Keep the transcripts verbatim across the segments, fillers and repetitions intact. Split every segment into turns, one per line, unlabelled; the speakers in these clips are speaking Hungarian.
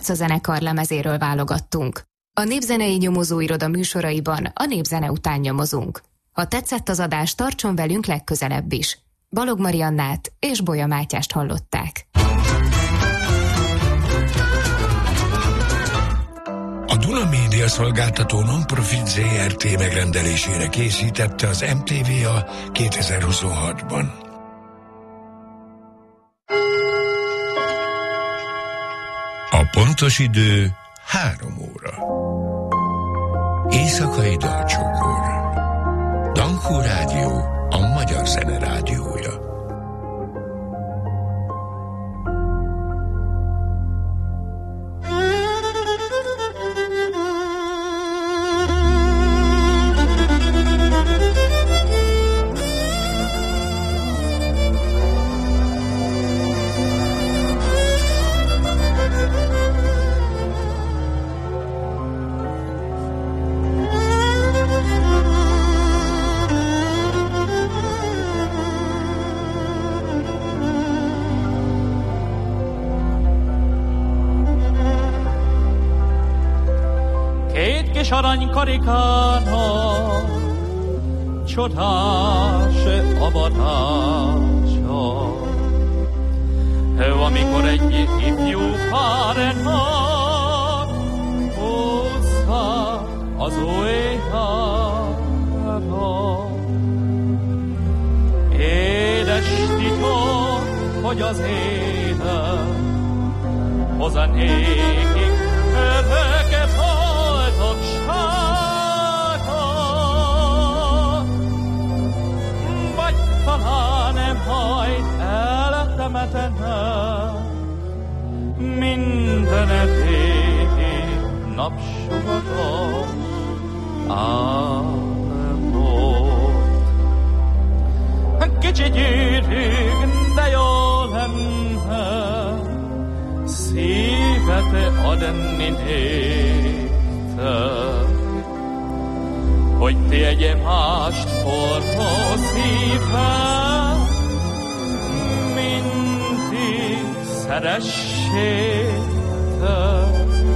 Katza zenekar lemezéről válogattunk. A Népzenei Nyomozóiroda műsoraiban a népzene után nyomozunk. Ha tetszett az adás, tartson velünk legközelebb is. Balog Mariannát és Bolya Mátyást hallották.
A Duna Média Szolgáltató Non-Profit zé er té megrendelésére készítette az em té vé a kétezer-huszonhatban. A pontos idő három óra. Éjszakai dalcsokor. Dankó Rádió, a magyar zene rádiója.
és aranykarikának csodás avatása. Amikor egy ifjú párennak hozza az ujjára, édes titok, hogy az élet hozza nékik öröket boldogságot, vagy talán nem majd eltemetene minden edégi napsugaros álmot. Kicsi gyűrűk, de jó lenne szívet adni néktek, hogy ti egymást forró szívvel mindig szeressétek.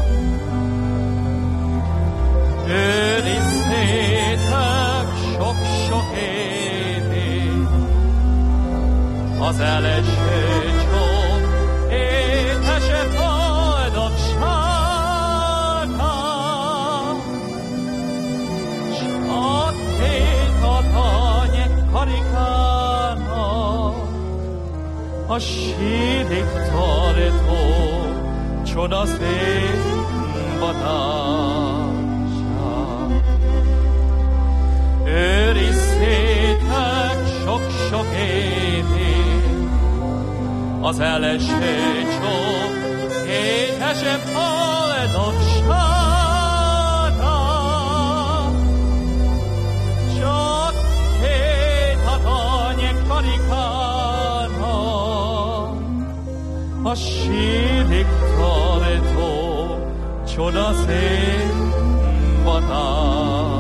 Őrizzétek sok-sok évig az első csók étese boldogságát, s a két adany karikának a sírig tartó csodaszép vadását. Őrizzétek sok-sok évig az első csók étesebb boldogságát, csak két adany karikának a sírig tartó csodaszép vadását.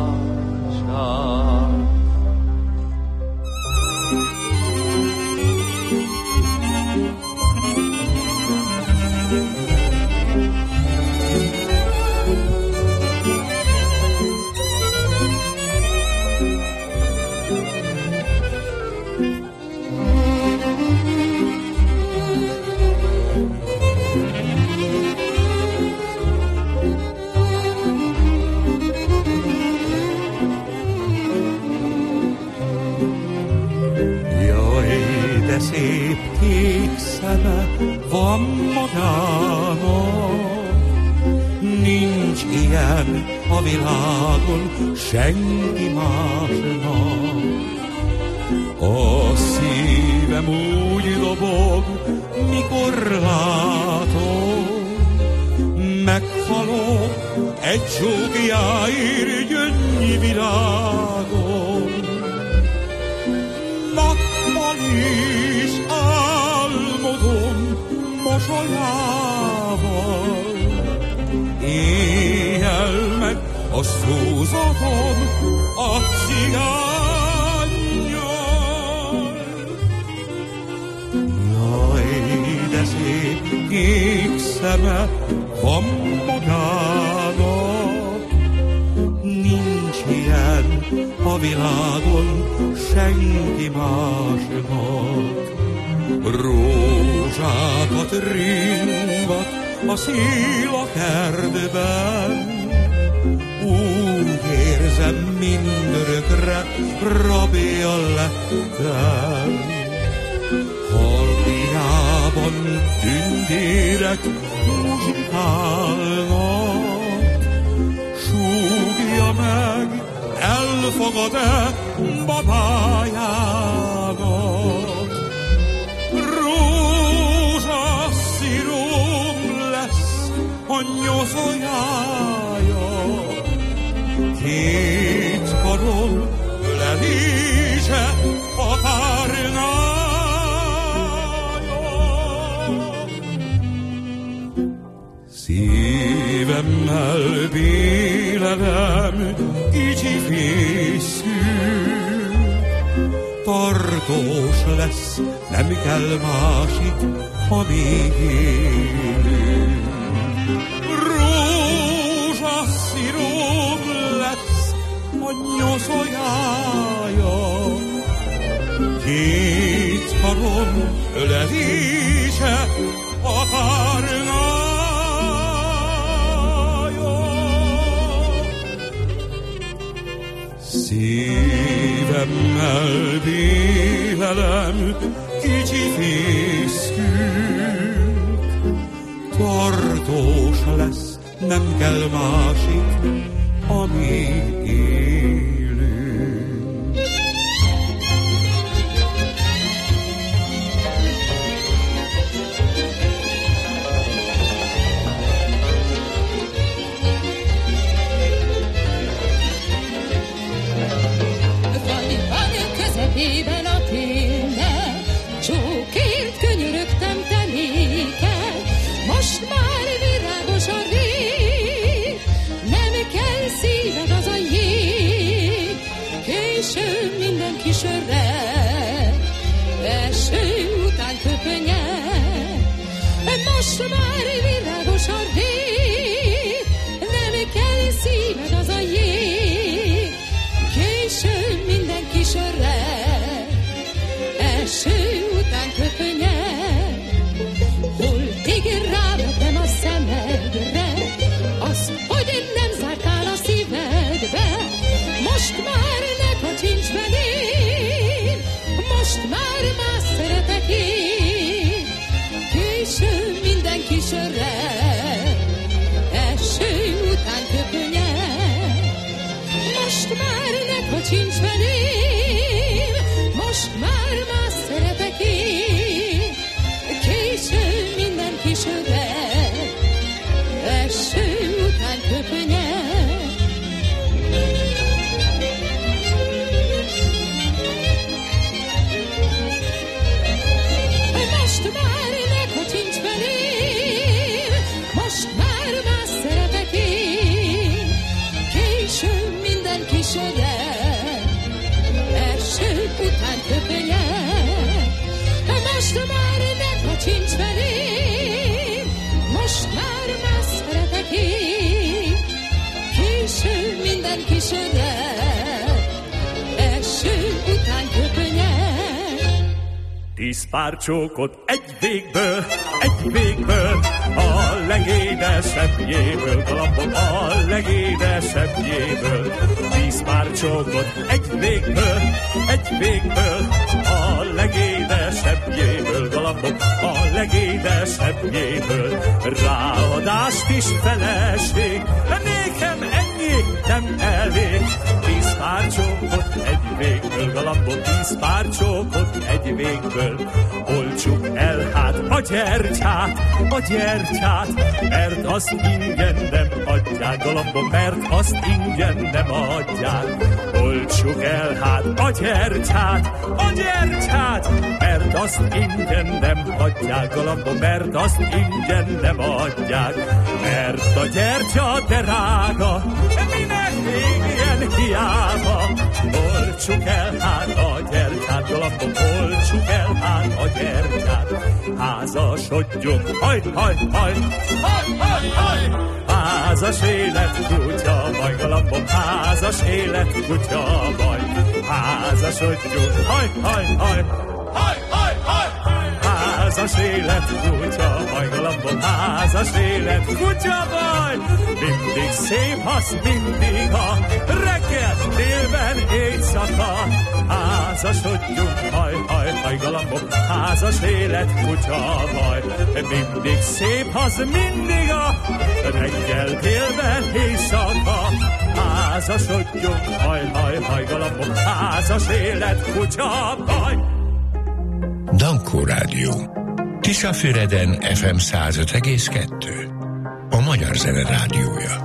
Szép kék szeme van magának, nincs ilyen a világon senki másnak. A szívem úgy dobog, mikor látom, meghalok egy csókjáért gyönnyi virágon. Nappal is álmodom mosolyával, éjjel meg a szózatom a cigánnyal. Jaj, de szép kék szeme van magának. Nincs ilyen a világon senki másnak. Rózsákat ringat a szél a kertben, úgy érzem mindörökre rabja lettem. Haldiában tündérek muzsikálnak, súgja meg, elfogad-e babájának. Rózsaszírom lesz a nyoszójája, két karon ölelése a párnája. Szívemmel bélelem kicsi fészű, tartós lesz, nem kell másik, amíg élünk. Rózsaszírom lesz a nyoszójája, két karon ölelése a párnája. Szívemmel bélelem kicsi fészkünk, tartós lesz, nem kell másik, amíg élünk.
Közepében a télnek csókért könyörögtem te néked, most már virágos a rég, nem kell szíved az a jég, késő minden kisörre, eső után köpönye, most már virágos a rég, nem kell szíved az a jég, késő minden kisörre, eső után köpönye, holtig rávettem a szemedre, az, hogy nem zártál a szívedbe, most már ne kacsincs velém, most már más szeretek én, késő minden kisörre, eső után köpönye, most már ne kacsincs velém, most már más szeretek én, késő minden kisörre, eső után köpönye. Most már ne kacsincs velém, most már más szeretek én, késő minden kisörre, eső után köpönye. Most már ne kacsincs velém, most már más szeretek én, késő minden kisörre, eső után köpönye.
Tíz pár csókot egy végből, egy végből, a legédesebbjéből, galambok a legédesebbjéből. Tíz pár csókot egy végből, egy végből, a legédesebbjéből, galambok a legédesebbjéből. Ráadást is feleség, de nékem ennyi nem elég. Tíz pár csókot egy végből, galambok, tíz pár csókot egy végből. Oltsuk el hát a gyertyát, a gyertyát, mert azt ingyen nem adják, galambom, mert azt ingyen nem adják. Oltsuk el hát a gyertyát, a gyertyát, mert azt ingyen nem adják, galambom, mert azt ingyen nem adják. Mert a gyertya drága, minek végjen hiába. Oltsuk el hát a gyertyát, galambom, oltsuk el hát a gyertyát. házasodjunk, haj, haj, haj, haj, haj, haj. Házas élet, kutya, baj, galambom, házas élet, kutya, baj. Házasodjunk, haj, haj, haj, haj, haj, haj. Házas élet, kutya, baj, galambom, házas élet, kutya, baj. Mindig szép hasz, mindig a reggel, délben, éjszaka. Házasodjunk, haj, haj, haj, galambom, házas élet, kutya, baj. Mindig szép hasz, mindig a reggel, délben, éjszaka. Házasodjunk, haj, haj, haj, galambom, házas élet, kutya, baj.
Dankó Rádió. Tiszafüreden ef em száz öt egész kettő. A Magyar Zene Rádiója.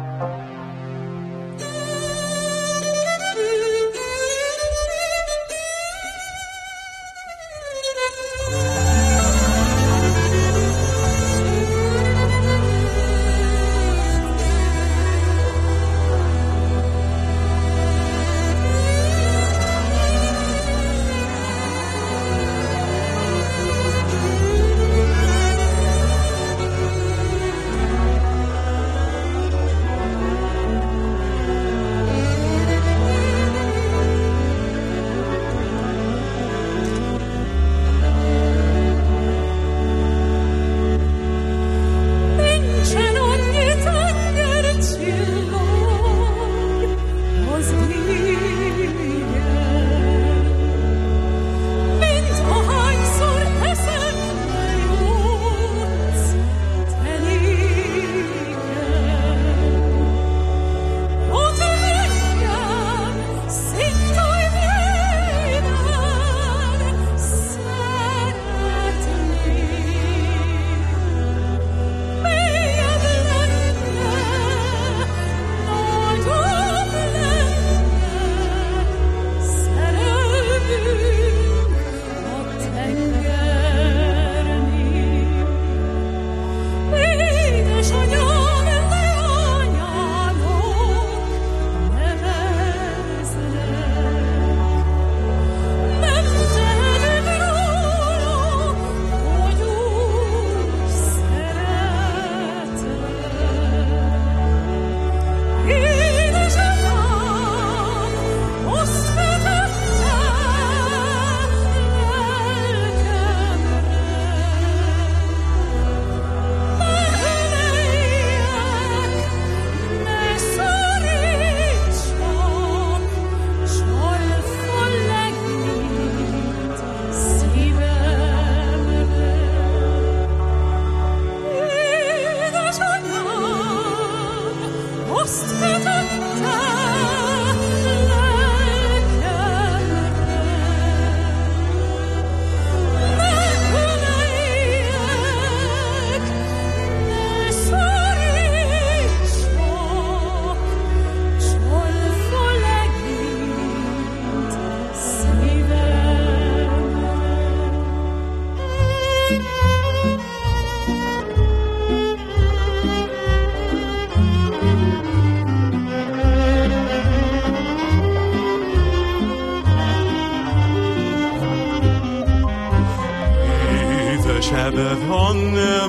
Sebb van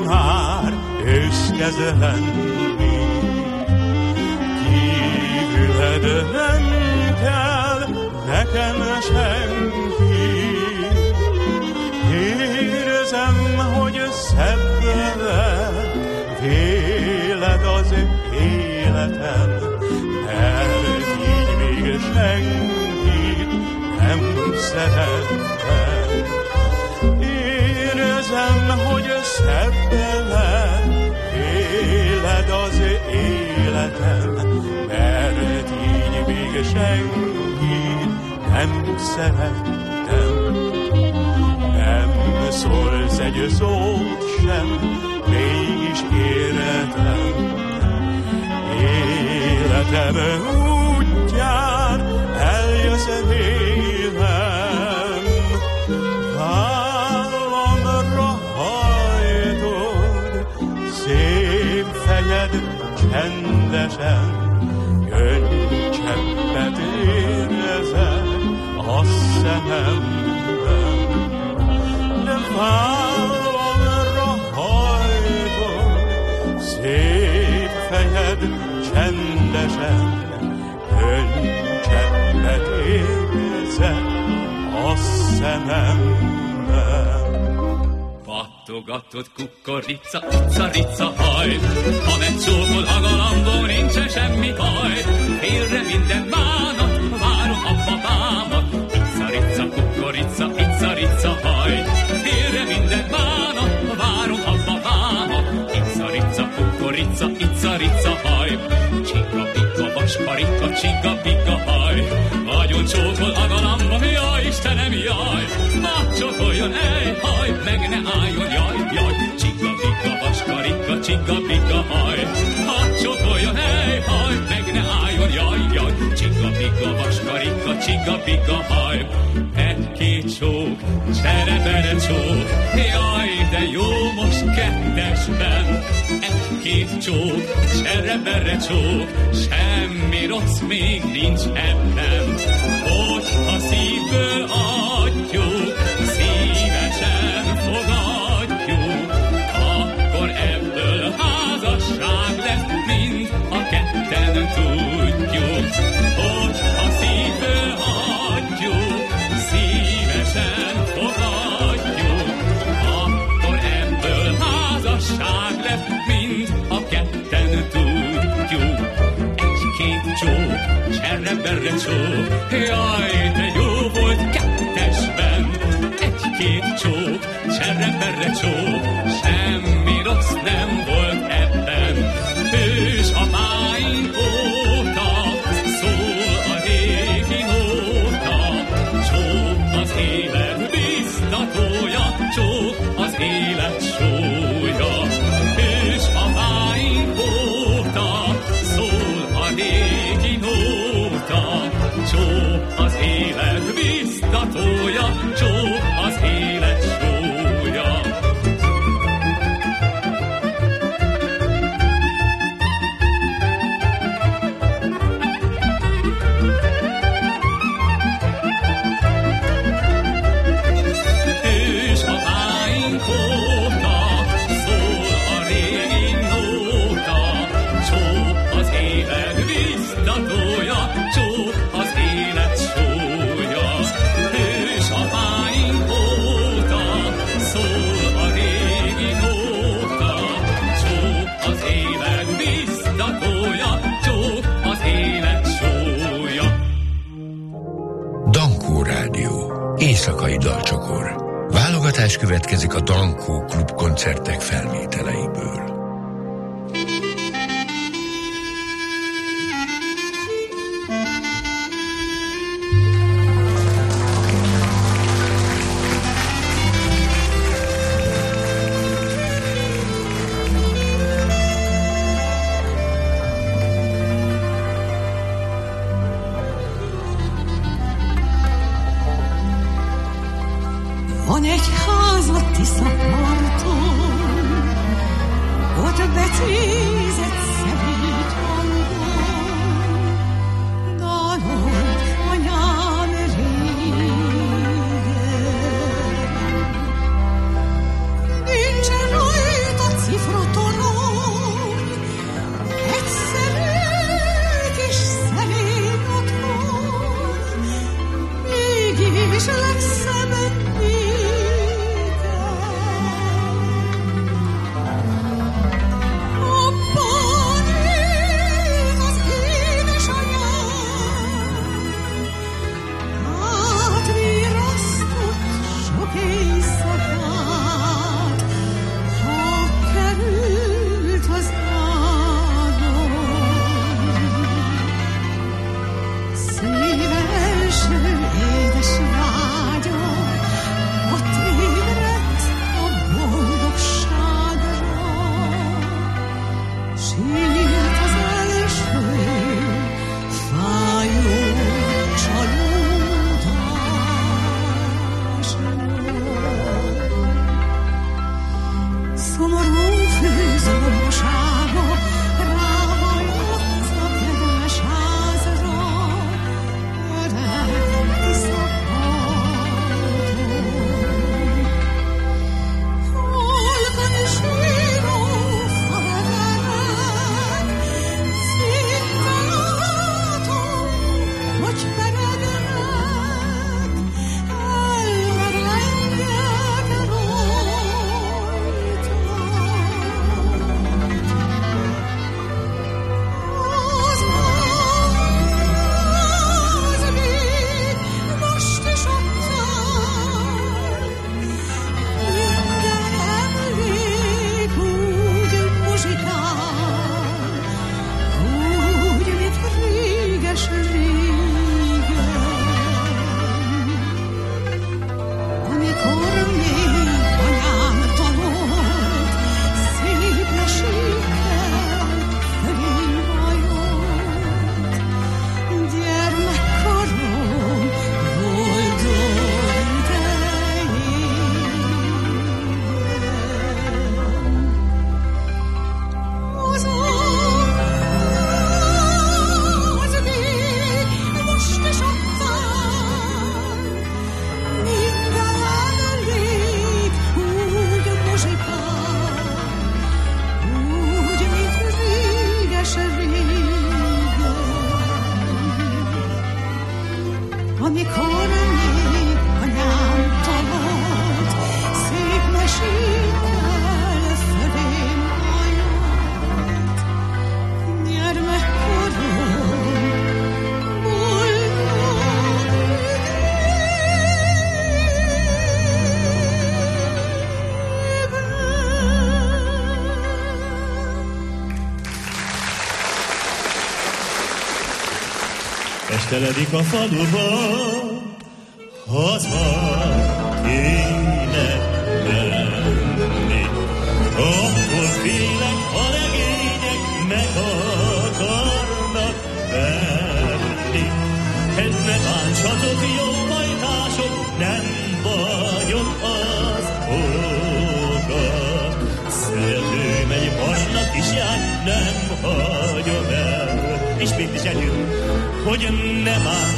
már őszkeze lenni, kívüled nem kell nekem senki. Érzem, hogy szebb lett véled az életem, mert így még senkit nem szerettem. Érzem, hogy szebb lett éled az életem, mert így még senkit nem szerettem. Nem szólsz egy szót sem, mégis értem. Életem útján eljössz vélem, vállamra hajtod szép fejed csendesen, könycseppet érezek a szememben, de vállamra csendesen, könycseppet érzek a szememben.
Pattogatott kukorica, ica-rica haj, ha megcsókol a galambom, nincsen semmi baj. Félre minden bánat, várom a babámat, ica-rica kukorica, ica-rica haj. Félre minden bánat, várom a babámat, ica-rica kukorica, ica-rica haj. Csiga-biga, vaskarika, csiga-biga haj, nagyon csókol a galambom, jaj, Istenem, jaj. Na csókoljon, ej, haj, meg ne álljon, jaj, jaj. Csiga-biga, vaskarika, csiga-biga haj, ha csókoljon, ej, haj, meg ne álljon, jaj, jaj. Csiga-biga, vaskarika, csiga-biga haj. Egy-két csók, csere-bere csók, jaj, de jó most kettesben. Egy-két csók, csere-bere csók, semmi rossz még nincs ebben. Hogyha szívből adjuk, szívesen fogadjuk, akkor ebből házasság lesz, mind a ketten tudjuk. Hogyha szívből adjuk, szívesen fogadjuk, akkor ebből házasság lesz, mind a ketten tudjuk. Egy-két csók, cserre-berre csók, jaj, de jó volt kettesben. Egy-két csók, cserre-berre csók, semmi rossz nem volt ebben. Hős apáink óta, szól a régi nóta, csók az élet biztatója, csók az élet sója. Hős apáink óta, szól a régi nóta, csók az élet biztatója, csók az élet sója. Hős apáink óta, szól a régi nóta, csók az élet biztatója, csók az élet sója. Hős apáink óta, szól a régi nóta, csók az élet biztatója, csók az élet sója.
Dankó Rádió. Éjszakai dalcsokor. Válogatás következik a Dankó Klub koncertek felvételeiből.
Van egy ház a Tisza-parton, ott becézett szemét hangon, dalolt anyám régen. Nincsen rajta cifratorony, egy szemét és szerény otthon, mégis legszebb Tisza-parton. mikor még anyám dalolt, szép mesékkel fölém ajánlt. Gyermekkorom,
esteledik a faluba, haza kéne menni. Akkor félek, a legények meg akarnak venni. Ne bántsatok, jó bajtások, nem vagyok az oka. Szeretőm egy barna kislány, nem hagyom el. Ismét is együtt, hogy nem áll.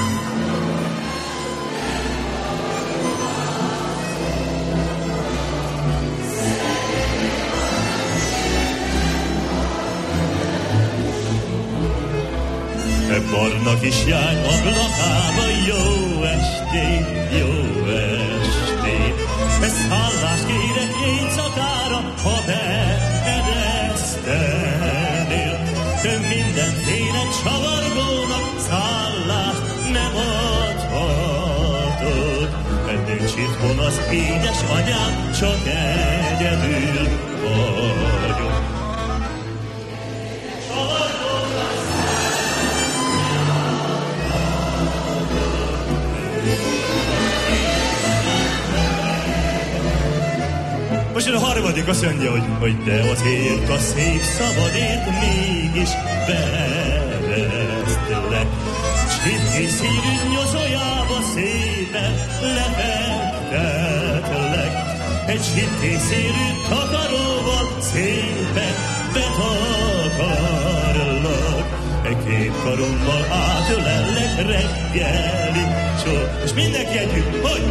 E barna kislány ablakába, jó estét, jó estét. E szállást kérek én szakára, ha beeresztenél. Mindenféle csavargónak szállást nem adhatod. Nincs itthon az édes anyám, csak egyedül vagyok. Most a harmadik azt mondja, hogy, hogy de azért a szép szabadért mégis beeresztelek. Csipki szívű nyozójába szépen lefektetlek. Egy csipki szívű takaróba szépen betakarlak. Egy két karommal átölellek reggeli csók. És mindenki együtt, hogy...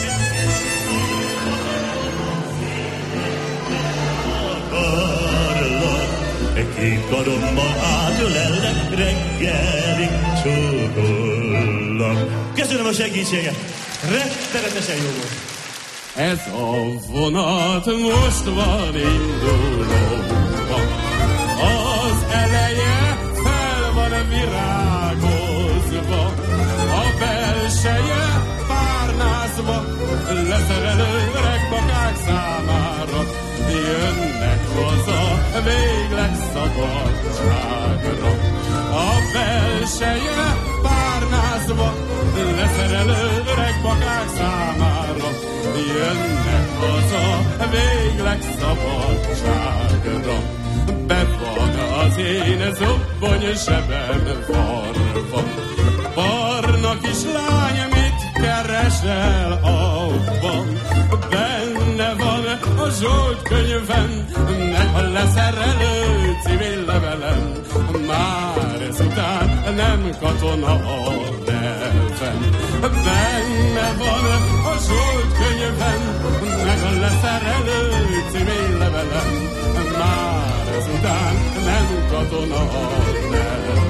Két karommal átölellek, reggelig csókollak. Köszönöm a segítséget! Rettenetesen jó volt!
Ez a vonat most van indulóban. Az eleje fel van virágozva, a belseje párnázva, leszerelő öreg bakák számára jönnek haza végleg szabadságra. A belseje párnázva, leszerelő öreg bakák számára jönnek haza végleg szabadságra. Be van az én zobbony zsebem varva, barna kislány, mit keresel abban? Benne van a zsolt könyvem, meg a leszerelő civil levelem. Már ezután nem katona a nevem. Benne van a zsolt könyvem, meg a leszerelő civil levelem. Már ezután nem katona a nevem.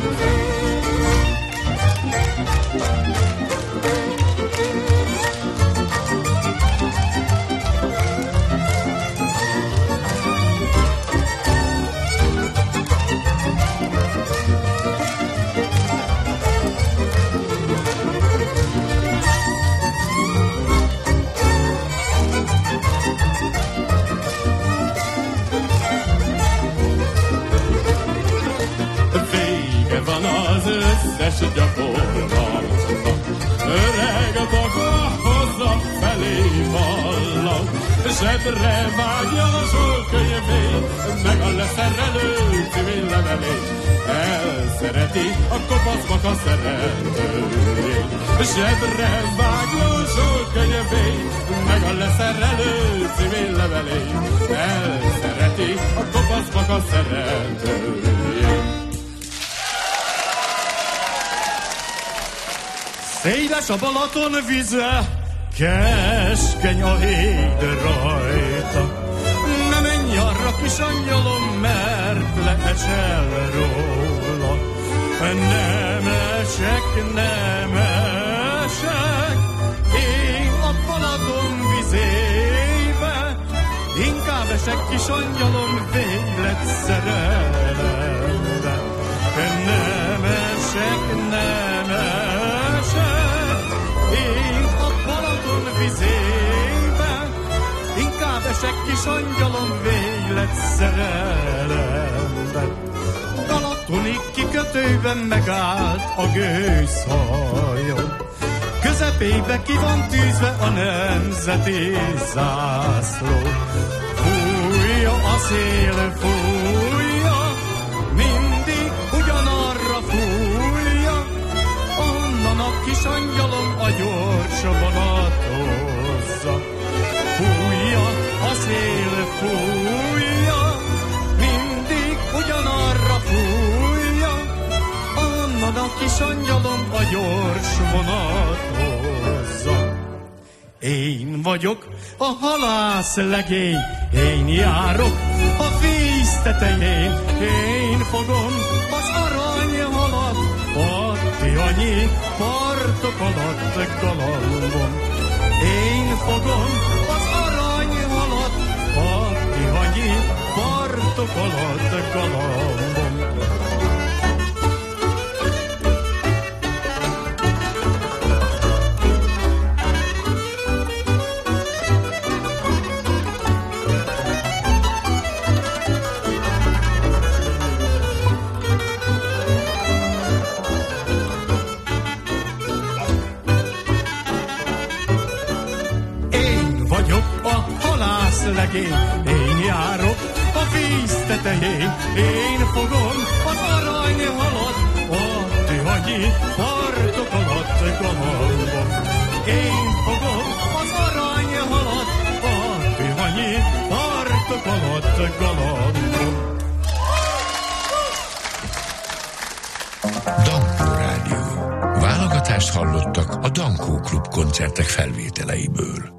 Van az összes gyakorlatban, öreg baka hozza felé vallam, zsebre vágja a zsolkönyvét, meg a leszerelő civil levelét, elszereti a kopasz baka szeretőjét. Zsebre vágja a zsolkönyvét, meg a leszerelő civil levelét, elszereti a kopasz baka szeretőjét.
Széles a Balaton vize, keskeny a híd rajta. Ne menj arra, kis angyalom, mert leesel róla. Nem esek, nem
esek kis angyalom vélet szerelembe. Nem esek, nem esek, én a Balaton vizébe, inkább esek kis angyalom vélet szerelembe. Balatoni kikötőben megállt a gőzhajó, közepébe ki van tűzve a nemzeti zászló. Fújja a szél, fújja, mindig ugyanarra fújja, onnan a kis angyalom a gyors vonat hozza. Fújja a szél, fújja, mindig ugyanarra fújja, onnan a kis angyalom a gyors vonat hozza. Én vagyok a halászlegény, én járok a víz tetején, én fogom az aranyhalat, adti annyi partok alatt galambom. Én fogom az aranyhalat, adti annyi partok alatt galambom. Legény, én járok a víz tetején, én fogom az aranyhalat, adti annyi partok alatt galambom. Én fogom az aranyhalat, adti annyi partok alatt galambom.
Dankó Rádió. Válogatást hallottak a Dankó Klub koncertek felvételeiből.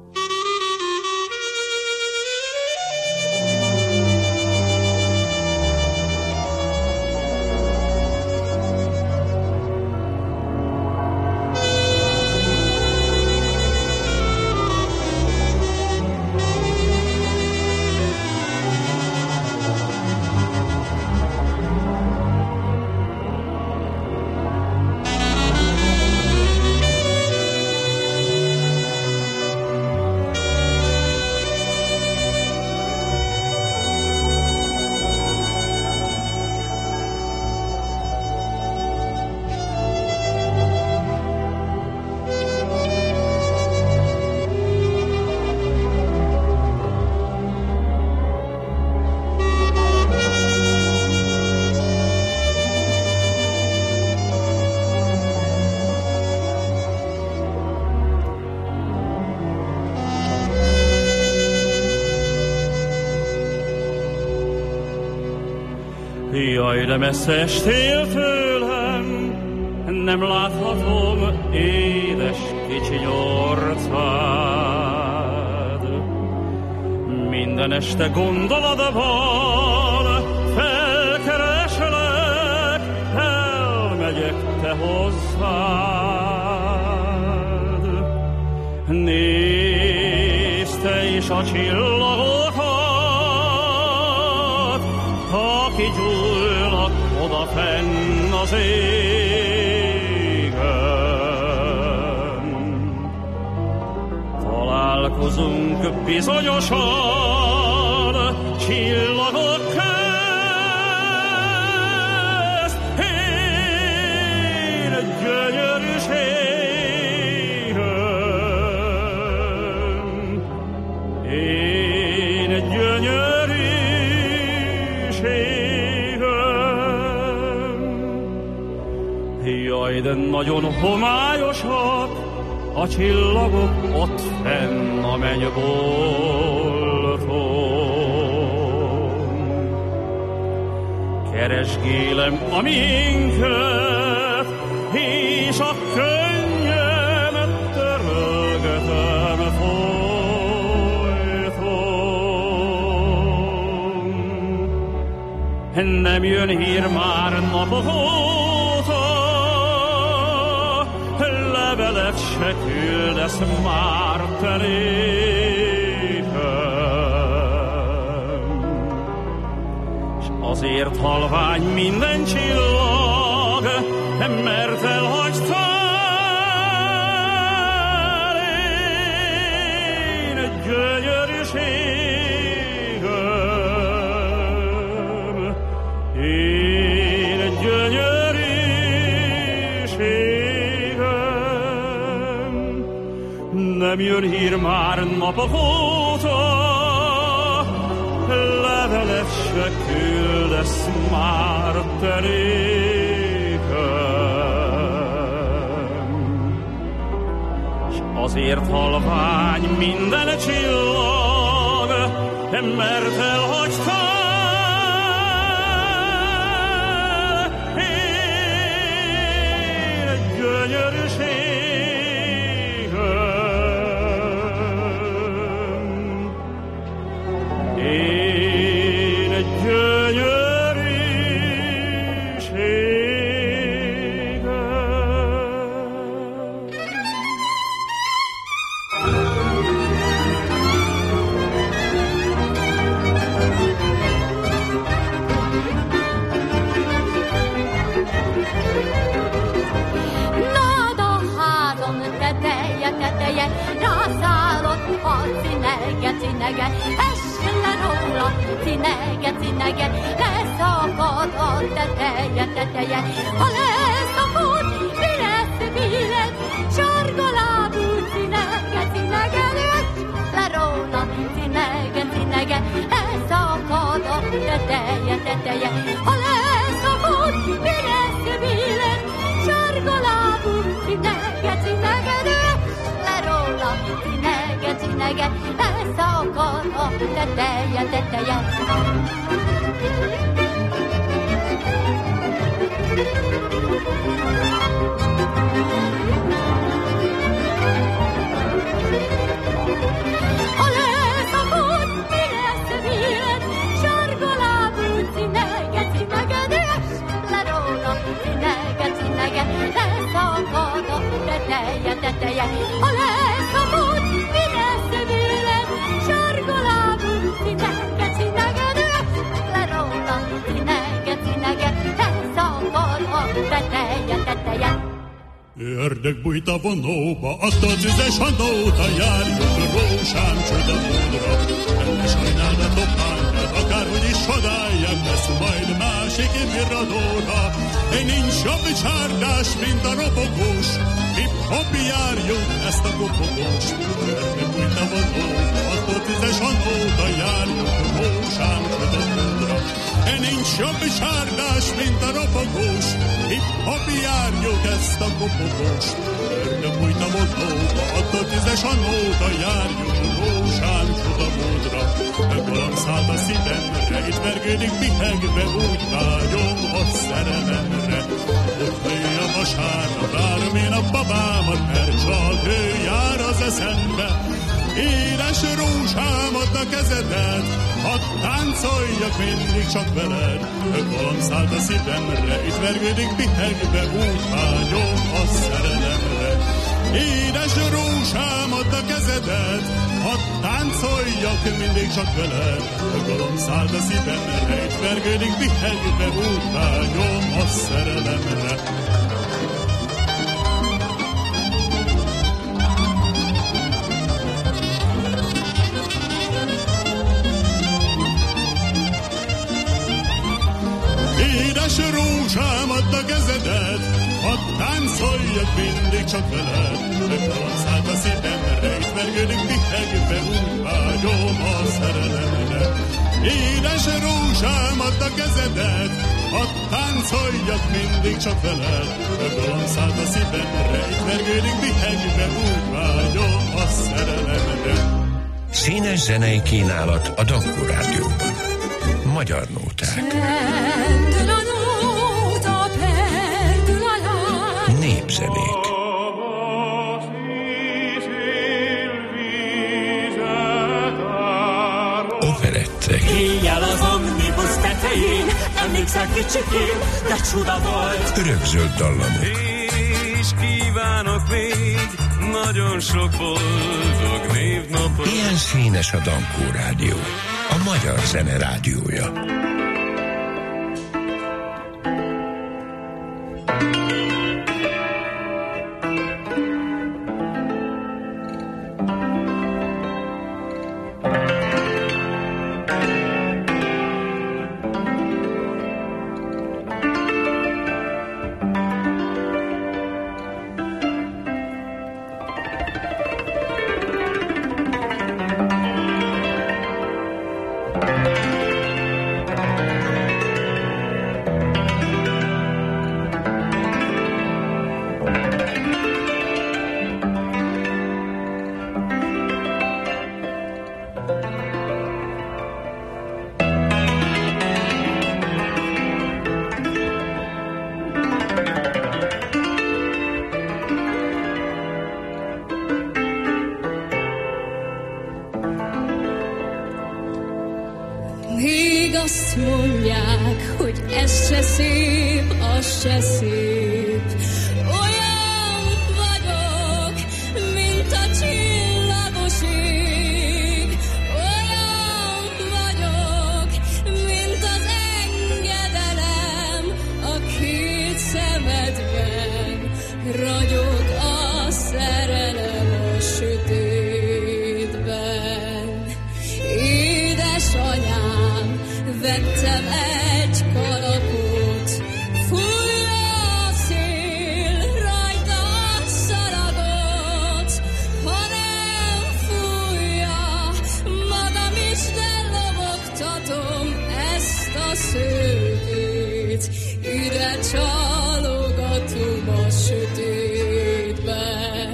Jaj, de messze estél tőlem, nem láthatom édes kicsi orcád. Minden este gondolatban felkereslek, elmegyek te hozzád. Nézd te is a csillagokat, aki gyújlak odafenn az égen. Találkozunk bizonyosan csillagok közt, én gyönyörűségem, én gyönyörűségem. Jaj, de nagyon homályosak a csillagok ott fenn a mennybolton. Keresgélem a miénket, és a könnyemet törölgetem folyton. Nem jön hír már napok óta, levelet se küldesz már te nékem. azért halvány minden csillag, mert elhagytál én gyönyörűségem, én gyönyörűségem. Nem jön hír már napok óta, levelet se küldesz már te nékem. S azért halvány minden csillag, mert elhagytál én gyönyörűségem.
Cinege, essen le róla, cinege, cinege, leszakad a teteje, teteje. Ha leszakad, mi lesz biled, sárga lábú cinege, cinege, essen le róla, cinege, cinege, leszakad a teteje, teteje. Ha leszakad, mi lesz biled, sárga lábú cinege, cinege, essen le róla, cinege, cinege, leszakad a teteje, teteje. Ha leszakad, mi lesz biled, sárga lábú cinege, cinege, essen le róla, cinege, cinege, leszakad a teteje, teteje. Ha leszakad, mi lesz biled, sárga lábú cinege, cinege, essen le róla, cinege, cinege, leszakad a teteje, teteje.
Ördög bújt a vonóba, adta tüzes a nóta, járjon rózsám csodamódra. Ne sajnáld a topányát, akárhogy is csodálják, lesz majd másik virradóra. Én nincs jobb csárdás, mint a robogós, hip-hop járjon ezt a kopogós. Ördög bújt a vonóba, adta tüzes a nóta, járjon rózsám csodamódra. Én nincs jobb csárdás, mint a robogós, hip-hop járjuk ezt a kopogós. Ördög bújt a vonóba, adta tízes a nóta, járjuk rózsám csodamódra. Galamb szállt a szívemre, itt vergődik pihegve, úgy vágyom a szerelemre. Ott hely a vasárnap, várom én a babámat, mert csak ő jár az eszembe. Édes rózsám, add a kezedet, hadd táncoljak mindig csak veled. Galamb szállt a szívemre, itt vergődik pihegve, úgy vágyom a szerelemre. Édes rózsám, add a kezedet, hadd táncoljak mindig csak veled. Galamb szállt a szívemre, itt vergődik pihegve, úgy vágyom a szerelemre. Édes rózsám, add a kezedet, hadd táncoljak mindig csak veled. Galamb szállt a szívemre, itt vergődik pihegve, úgy vágyom a szerelemre. Édes rózsám, add a kezedet, hadd táncoljak mindig csak veled. Galamb szállt a szívemre, itt vergődik pihegve, úgy vágyom a szerelemre.
Színes zenei kínálat a Dankó Rádióban. Magyar nóták. Népzenék. Operettek.
Éjjel az omnibus tetején, emlékszel kicsikén, de csuda volt.
Örökzöld dallamok.
És kívánok még nagyon sok boldog névnapot.
Ilyen színes a Dankó Rádió, a magyar zene rádiója.
azt mondják, hogy ez se szép, az se szép. Olyan vagyok, mint a csillagos ég. Olyan vagyok, mint az engedelem a két szemedben. Ragyog a szerelem a sötétben. Édesanyám, vettem egy kalapot, fújja a szél, rajta a szalagot. Ha nem fújja, magam is ellobogtatom ezt a szőkét. Ide csalogatom a sötétbe.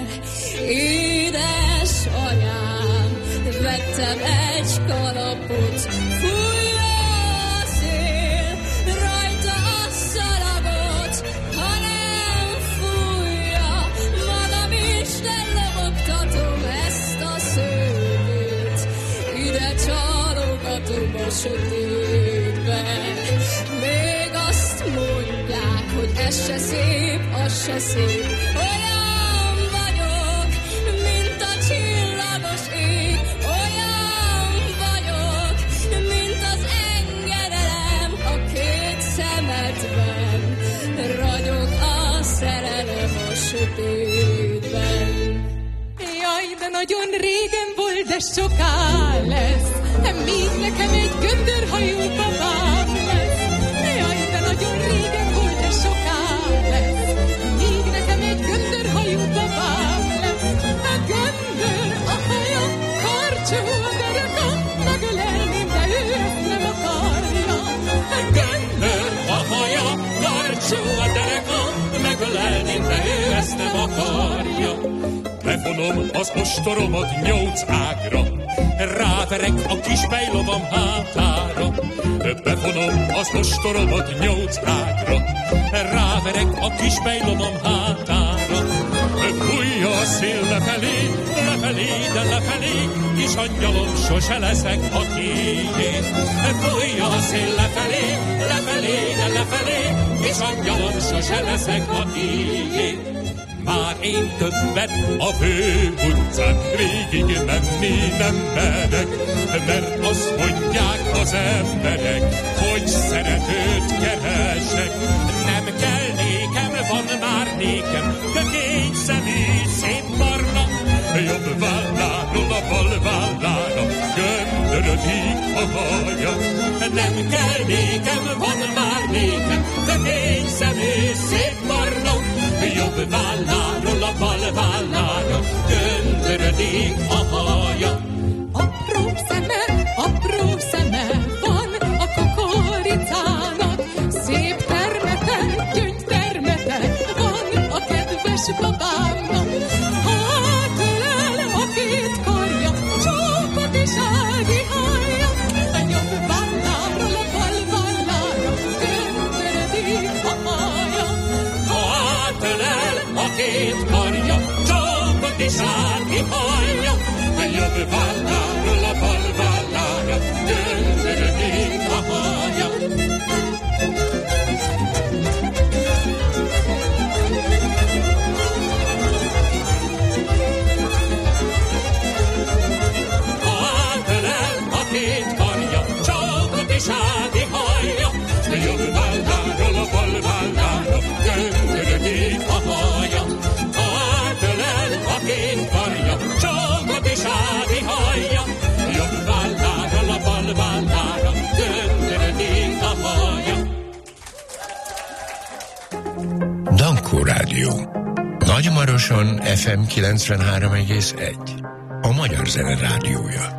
Édesanyám, vettem egy kalapot, fújja a szél, rajta a szalagot. Ha nem fújja, magam is ellobogtatom ezt a szőkét. Ide csalogatom a sötétbe. Még azt mondják, hogy ez se szép, az se szép. Olyan vagyok, mint a csillagos ég. Olyan vagyok, mint az engedelem a két szemedben. Ragyog a szerelem a sötétben.
Jaj, de nagyon régen volt, de soká lesz. Míg nekem egy göndörhajú babám lesz. Jaj, de nagyon régen volt, de soká lesz. Míg nekem egy göndörhajú babám lesz. A göndör a haja, karcsú a dereka, megölelném, de ő ezt nem akarja. A göndör
A haja, karcsú a dereka, megölelném, de ő ezt nem akarja. Bevonom az ostoromat nyolc ágra, ráverek a kis fejlovam hátára. Bevonom az ostoromat nyolc ágra, ráverek a kis fejlovam hátára. Fújja a szél lefelé, lefelé, de lefelé, kis angyalom, sose leszek a tiéd. Fújja a szél lefelé, lefelé, de lefelé, kis angyalom, sose leszek a tiéd. Már én többet a fő utcán végig menni nem merek, mert azt mondják az emberek, hogy szeretőt keresek. Nem kell nékem, van már nékem, kökény szemű, szép barna, jobb válláról a bal vállára göndörödik a haja. Nem kell nékem, van már nékem, kökény szemű, szép barna, jobb válláról a bal vállára göndörödik a haja.
apró szeme, apró szeme van a kukoricának. Szép termete, gyöngytermete van a kedves babámnak. Hátölel a két karja, csókot és ági hajja. A jobb válláról a bal vállára göndörödik a haja.
Hátölel a két karja, csókot és ági hajja. A jobb válláról a bal vállára göndörödik a haja. Hátölel a két karja, csókot és ági hajja. A jobb válláról a bal vállára göndörödik a haja. Hátölel a két karja, csókot és ági hajja. Jobb válláról a bal vállára göndörödik a haja.
Dankó Rádió. Nagymaroson ef em kilencvenhárom egész egy. A Magyar Zene Rádiója.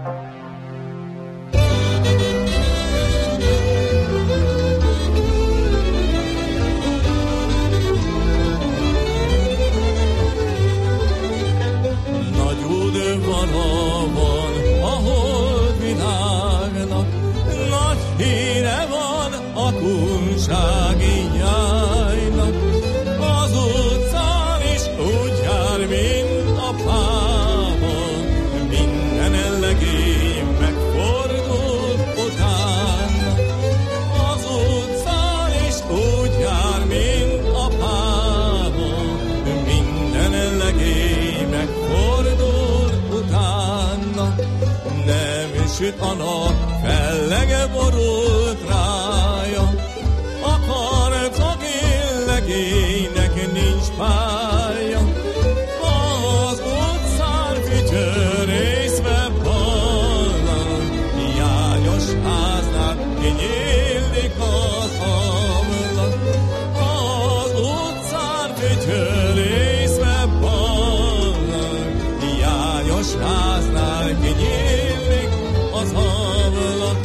Nagy udvara van a holdvilágnak, nagy híre van a kunsági nyájnak. Az utcán is úgy jár, mint a pában, minden ellegé
Felsüt a nap, fellege borult rája, akartak én legénynek nincs pálya. Az utcán fütyörészve ballag, hiányos háznál kinyílik az ablak. Az utcán fütyörészve ballag, hiányos háznál kinyílik az ablak.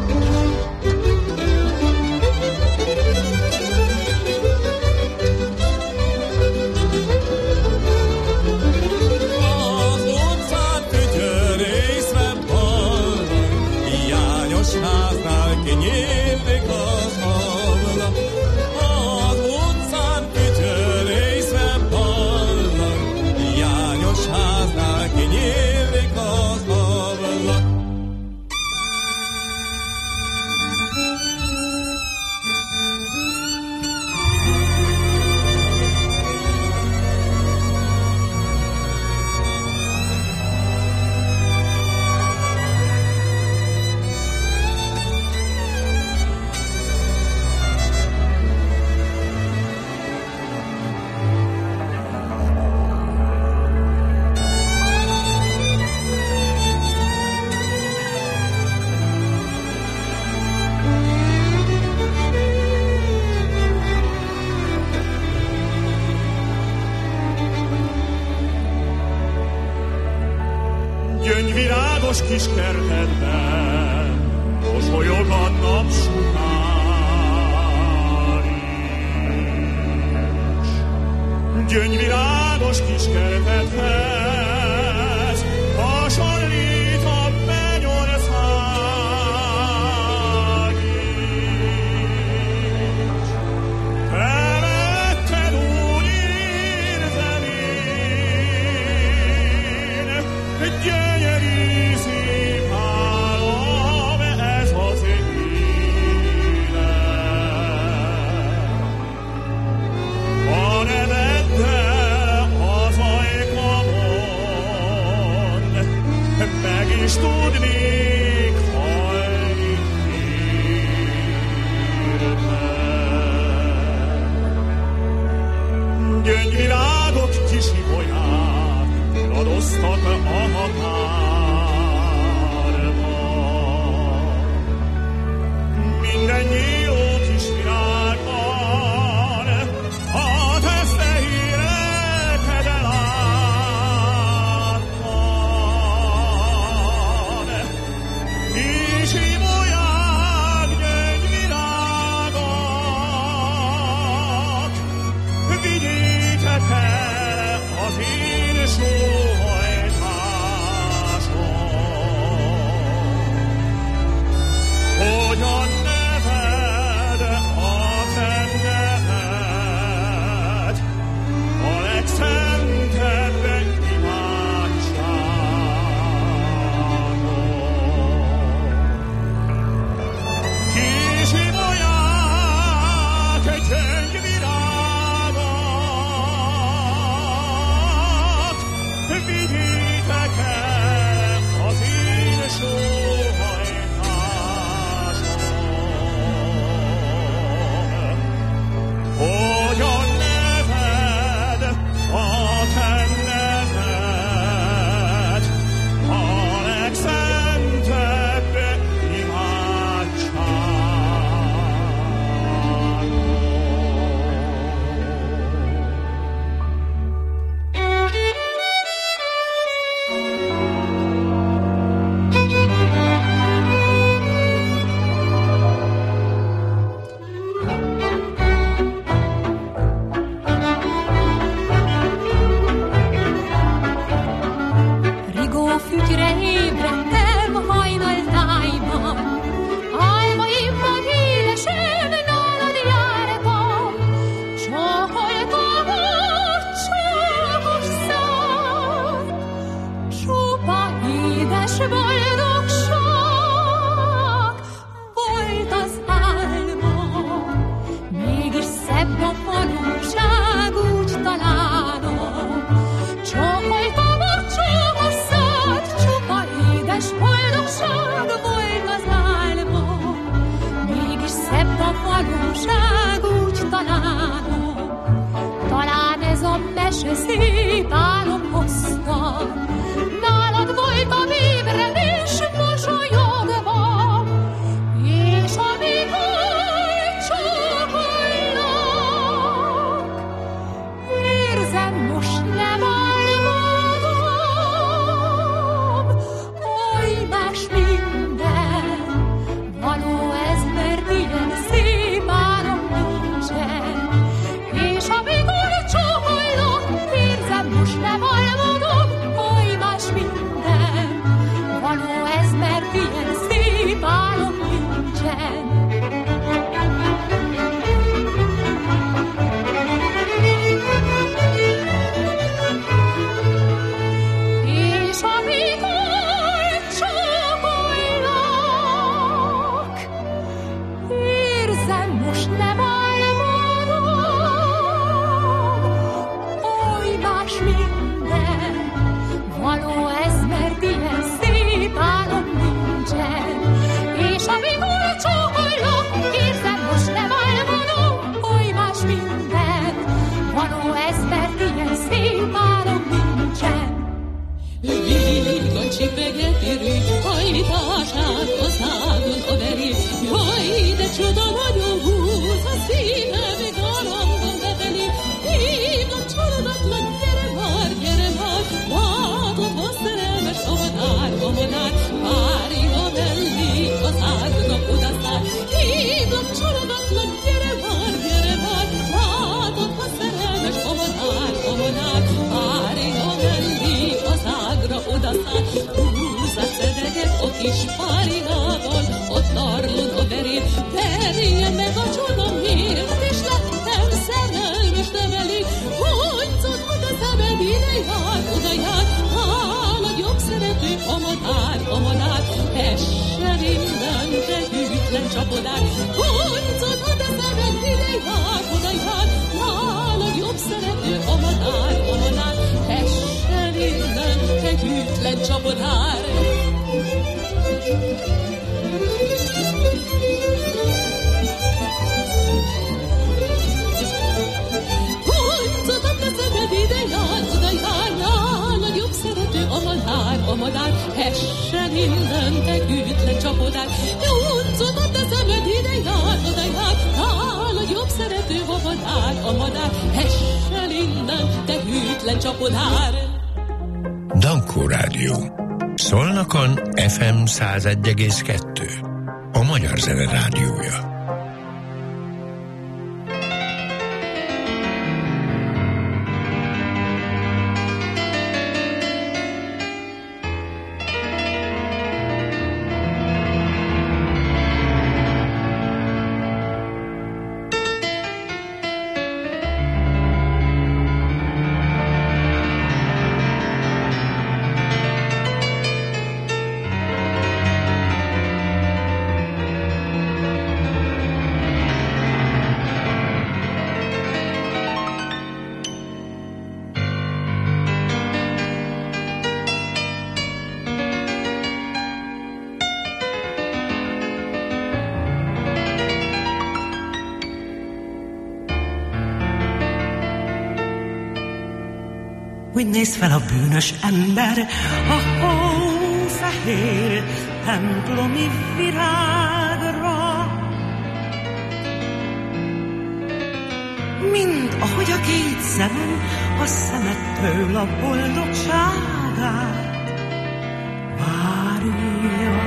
Háznál kinyílik az ablak, az utcán fütyörészve ballag, hiányos háznál kinyílik az ablak.
Gyöngyvirágos kis kertedben mosolyog a napsugár is. Gyöngyvirágos kis kertedhez hasonlít a mennyország is. Te vetted, úgy érzem én, gyönyörű szép álom ez az élet. A neveddel az ajkamon meg is tudnék halni hirtelen. Gyöngyvirágok kis ibolyák radoztak a határba. Minden nyíló kis virágban a te fehéreked láttam. És ibolyák, gyöngyvirágok, vigyétek el az én sóhajtásom.
mese szép álom hozta. Nálad voltam ébren és mosolyogva, és amikor csókolnak, érzem most nem álmodom. Oly más minden, való ez, mert ilyen szép álom nincsen. És amikor csókolnak, érzem most nem álmodom. Oly más minden, való ez, mert ilyen szép álom nincsen. És amikor csókolnak, érzem most nem álmodom. Oly más minden, való ez, mert ilyen szép álom nincsen. És amikor csókolnak, érzem most nem álmodom. Oly más minden, való ez, mert ilyen szép álom nincsen.
Vígan csipegeti rügy, hajtását a szágon oderi. Jaj, de csoda nagyon húz, a szívem galambon beveli. Hívnak csalogatlan, gyere már, gyere már, látod a szerelmes amadár, amadár, várja mellé az ágnak odaszár. Hívnak csalogatlan, gyere már, gyere már, látod a szerelmes amadár, amadár, várja mellé az ágra odaszár. Húzza szedeget a kis párigával, ott tarlod a verét, verje meg a csoda miért, és lettem szerelmes nem elég. Honczod, hogy a szemed ide jár, oda jár, nálad jobb szerető amadár, amadár, essen innen, te hűtlen csapodár. Honczod, hogy a szemed ide jár, oda jár, nálad jobb szerető amadár, amadár, essen innen, te hűtlen csapodár. Honczod, a te szemed ide jár, oda jár, nálad jobb szerető amadár, amadár, essen innen, te hűtlen csapodár. Honczod, a te szemed ide jár, oda jár, nálad jobb szerető amadár, amadár, essen innen, te hűtlen csapodár.
Dankó Rádió. Szolnokon ef em száz egy egész kettő. A Magyar Zene Rádiója.
Úgy néz fel a bűnös ember a hófehér templomi virágra, mind ahogy a két szemem a szemettől a boldogságát várja.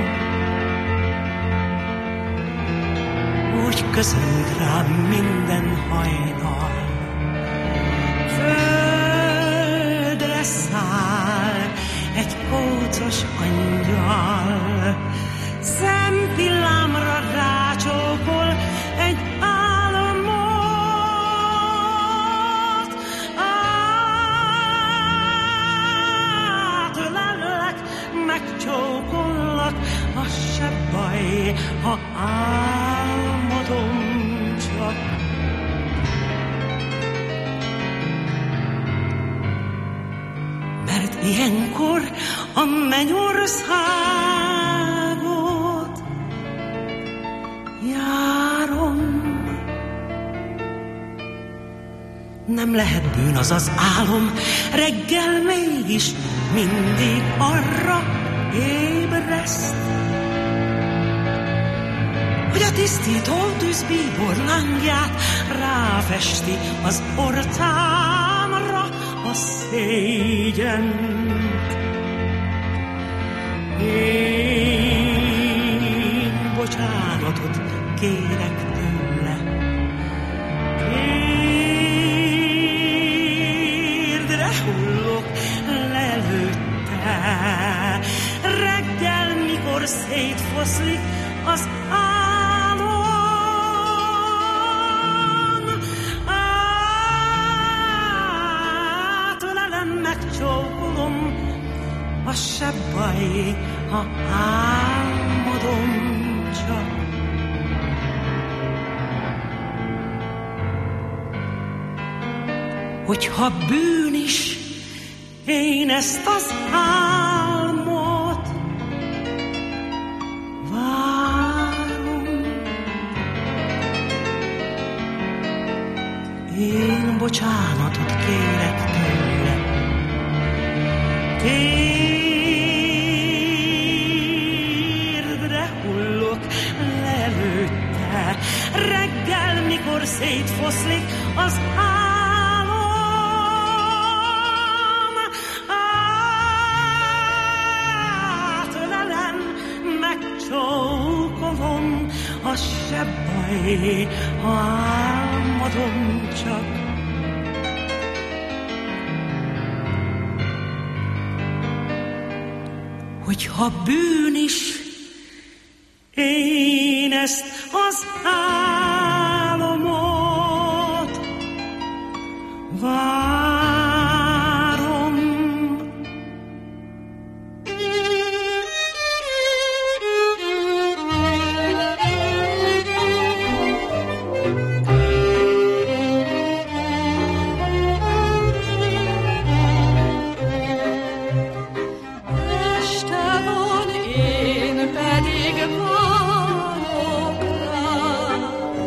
Úgy köszönt rám minden hajnal, száll egy kócos angyal, szempillámra rácsókol egy álomot. Átölellek, megcsókollak, az se baj, ha álmodom csak. Ilyenkor a mennyországot járom. Nem lehet bűn az az álom, reggel mégis mindig arra ébreszt, hogy a tisztító tűzbíbor lángját ráfesti az orcámra a szégyen. Én bocsánatot kérek tőle, térdre hullok lelőtte, reggel mikor szétfoszlik az álom, átölelem, megcsókolom, az se baj, ha álmodom csak. Hogyha bűn is, én ezt az álmot várom. Én bocsánatot kérek tőle, térdre hullok lelőtte, reggel mikor szétfoszlik az álom, átölelem, megcsókolom, az se baj, ha álmodom csak. Hogyha bűn is, én ezt az álomot várom.
Este van, én pedig várok rád.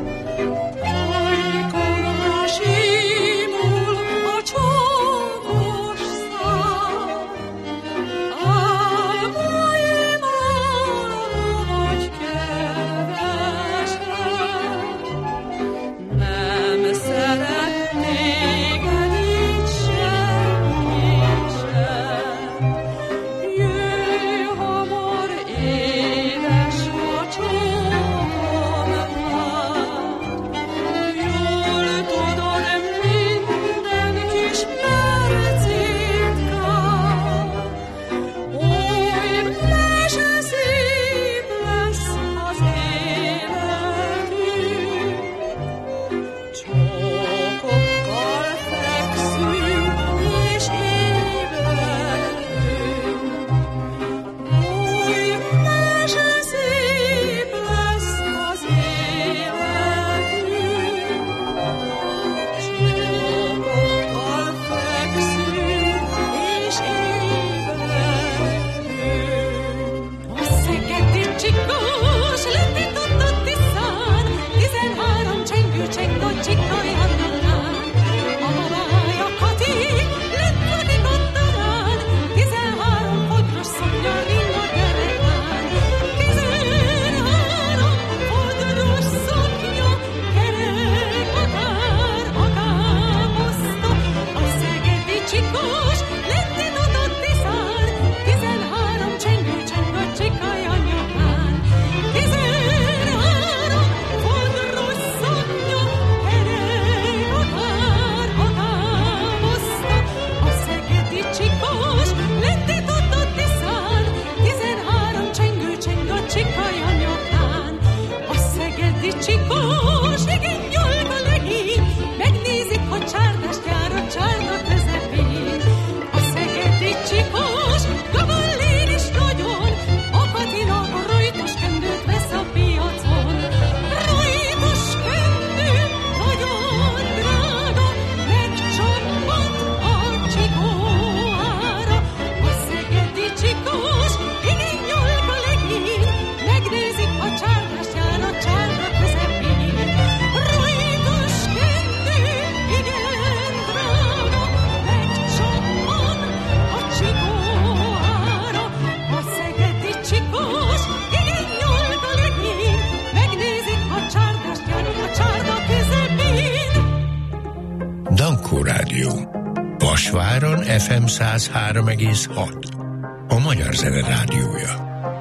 Kaposváron ef em száz három egész hat. A Magyar Zene Rádiója.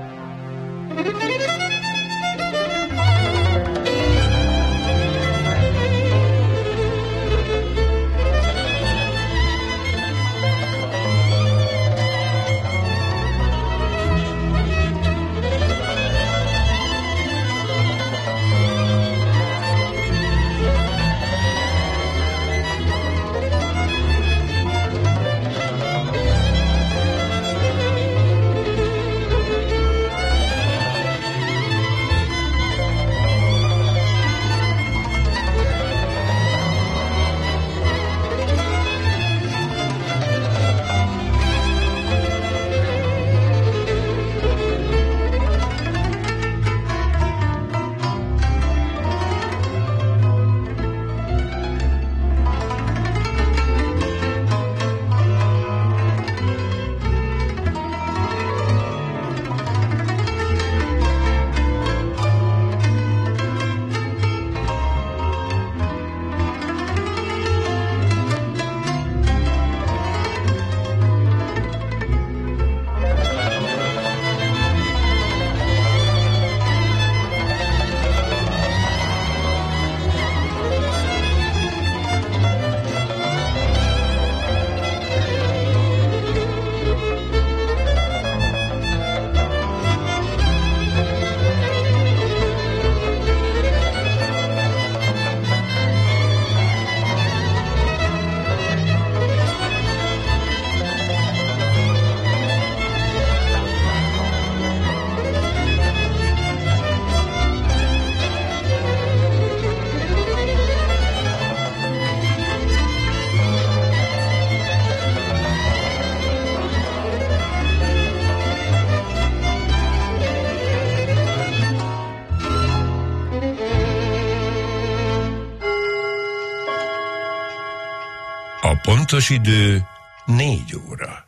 Pontos idő négy óra.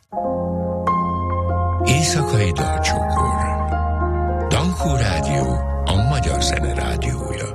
Éjszakai dalcsokor. Dankó Rádió, a Magyar Zene Rádiója.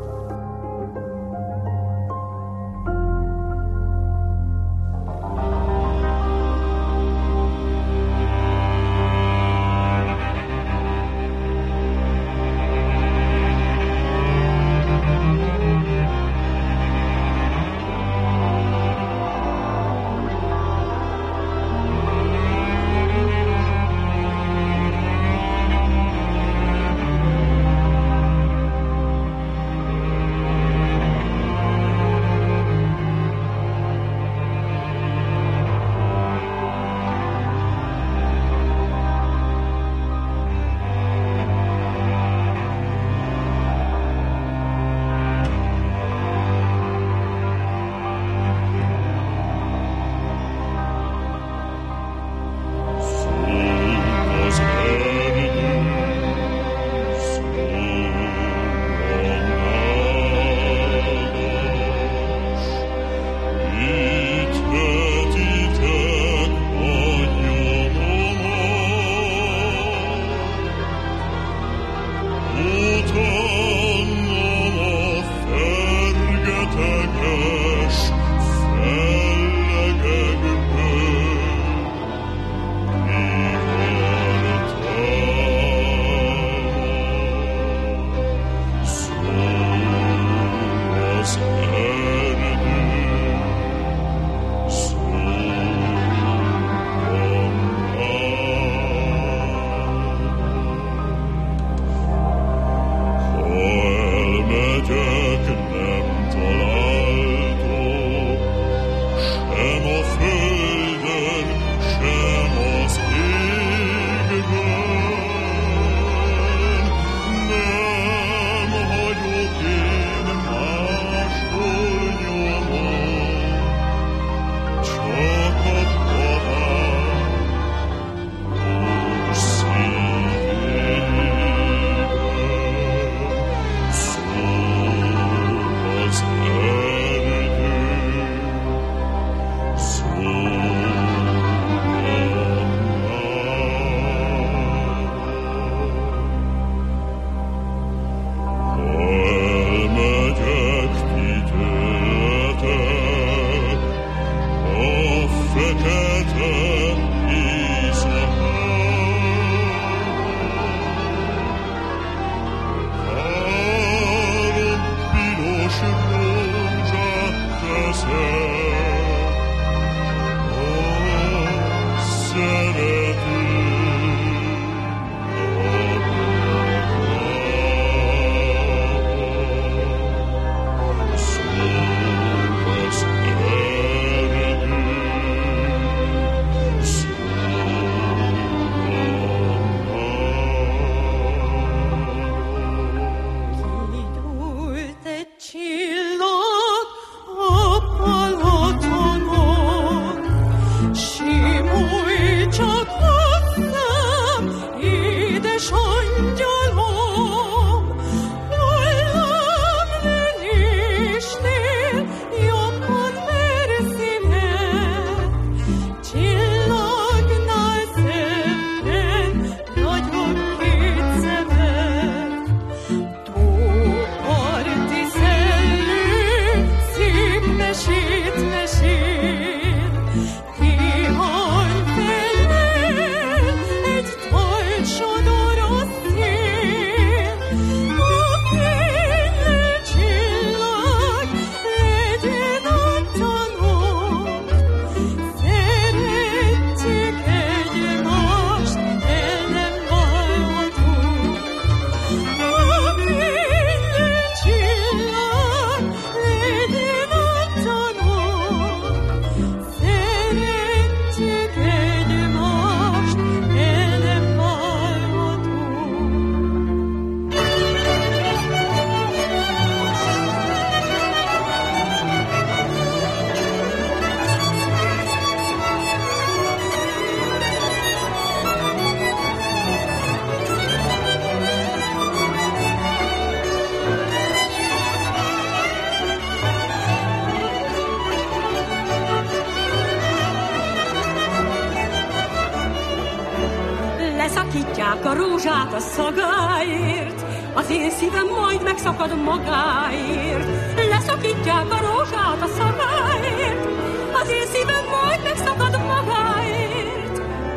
Leszakítják a rózsát a szagáért, az én szívem majd megszakad magáért. Leszakítják a rózsát a szagáért, az én szívem majd megszakad magáért.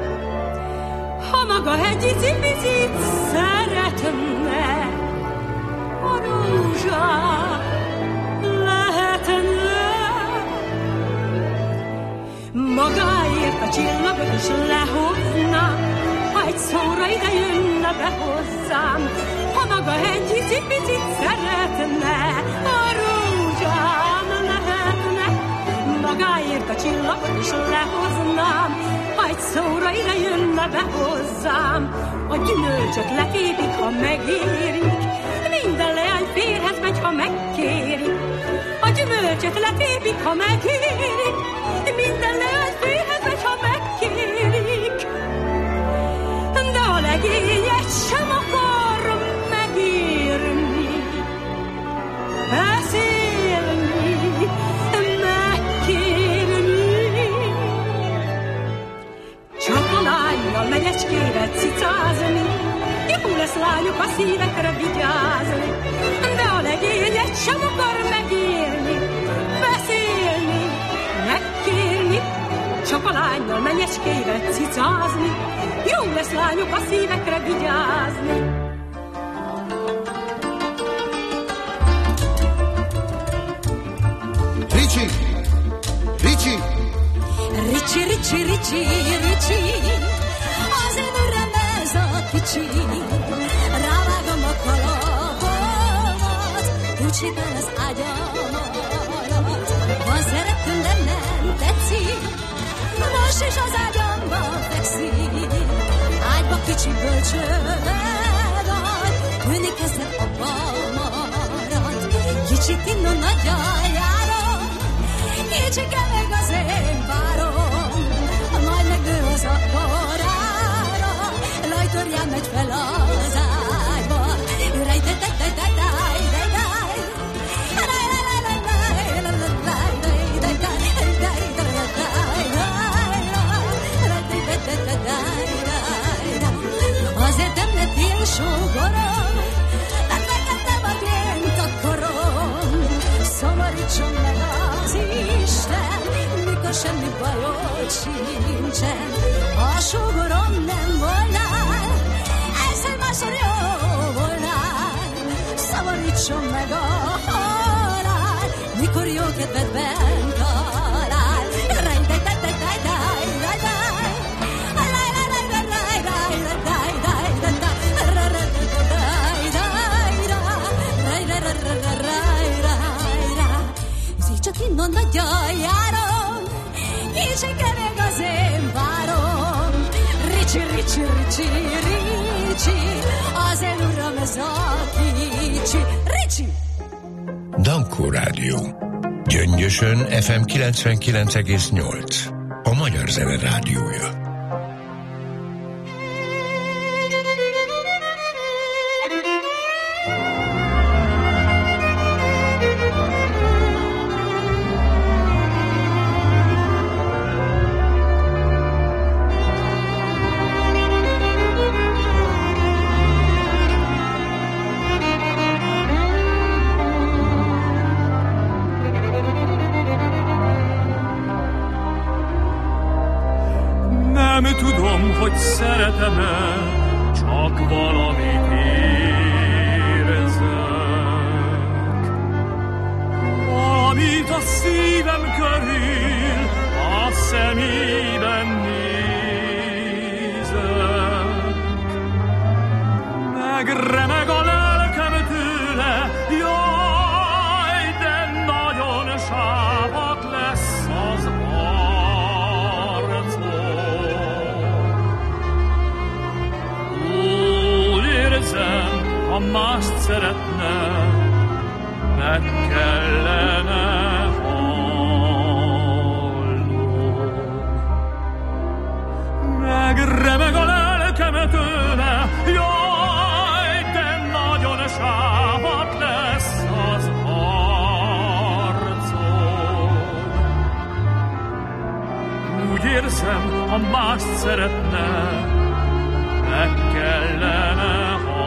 Ha maga egy icipicit szeretne, a rózsát lehetne. Magáért a csillagot is lehozna, ha egy szóra ide jönne be hozzám. Ha maga egy icipicit szeretne, a rózsám lehetne. Magáért a csillagot is lehoznám, ha egy szóra ide jönne be hozzám. A gyümölcsöt letépik, ha megérik, minden leány férhez megy, ha megkérik. A gyümölcsöt letépik, ha megérik, minden leány férhez megy, ha megkérik. De a legényet sem akar megírni, beszélni, megkérni. Csak a lányjal megyecskére cicázni, jó lesz lányok a szívekre vigyázni. De a legényet sem akar megírni, beszélni, megkérni. Csak a lányjal menyecskével cicázni, jó lesz lányok a szívekre vigyázni.
Ricsi! Ricsi!
Ricsi, Ricsi, Ricsi, Ricsi, az én öröm ez a kicsi. Rávágom a kalapomat, úgy sétál az ágyam alatt. Van szeretőm, de nem tetszik, most is az ágyamban fekszik. Ágyba kicsi bölcsővel áll, ülni kezdett abba marad. Kicsit innen nagyjal járom, kicsike meg az én várom. Majd megnő az akkorára, lajtorján megy fel az ágyba. Azért nem lettél sógorom, mert neked nem ad én takarom. Szomorítson meg az Isten, mikor semmi bajod sincsen. Ha sógorom nem volnál, egyszer másszor jó volnál. Szomorítson meg a halál, mikor jó kedvedben talál. Ricsi, Ricsi, Ricsi, az én uram ez a kicsi. Ricsi!
Dankó Rádió. Gyöngyösön ef em kilencvenkilenc egész nyolc. A Magyar Zene Rádiója.
Nem tudom, hogy szeretem-e, csak valamit érzek. Valamit a szívem körül, a szemében nézek. Megremeg a lelkem tőle, jaj, de nagyon sápat lesz az ha mást szeretne, meg kellene hallnom. Megremeg a lelkem tőle, jaj, de nagyon sápat lesz az arcom. Úgy érzem, ha mást szeretne, meg kellene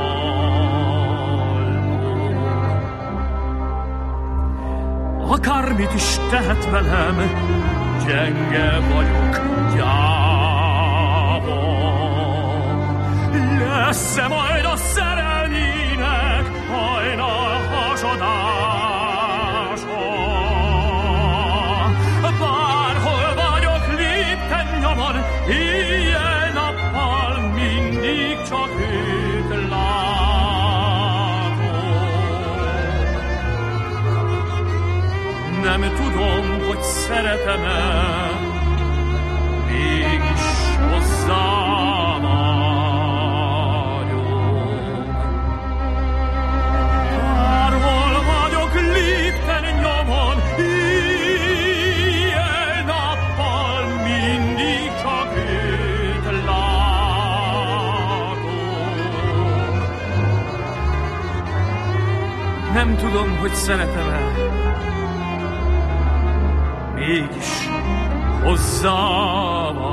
akármit is tehet velem, gyenge vagyok, gyáva. Lesz-e majd a szerelmének hajnal hasadása? Bárhol vagyok lépten nyomon, éjjel-nappal mindig csak őt látom. Nem tudom, hogy szeretem-e, mégis hozzá vagyok. Bárhol vagyok lépten nyomon, éjjel-nappal mindig csak őt látom. Nem tudom, hogy szeretem-e, mégis hozzá vagyok.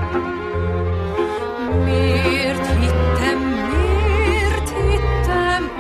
Miért hittem, miért hittem,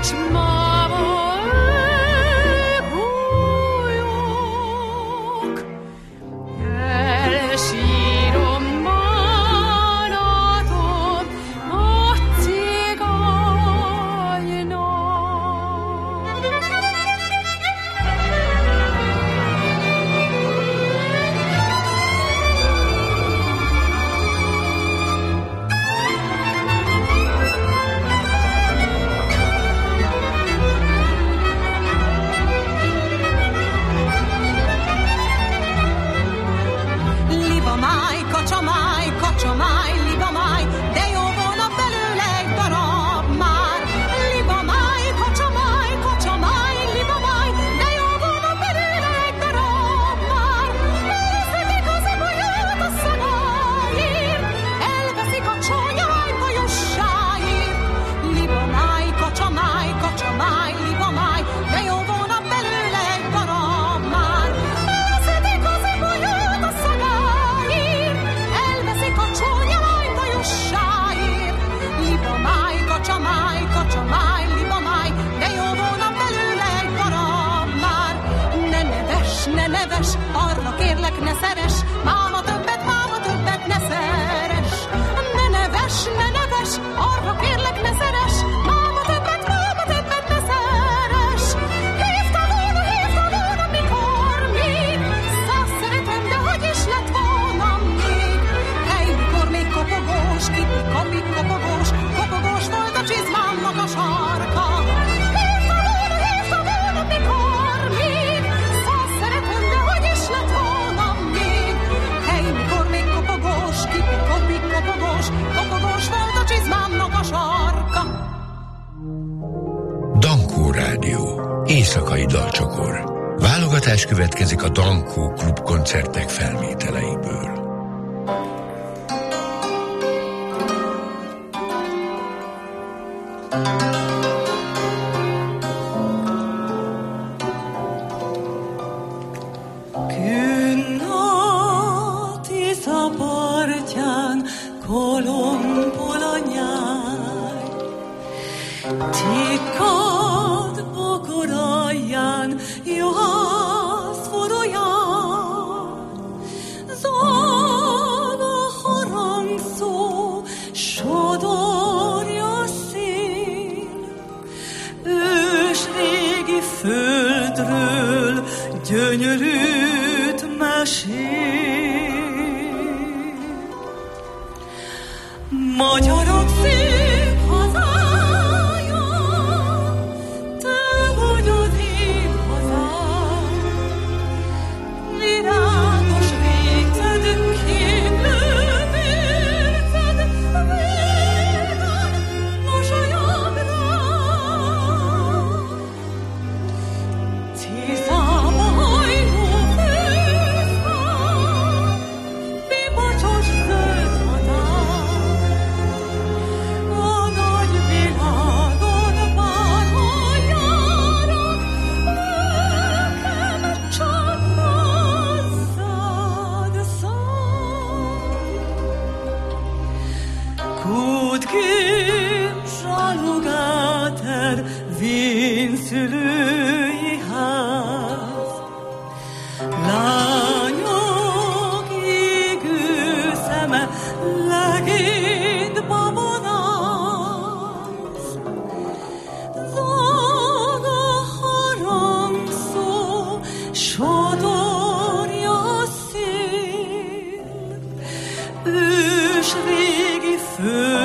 Éjszakai dalcsokor. Válogatás következik a Dankó Klub koncertek felvételeiből.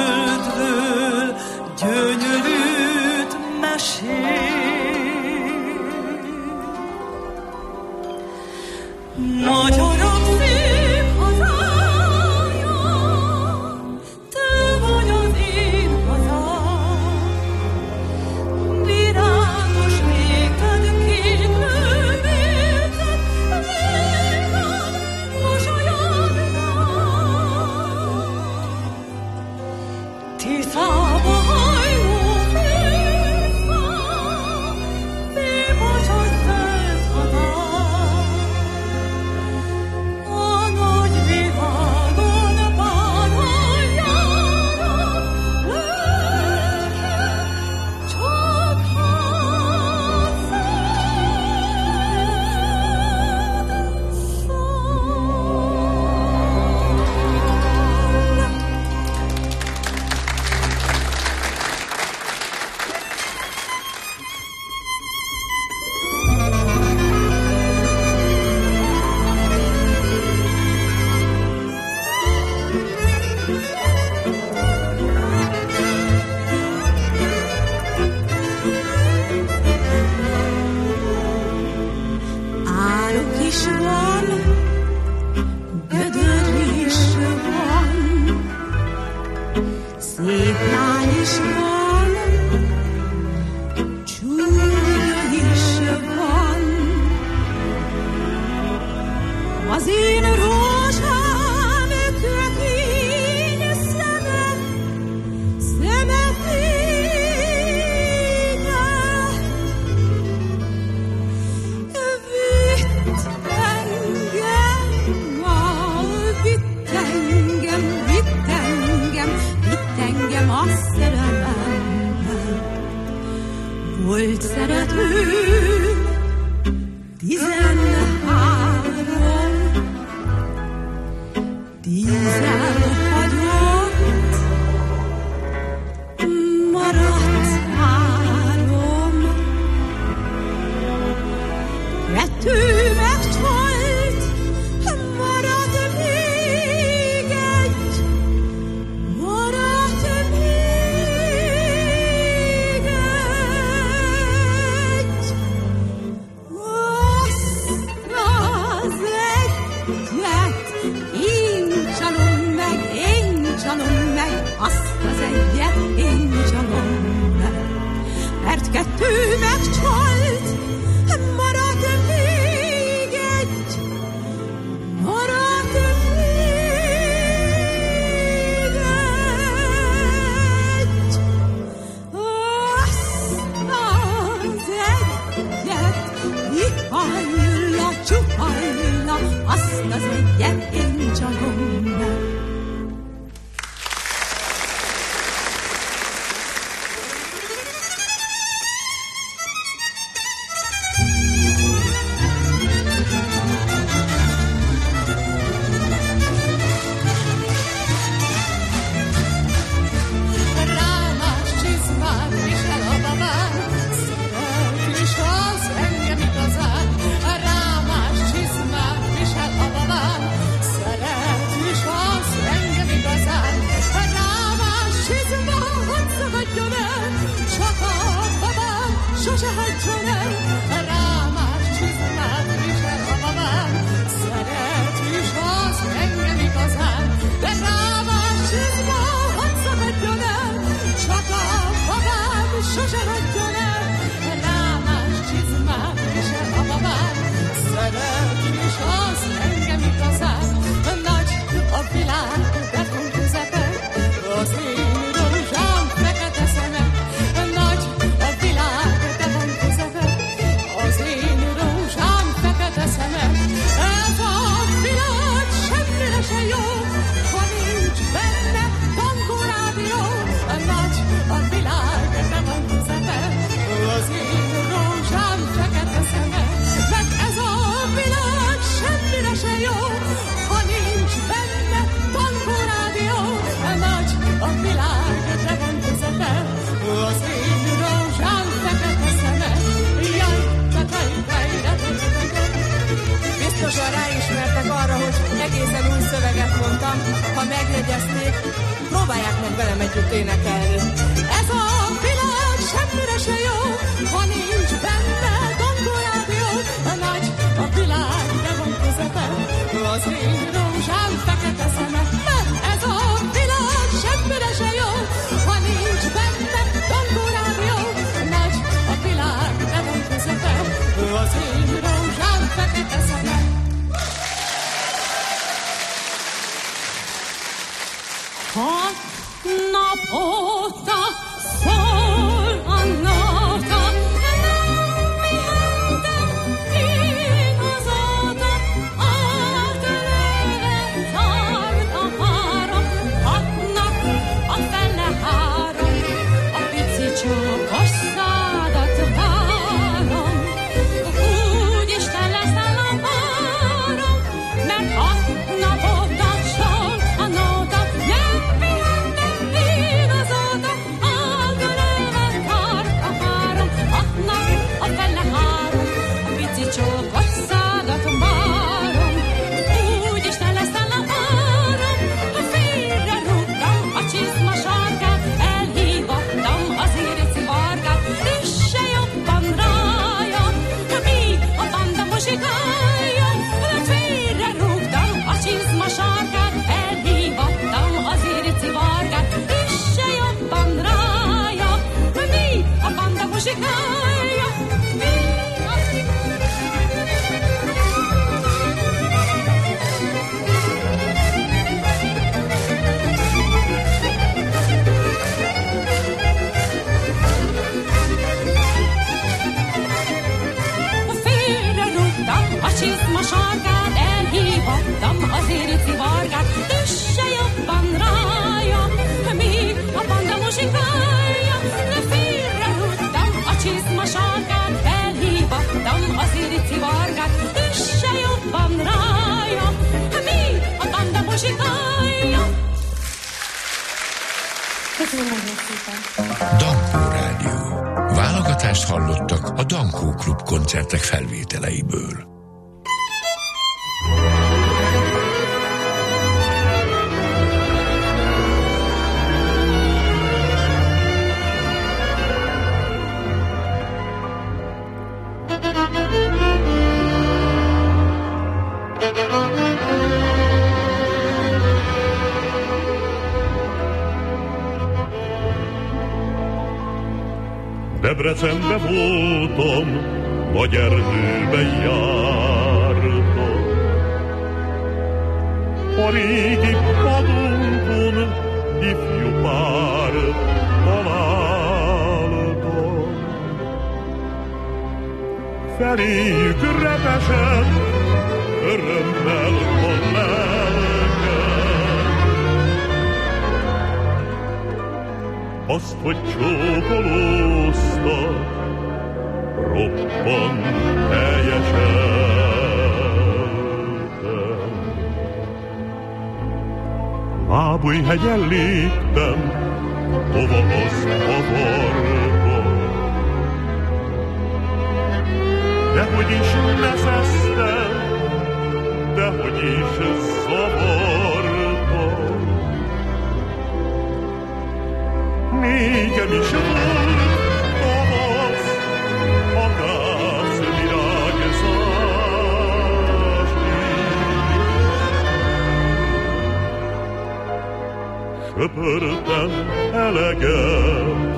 Földről gyönyörűt mesél.
volt szerető, tizenhárom, tízen hagyott, maradt három, kettő megcsalt, maradt még egy, maradt még egy. Azt az egyet én csalom meg, én csalom meg, azt az egyet én csalom meg, mert kettő megcsalt, maradt még egy, maradt még egy. Azt az egyet ihajla, csupajla, azt az egyet én csalom meg.
Rámás csizmát visel a babám, szeret is az engem igazán. Rámás csizmát visel a babám, szeret is az engem igazán. Rámás csizma, hadd szagadjon el, csak a babám sose hagyjon el. Rámás csizmát visel a babám, szeret is az engem igazán. De rámás csizma, hadd szagadjon el, csak a babám sose hagyjon el. Rámás csizmát visel a babám, szeret is az engem igazán. Nagy a világ, de van közepe, az én rózsám fekete szeme. Nagy a világ, de van közepe, az én rózsám fekete szeme. Ez a világ semmire se jó, ha nincs benne tankorádió. Nagy a világ, de van közepe, az én rózsám fekete szeme. Mert ez a világ semmire se jó, ha nincs benne tankorádió. Nagy a világ, de van közepe, az én rózsám fekete szeme. Jaj, tataj, taj, taj, biztosan ráismertek arra, hogy egészen új szöveget mondtam. Ha megjegyezték, próbálják meg velem együtt énekelni. Ez a világ semmire se jó, ha nincs benne tankorádió. Nagy a világ, de van közepe, az én rózsám fekete szeme. Mert ez a világ semmire se jó, ha nincs benne tankorádió. Nagy a világ, de van közepe, az én rózsám fekete szeme.
Hat napot csizma sarkán, felhívattam az irici vargát, üsse jobban rája, mi a banda muzsikája. Köszönöm nagyon szépen.
Dankó Rádió. Válogatást hallottak a Dankó Klub koncertek felvételeiből.
Debrecenbe voltam, nagy erdőben jártam. A régi padunkon ifjú pár találtam. Feléjük repesett, örömmel a lelkem. Azt, hogy csókolóztak, roppan helyeseltem. Ábújhegyen léptem, hova az avarba. Dehogy is neszeztem, dehogy is zavartam. Négem is volt tavasz, a gáz virágzás is. Söpörtem eleget,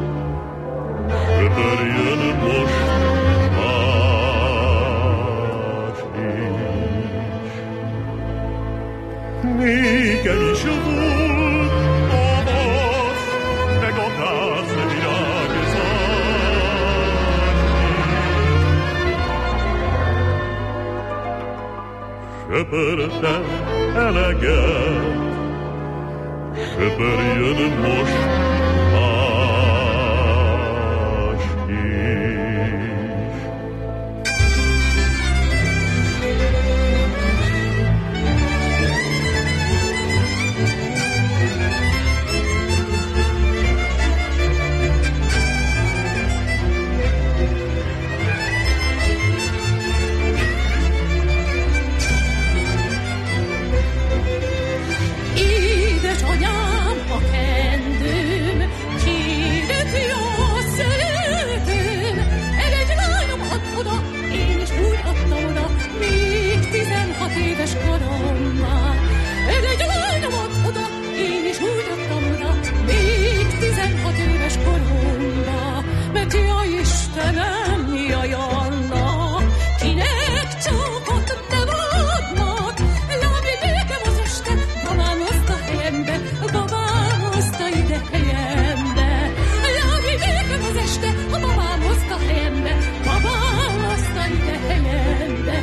söpörjön most más is. Négem is volt tavasz, meg a gáz virágzás is. Söpörtem eleget, söpörjön most más is.
Édesanyám, a kendőm, kérek jó szeretőm, egy lányom ad oda, én is úgy adtam oda, még tizenhat éves koromban. Egy lányom ad oda, én is úgy adtam oda, még tizenhat éves koromban. Mert jaj Istenem, jaj Anna, kinek csókot nem adnak, lábi békem az este, babám hozta helyembe, babám hozta ide helyembe. Lábi békem az este, a babám hozta helyembe, babám hozta ide helyembe.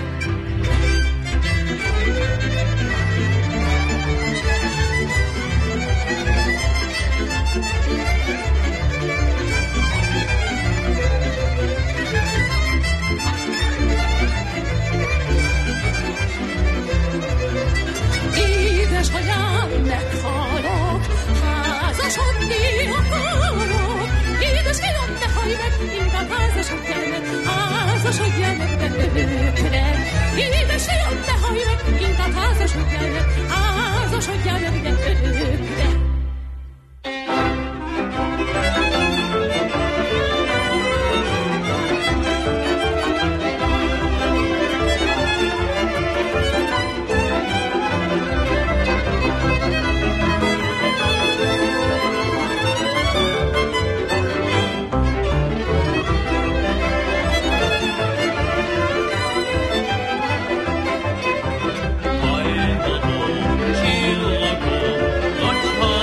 Édesanyám, meghalok, házasodni akarok. Édesanyám, ne hallj meg, inkább házasodjál meg, házasodjál meg velőkre. Édesanyám, ne hallj meg, inkább házasodjál meg, házasodjál meg velőkre.
Hajnalom, csillagom, nagy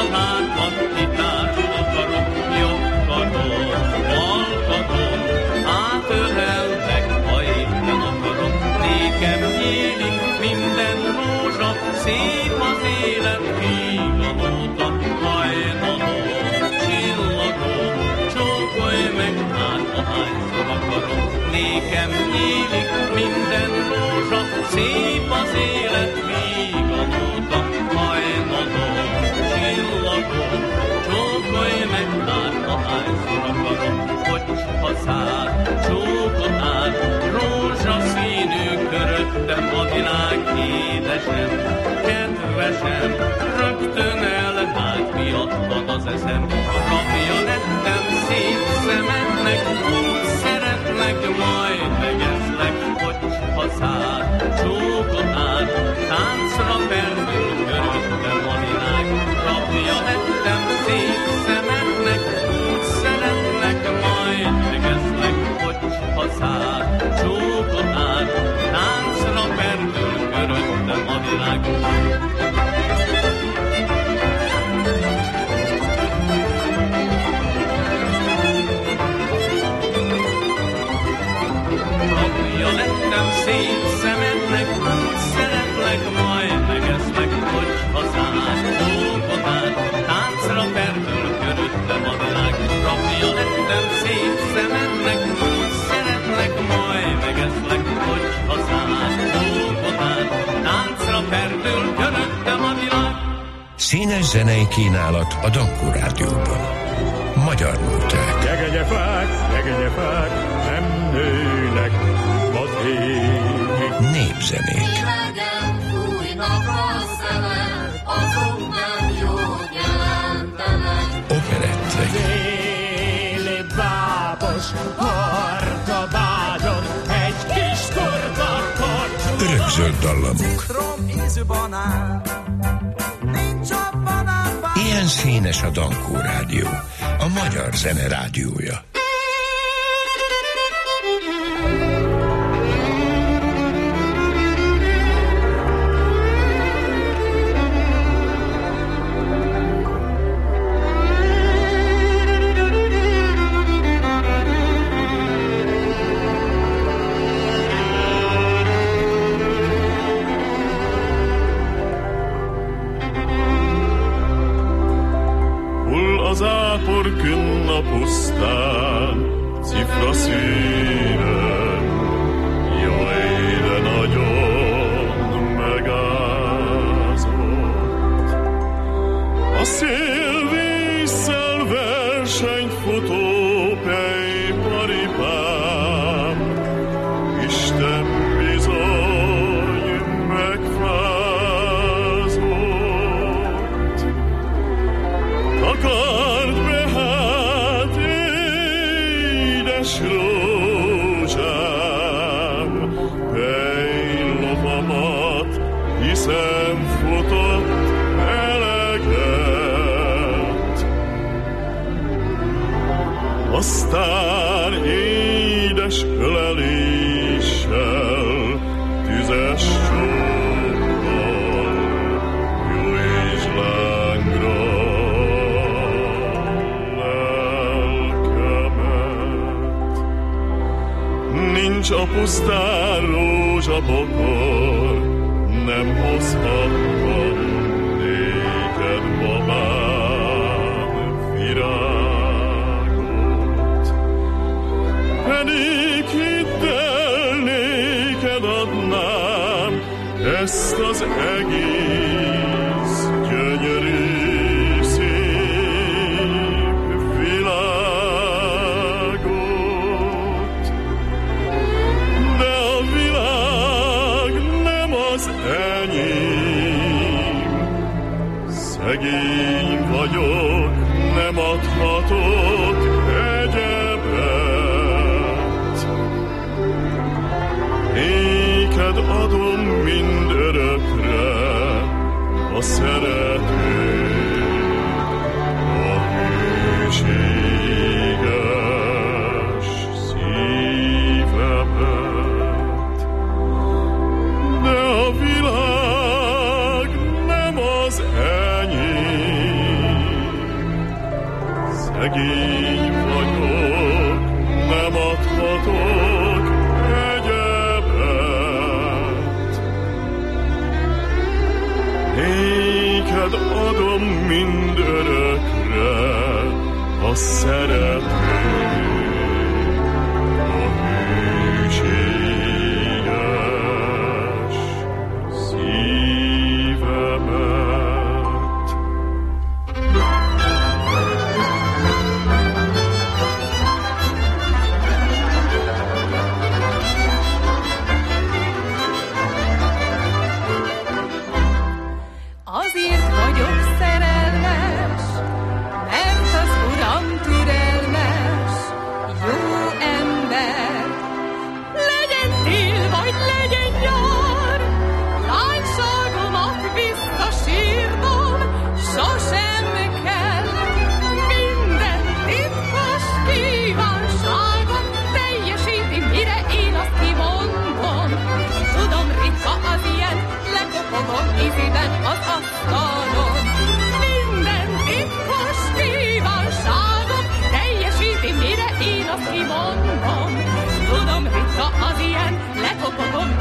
ahányszor akarom. Nékem nyílik minden rózsa, szép az élet, míg a nóta. Hajnalom, csillagom, csókolj meg már, ahányszor akarom. Hogyha száll, csókot át, rózsaszínű köröttem a világ. Édesem, kedvesem, rögtön elvált, miattad az eszem. Rabja lettem szép szemednek, úgy szeretlek, majd megeszlek. Hogyha száll, csókot át, táncra perdül köröttem a világ. Rabja lettem szép szemednek, úgy szeretlek, majd megeszlek. Hogyha száll, csókot át, táncra perdül köröttem a világ. Rabja lettem szép szemednek, úgy szeretlek, majd megeszlek. Hogyha száll, csókot át, táncra perdül köröttem a világ. Rabja lettem szép szemednek, úgy szeretlek, majd megeszlek. Hogyha száll, csókot át, táncra perdül köröttem a világ.
Színes zenei kínálat a Dankó Rádióban. Magyar nóták.
Jegenyefák, jegenyefák, nem nőnek vad égig.
Népzenék.
Hidegen fújnak a szelek, azok nem jót jelentenek.
Operettek.
Déli bábos hordobágyon egy kis kurva korcsú.
Örökzöld dallamok. Ilyen színes a Dankó Rádió, a magyar zene rádiója.
Az ápor künn a pusztán, cifra színen, jaj, de nagyon megázott. A szél vízszel versenyt futó pejparipám, Isten bizony megfázott. Takard be hát édes rózsám, pejlovamat, hiszen futott eleget. Aztán édes öleléssel, tüzes csókkal, gyújts lángra lelkemet. Nincs a pusztán rózsabokor, nem hozhattam néked, babám, virágot. Pedig hidd el, néked adnám ezt az egész gyönyörű szép világot. De a világ nem az enyém, szegény vagyok, nem adhatok egyebet. Néked adom mindörökre a szerető, a hűséges szívemet. De a világ nem az enyém, szegény vagyok, nem adhatok egyebet. Néked adom mindörökre a szerető,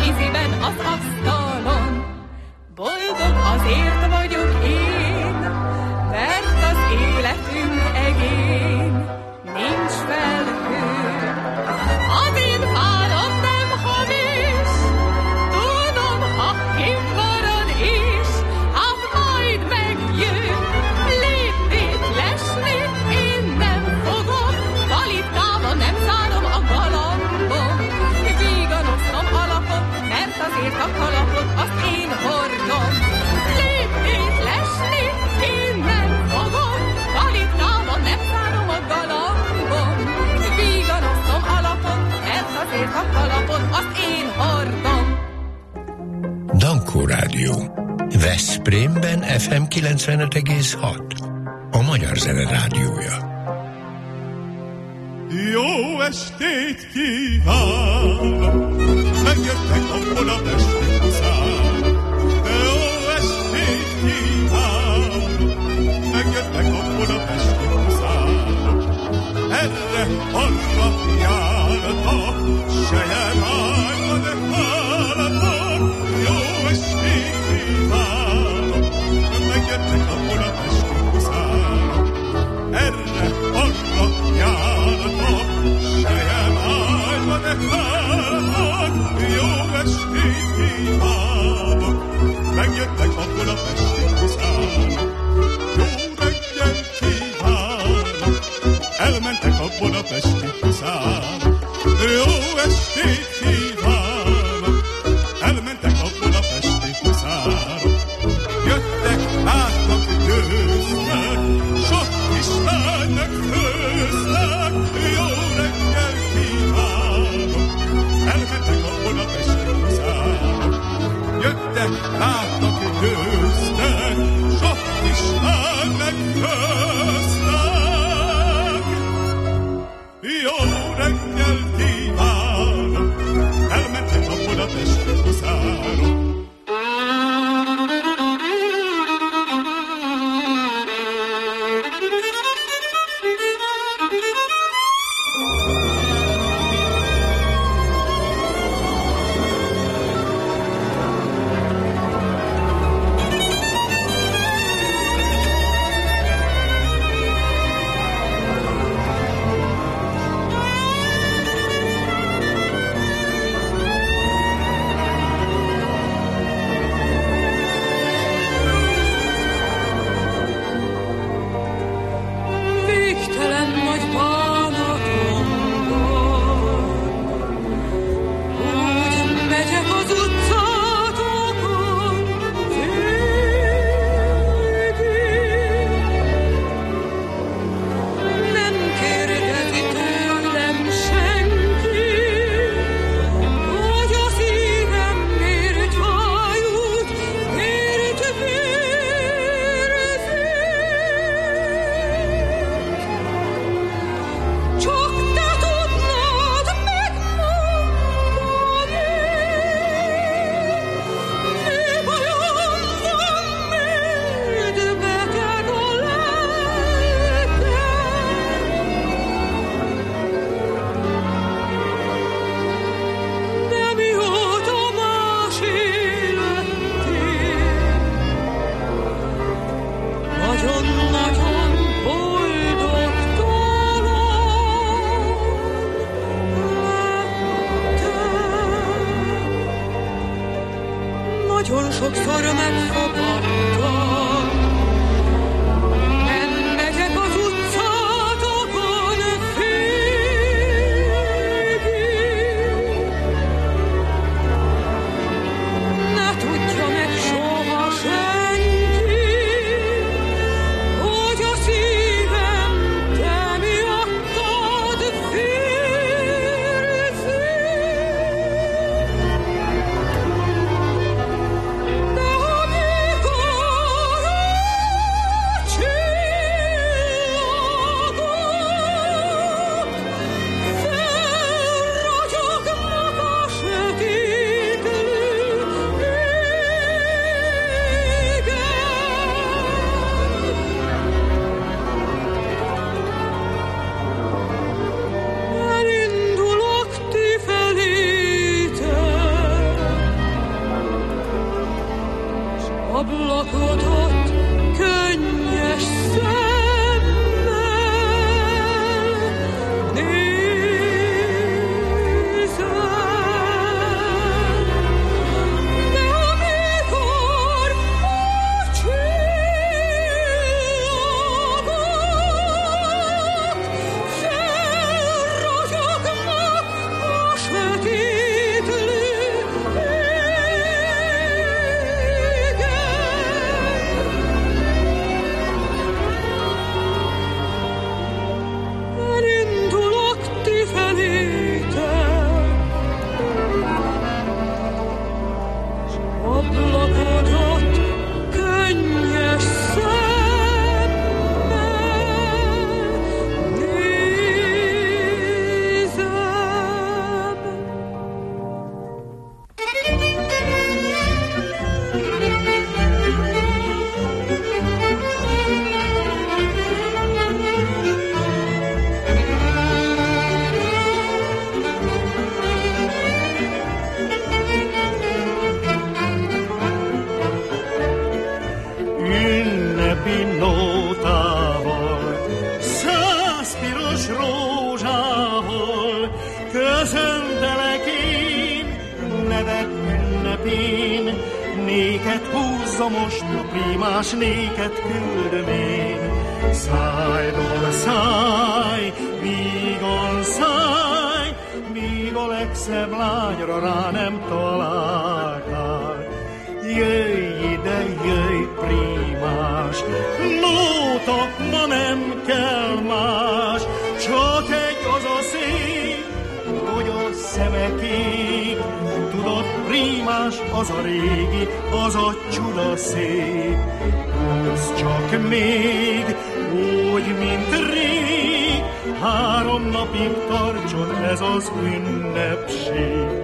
víziben az asztalon. Boldog azért vagyok én, mert az életünk egén nincs felhő. Az én pálom nem hamis, tudom, ha kimmarad is, hát majd megjön. Lépét lesni én nem fogom, kalitkával nem zárom a galambom. Víganoztam alapot, mert azért a kalapot azt én hordom. Lépét lesni én nem fogom, kalitkával nem zárom a galambom. Víganoztam alapot, mert azért a kalapot azt én hordom.
Dankó Rádió. Veszprémben ef em kilencvenöt egész hat. A Magyar Zene Rádiója.
Jó estét kívánok! Megjöttek a budapesti huszárok. Jó estét kívánok! Megjöttek a budapesti huszárok. Erre arra jártak, sejem állva de háltak. Jó estét kívánok! Megjöttek a budapesti huszárok. Erre arra jártak, sejem állva de háltak. Jó estét kívánok! Megjöttek a budapesti huszárok. Jó reggel kívánok! Elmentek a budapesti huszárok. Jó estét kívánok! Elmentek a budapesti huszárok. Jöttek, látnak, győztek, sok kislánynak főztek. Jó reggel kívánok! Elmentek a budapesti huszárok. Jöttek, látnak, győztek, sok kislánynak főztek. Jó reggel kívánok! Elmentek a budapesti huszárok.
Nagyon sokszor megfogadtam, nem megyek az utcátokon végig. Ne tudja meg soha senki, hogy a szívem te miattad vérzik. De amikor
Köszöntelek én, neved ünnepén, néked húzza most a primás, néked küldöm én. Szájról száj, vígan száj, míg a legszebb lányra rá nem találtál. Jöjj ide, jöjj primás, nóta, ma nem kell más, csak egy az a szép, hogy a szemekig. Tudod, primás, az a régi, az a csuda szép. Az csak még úgy, mint rég, három napig tartson ez az ünnepség.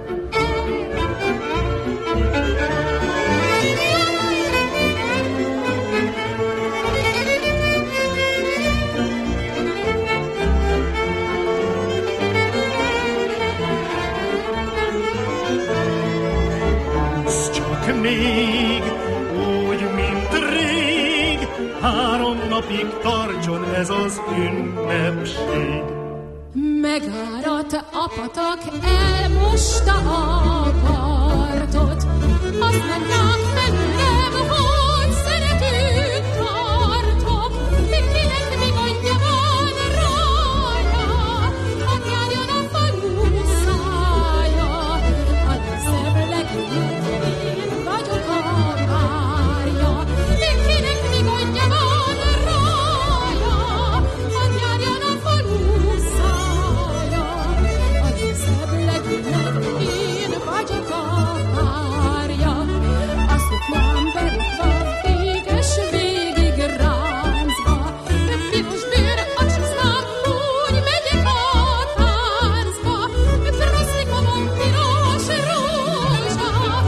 Még úgy, mint rég, három napig tartson ez az ünnepség.
Megáradt a patak, elmosta a partot, azt mondták bennem, hogy szeretőt tartok, kinek mi gondja van rajta, hogy járjon a falu szája, a legszebb legjobb. Vagyok a párja, kinek mi gondja van rája, hadd járjon a falu szája. A legszebb legjobb, én vagyok a párja. Azt tudnám berúgva, véges végig ráncba, piros bőr, a csizmám, úgy megyek a táncba, proszlikomon piros rózsa.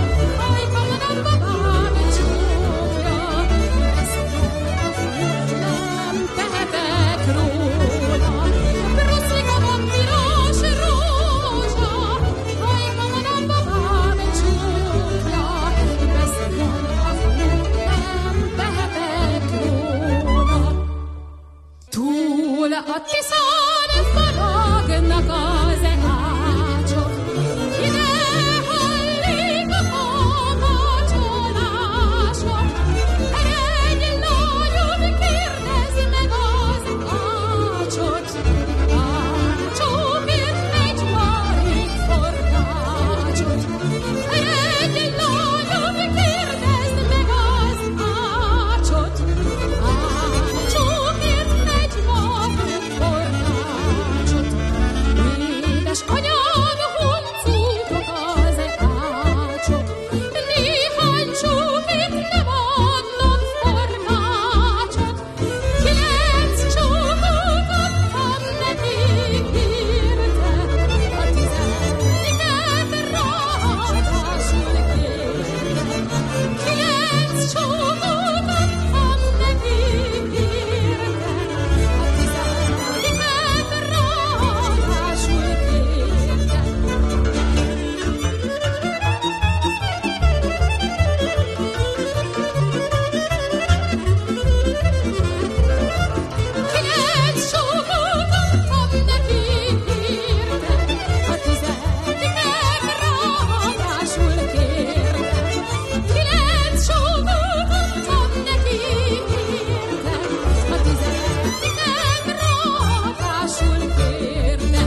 Babám csókja, ezt nem tehetek róla. Bruszlikomon piros rózsa, hajkamon a babám csókja, beszéljen a falut, nem tehetek róla. Túl a Tiszán faragnak az ácsok, ide hallik a kamacsolások. Eredj, lányom, kérdezd meg az ácsot, ácsókért egy marik forgácsot. Eredj, lányom, kérdezd meg az ácsot, ácsókért egy marik forgácsot. Édes anyám, huncútok az ácsok, néhány csókét nem adnom forgácsot. Kilenc csókot adtam nekik érte, a tizediket ráadásul kérte. Kilenc csókot adtam nekik érte, a tizediket ráadásul kérte. Kilenc csókot adtam nekik érte, a tizediket ráadásul kérte. Kilenc csókot adtam nekik érte, a tizediket ráadásul kérte.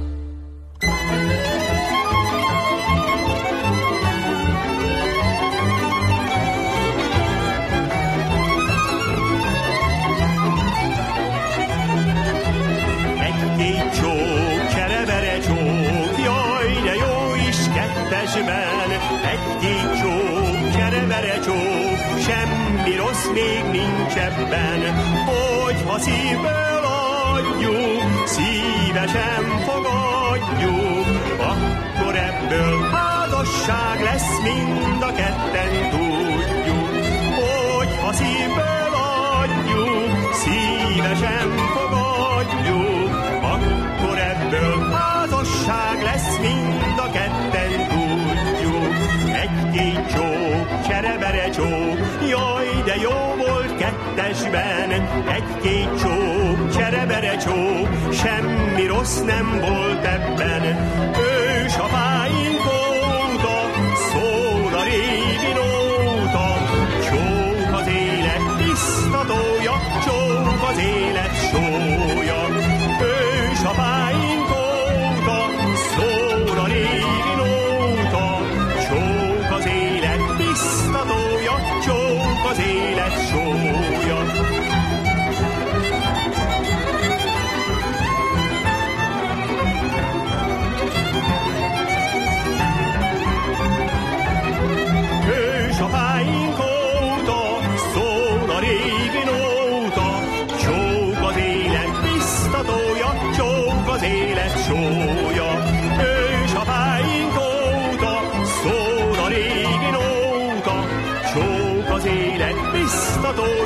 Egy-két csók, cserebere csók, jaj, de jó is kettesben. Egy-két csók, cserebere csók, semmi rossz még nincs ebben. Hogyha szívből adjuk, szívesen fogadjuk, akkor ebből házasság lesz, mind a ketten tudjuk. Hogyha szívből adjuk, szívesen fogadjuk, akkor ebből házasság lesz, mind a ketten tudjuk. Egy-két csók, cserebere csók, jaj, de jó volt kettesben. Egy-két csók, cserebere csók, semmi rossz nem volt ebben.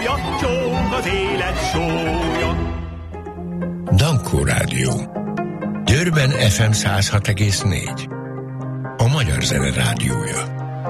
sója, csók az élet sója.
Dankó Rádió. Győrben ef em száz hat egész négy. A Magyar Zene Rádiója.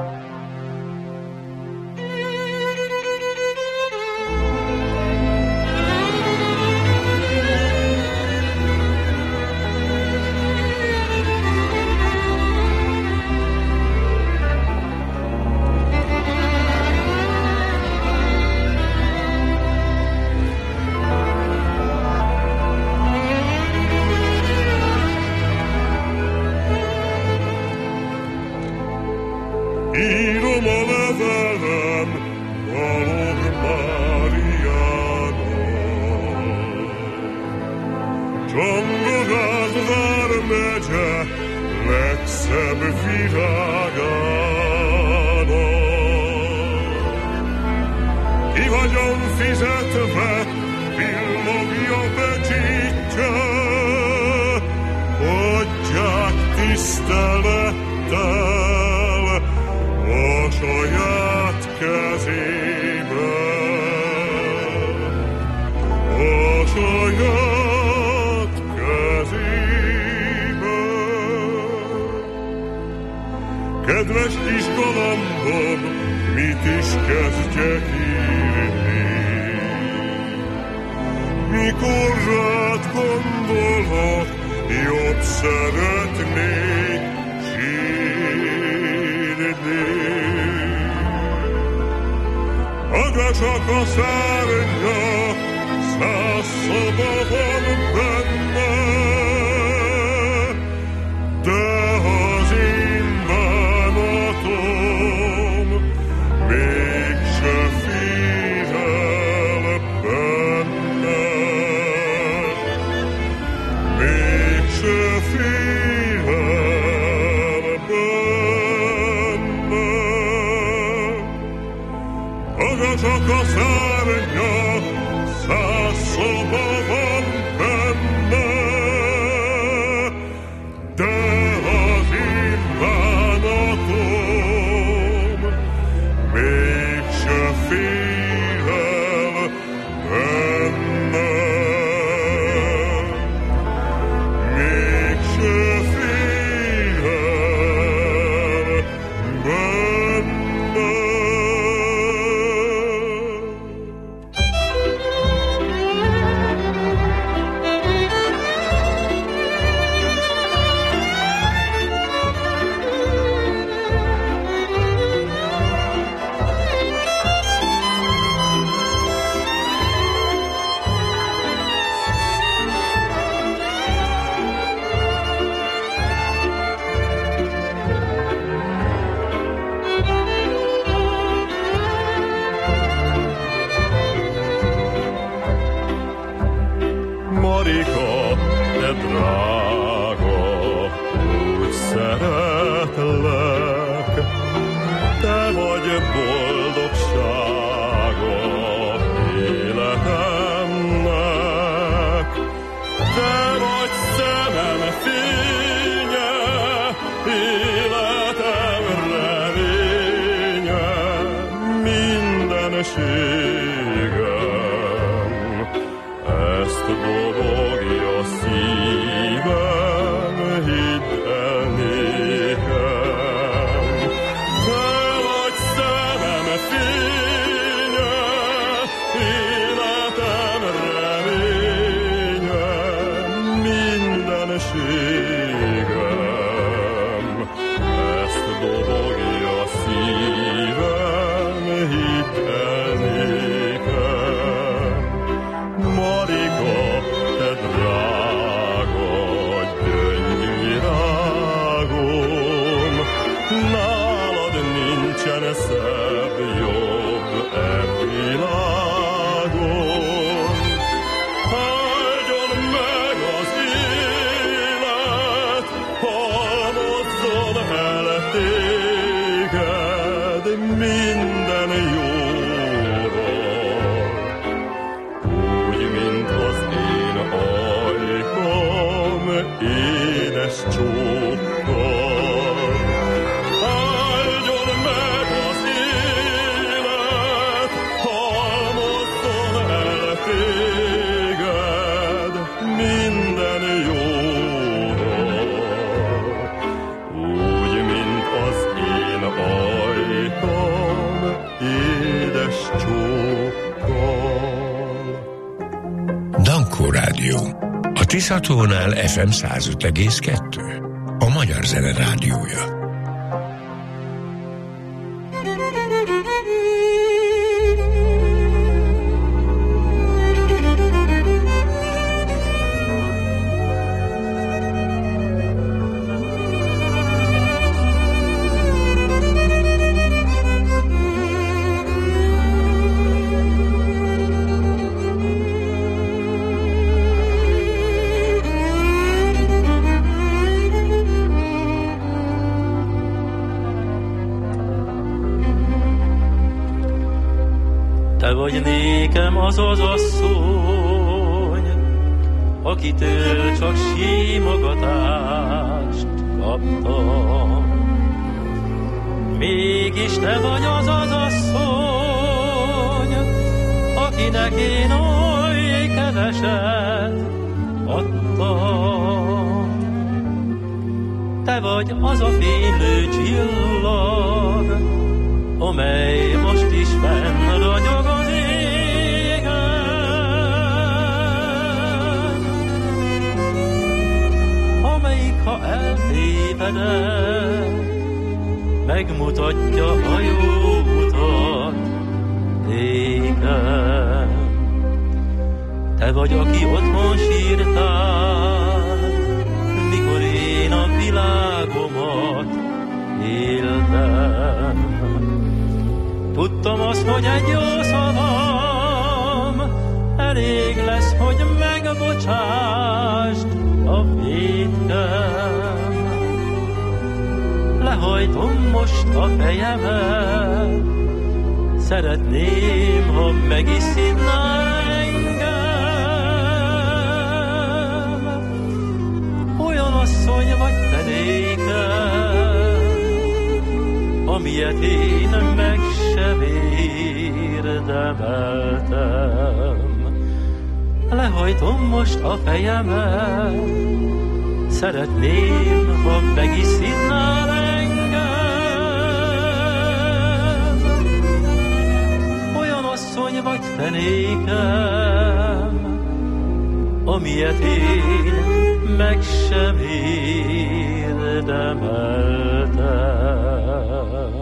Írom a levelem Balogh Máriának. Csongorát vármegye legszebb virágának. Ki vagyon fizetve, villogja becsítja, adják tisztelettel a saját kezében, a saját kezében. Kedves kis galambom, mit is kezdjek írni? Mikor rád gondolok, jobb szeretnék maga csak a szárnya, száz szoba van benne, de az én bánatom mégse fér el benne, mégse fér el benne. Maga csak a szárnya, száz szoba van benne, de az én bánatom mégse fér el benne, mégse fér el benne. Marika, te drága, úgy szeretlek, te vagy boldogsága életemnek, te vagy szemem fénye, életem reménye, mindenségem, ezt dobogja szívem, hidd el nékem. Te vagy szemem fénye, életem reménye, mindenségem, ezt dobogja szívem, hidd el nékem. Marika, te drága gyöngyvirágom, nálad nincsen szebb, jobb e világon. Áldjon meg az élet, halmozzon el téged minden jóra, úgy, mint az én ajkom édes csókkal. Áldjon meg az élet, halmozzon
Tiszatónál ef em száz öt egész kettő. A Magyar Zene Rádiója.
Vagy nékem az az asszony, akitől csak simogatást kaptam. Mégis te vagy az az asszony, akinek én oly keveset adtam. Te vagy az a fénylő csillag, amely most is fenn ragyog az égen. Amelyik, ha eltévedek, megmutatja a jó utat nékem. Te vagy, aki otthon sírtál, mikor én a világomat éltem. Tudtam azt, hogy egy jó szavam elég lesz, hogy megbocsásd a védkem. Lehajtom most a fejemet, szeretném, ha megiszidnál engem. Olyan asszony vagy te nékem, amilyet én meg sem érdemeltem. Lehajtom most a fejemet, szeretném, ha megiszidnál engem. Olyan asszony vagy te nékem, amilyet én meg sem érdemeltem.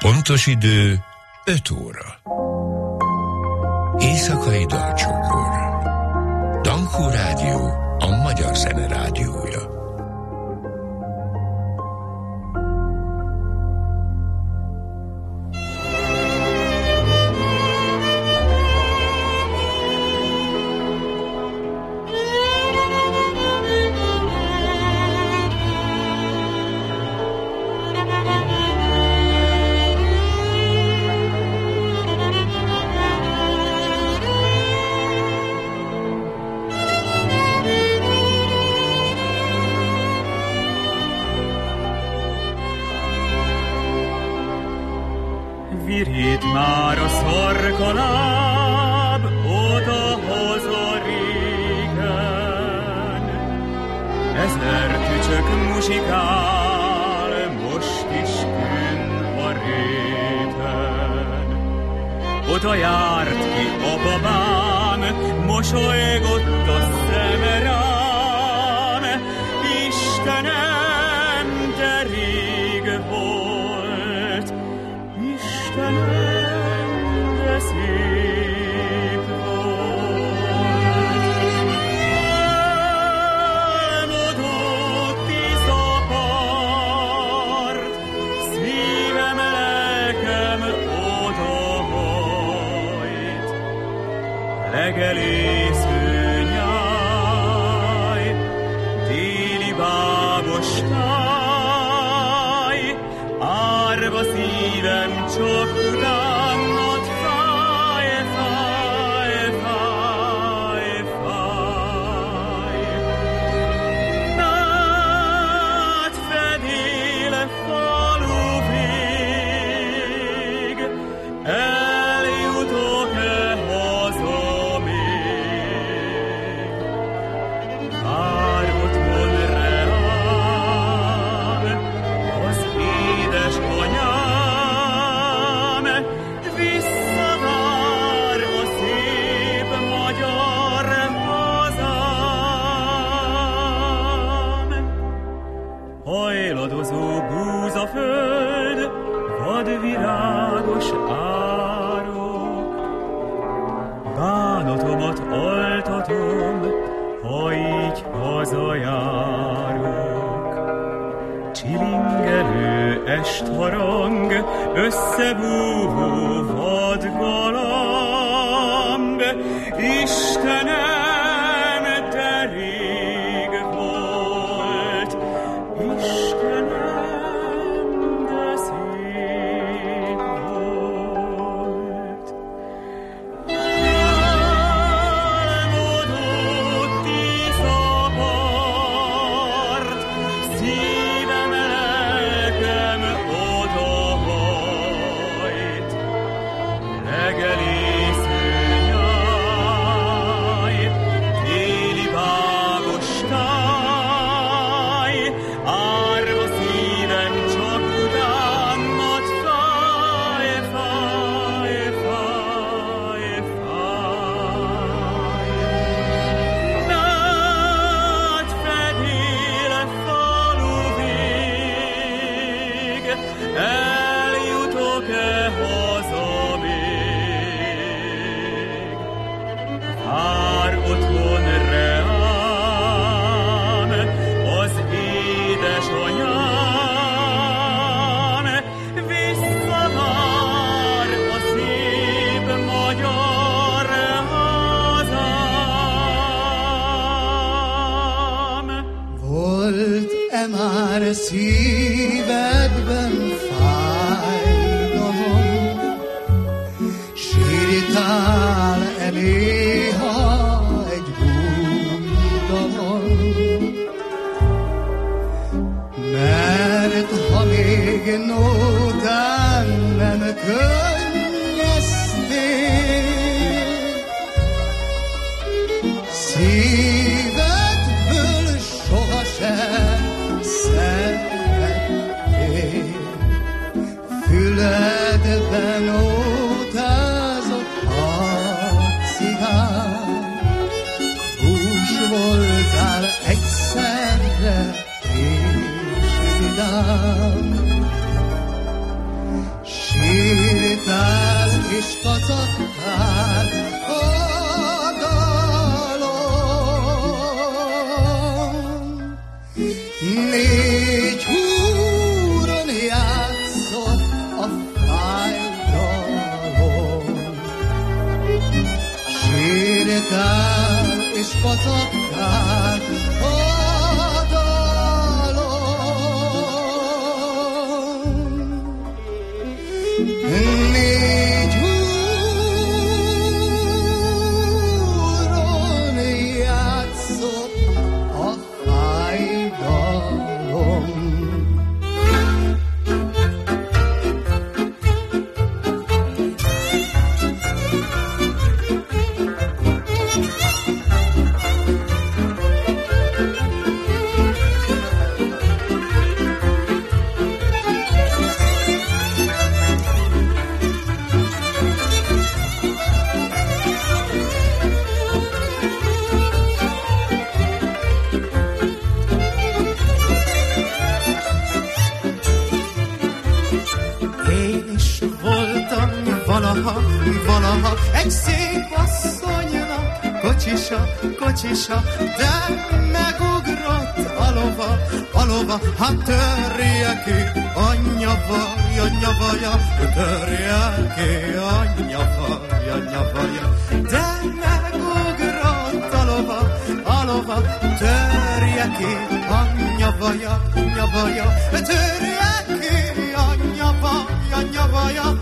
Pontos idő öt óra. Éjszakai dalcsokor. Dankó Rádió, a magyar zene rádiója.
Virít már a szarkaláb, odahaza régen. Ezer tücsök muzsikál, most is künn a réten. Oda járt ki a babám, mosolygott a szeme rám. Istenem, de rég volt, Istenem, de szép volt. Elmodott tiszapart, szívem, lelkem odahajt. Legelésző nyáj, téli bábos táj, árva szívem csak utánad fáj, fáj, fáj, fáj. Átfedél falu vég, eljutok-e haza még? Vár otthon reám, az édes anyám, visszavár a szép magyar hazám. Hajladozó búzaföld, vadvirágos árok, bánatomat altatom, ha így hazajárok. Csilingelő estharang, összebúvó vadgalamb. Istenem, de rég volt, Istenem, de szép volt. Elmodott tiszapart, szívem, lelkem odahajt. Legelésző nyáj, téli bábos táj, árva szívem csak utánad fáj, fáj, fáj, fáj. Átfedél falu vég, eljutok-e haza még? Vár otthon reám, az édes anyám, visszavár a szép magyar hazám.
Volt-e már szívedben fájdalom? Sírtál-e néha egy bújdalom? Mert ha még nótán nem könnyeztél, szívedből sohasem szerettél. Füledben ótázott hang, sétál és pacakkál a dalom. Négy húron játszott a fájdalom.
Valaha, valaha egy szép asszonynak kocsisa, kocsisa, de megugrott a lova, a lova, hát törje ki, anyja vaj, anyja vaja, törje ki, anyja vaj, anyja vaja, de megugrott a lova, a lova, törje ki, anyja vaja, anyja vaja, törje ki, anyja vaj, anyja vaja.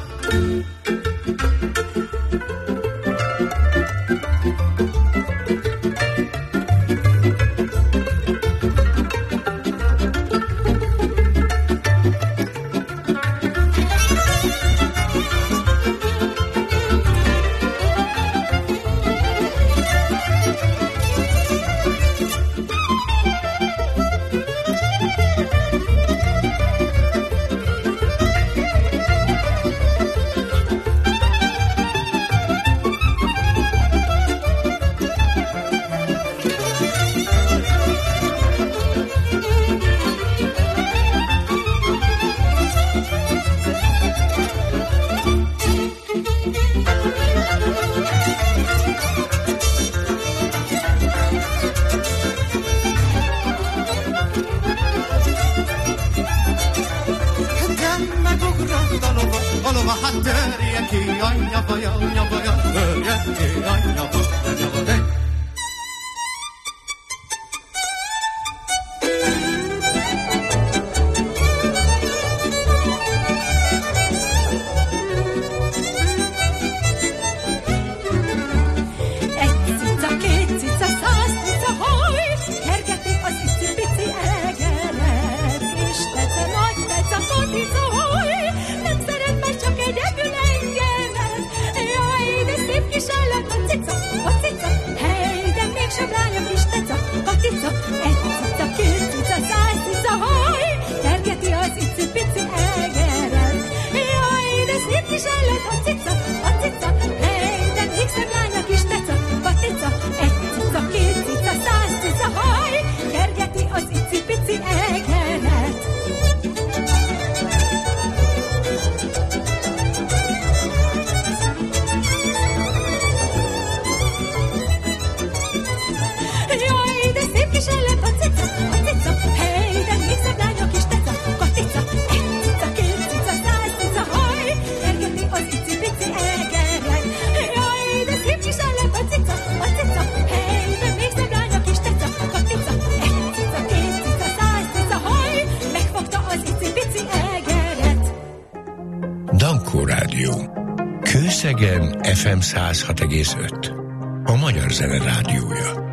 Kőszegen ef em száz hat egész öt. A Magyar Zene Rádiója.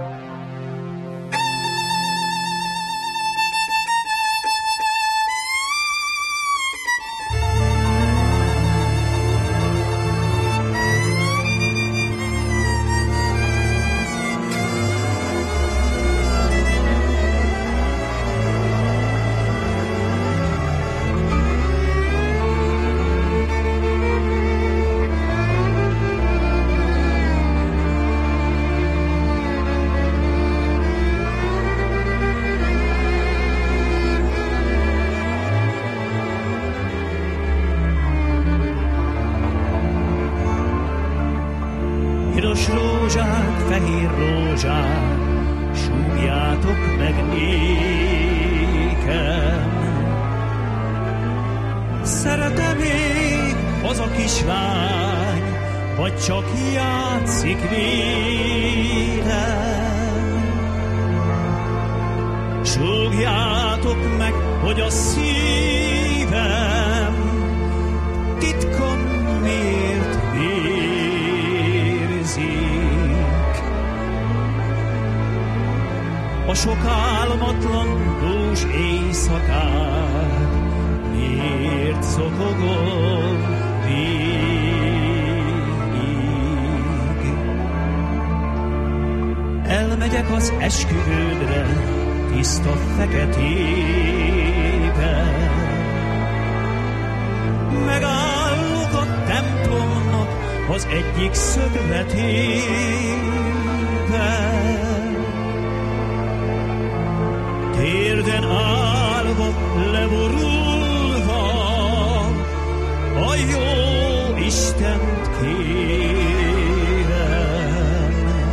Piros rózsák, fehér rózsák, súgjátok meg nékem. Szeretem én, az a kislány, vagy csak játszik vélem. Súgjátok meg, hogy a szívem titkon miért vérzik. A sok álmatlan dús éjszakát miért szokogom végig. Elmegyek az esküvődre tiszta feketébe, megállok a templomnak az egyik szögletébe. Térden állva, leborulva, a jó Istent kérem,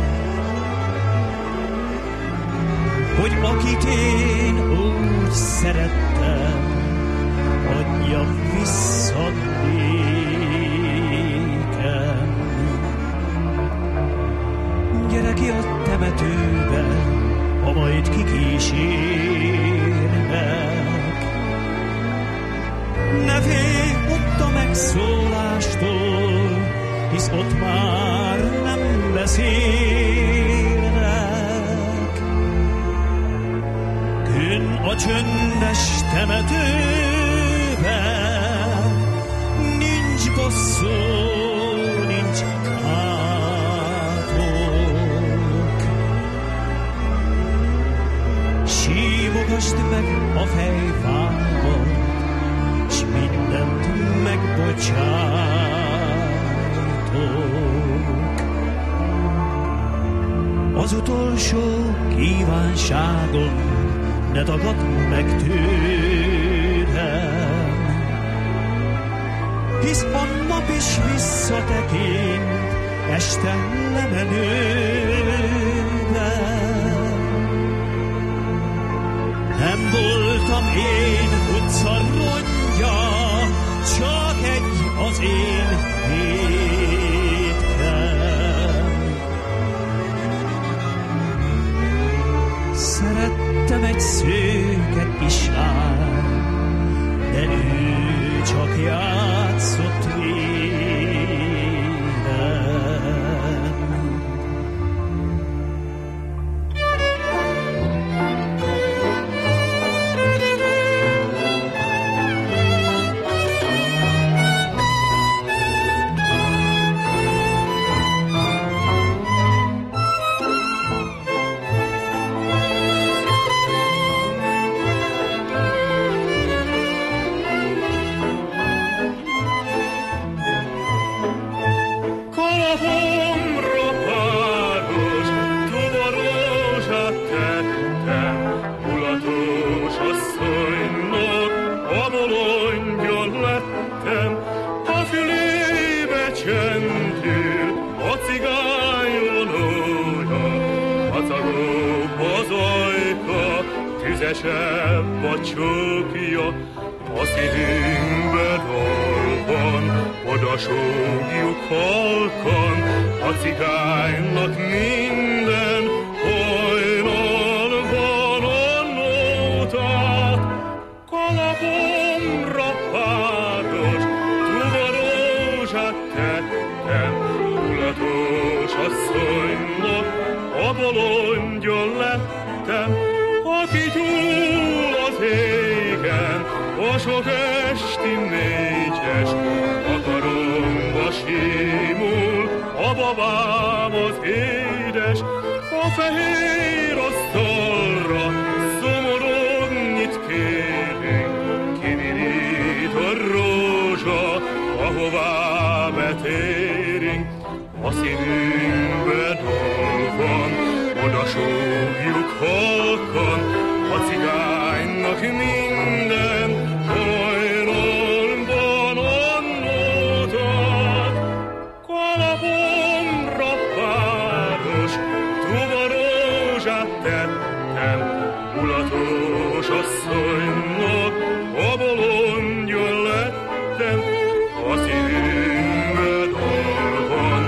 hogy akit én úgy szerettem, adja vissza nékem. Gyere ki a temetőbe, ha majd kikísérnek. Ne félj ott a megszólástól, hisz ott már nem beszélnek. Könn a csöndes temetőbe, nincs bosszú, nincs kátok. Sívogasd meg a fejfámat, s mindent megbocsátok. Az utolsó kívánságom ne tagadd meg tőlem, hisz a nap is visszatekint este lemenőben. Nem voltam én utca rongya, csak egy az én vétkem. Szerettem egy szőke kislány, de ő csak játszott vélem.
Tüzesebb a csókja, a szívünkbe dolban, oda súgjuk halkan, a cigánynak minden hajnalban a nótát. Kalapomra páros, tuvarózsát tettem, tulatos asszonynak a bolondjon lettem. Aki túl az égen, a sok esti négyes, a karomba simul, a babám az édes, a fehér asztalra szomorodnyit kérünk, kivirít a rózsa, ahová betérünk, a szívünkbe dal van, oda súgjuk halkan, a cigánynak minden hajnalban a nótát. Kalapomra páros, tuvarózsát tettem, mulatos asszonynak a bolondjon lettem, a szívünkbe dal van,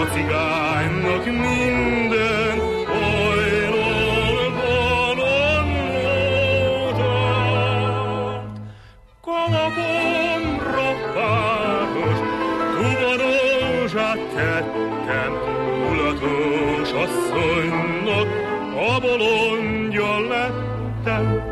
cigánynak minden olyról valonnódát. Kalapomra páros, tubarózsát tettem, mulatos asszonynak a bolondja lettem.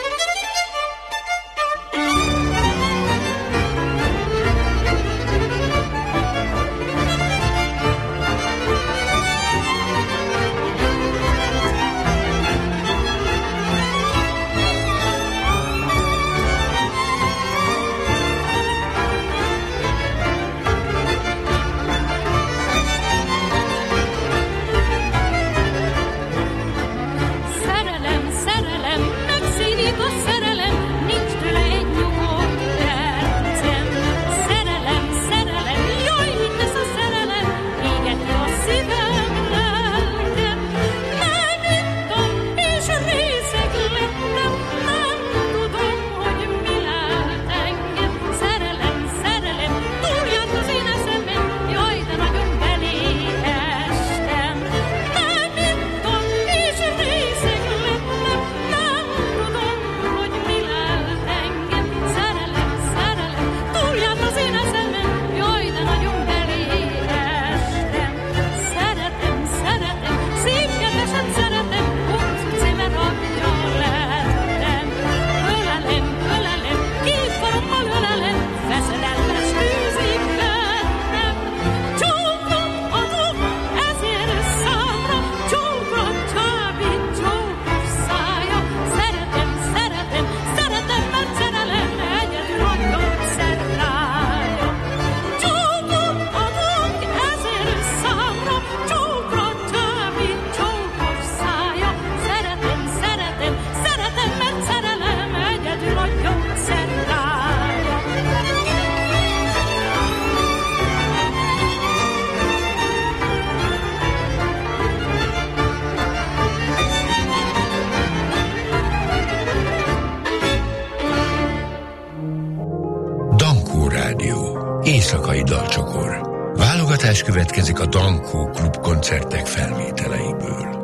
Éjszakai dalcsokor. Válogatás következik a Dankó Klub koncertek felvételeiből.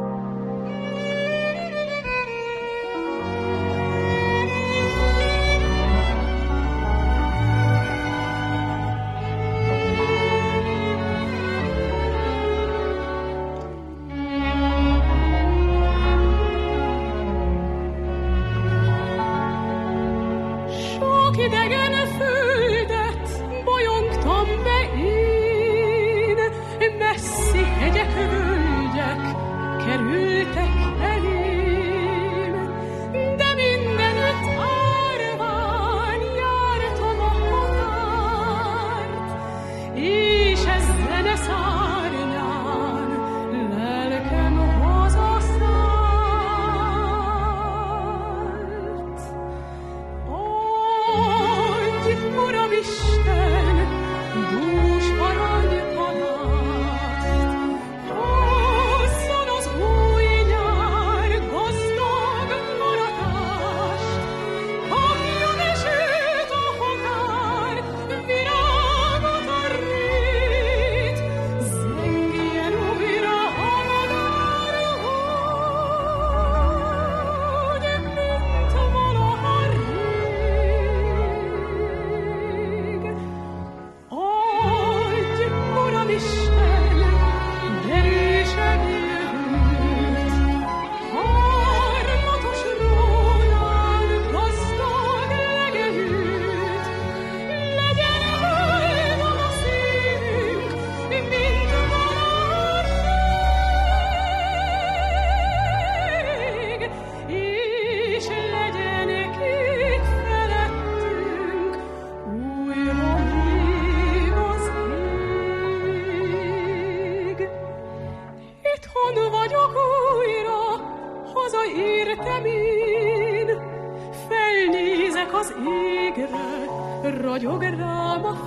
Ragyog rám a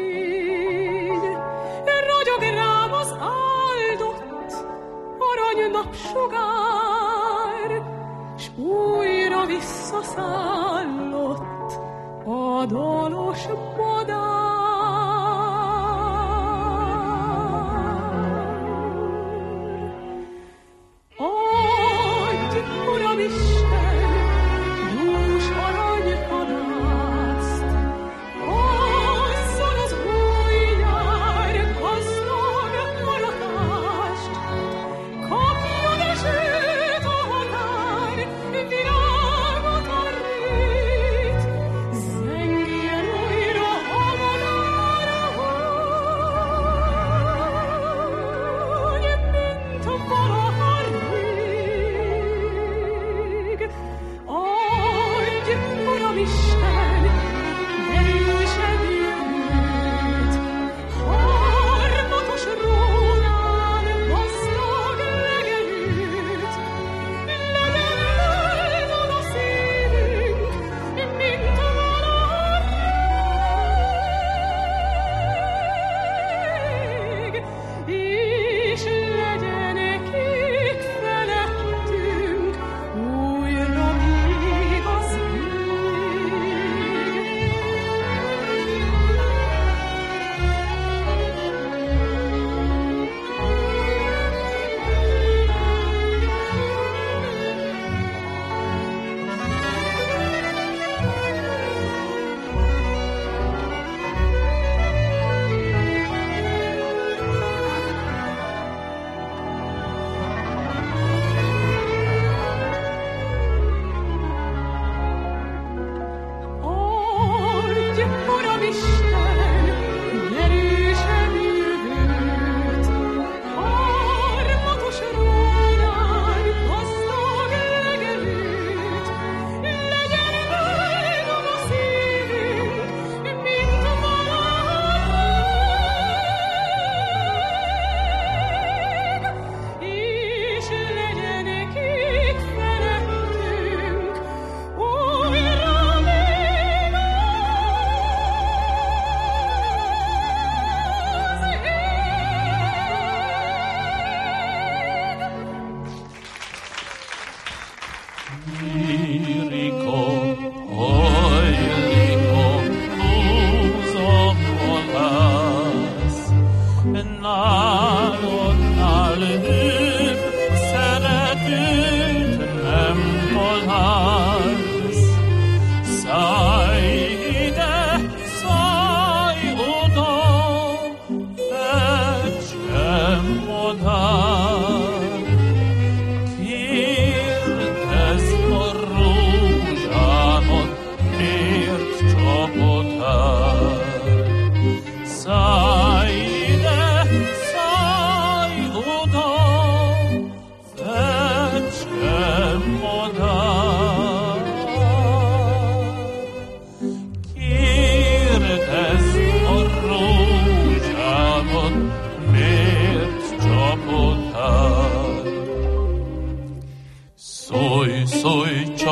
fény, ragyog rám az áldott arany napsugár, s újra visszaszállott a dalos madár.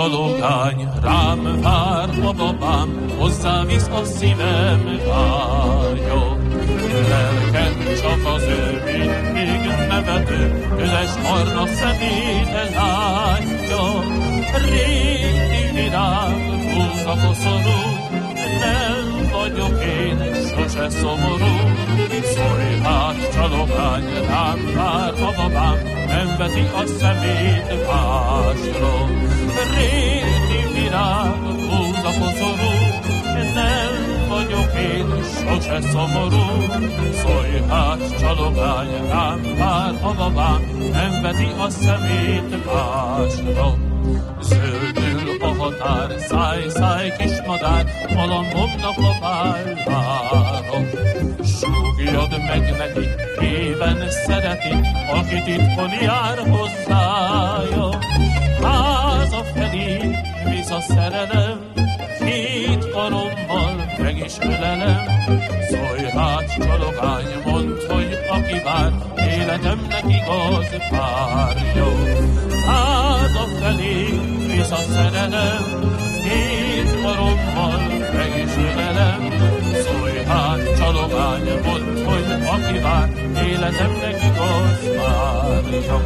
csalogány, rám vár a babám, hozzávisz a szívem vágya. Lelkem csak az ő mindig nevető, közös arra szemét látja. Régi virág, húz a koszorú, nem vagyok én sose szomorú. Szólj hát csalogány, rám vár a babám, nem veti a szemét másra. Régi virág, húz a koszorú, nem vagyok én sose szomorú. Szólj hát csalogány, rám vár a babám, nem veti a szemét másra. Zöldül a határ, száj, száj, kis madár, malangomnak a vállára. Súgjad meg neki, éven szereti, aki titkon jár hozzája. Háza felé visz a szerelem, két karommal meg is ölelem. Szólj hát csalogány, mondd, hogy aki vár, életemnek igaz párja. Háza felé visz a szerelem, két karommal meg is ölelem. Szólj hát csalogány, mondd, hogy aki vár, életemnek igaz párja.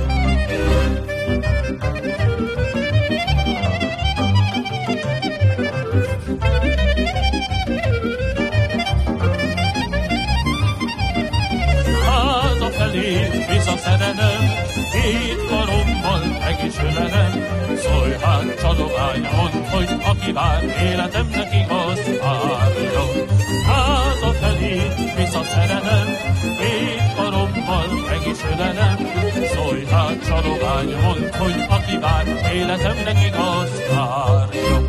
Háza felé visz a szerelem, két karommal meg is ölelem. Szólj hát csalogány, mondd, hogy aki vár, életemnek igaz párja. Háza felé visz a szerelem, két karommal meg is ölelem. Szólj hát csalogány, mondd, hogy aki vár, életemnek igaz párja.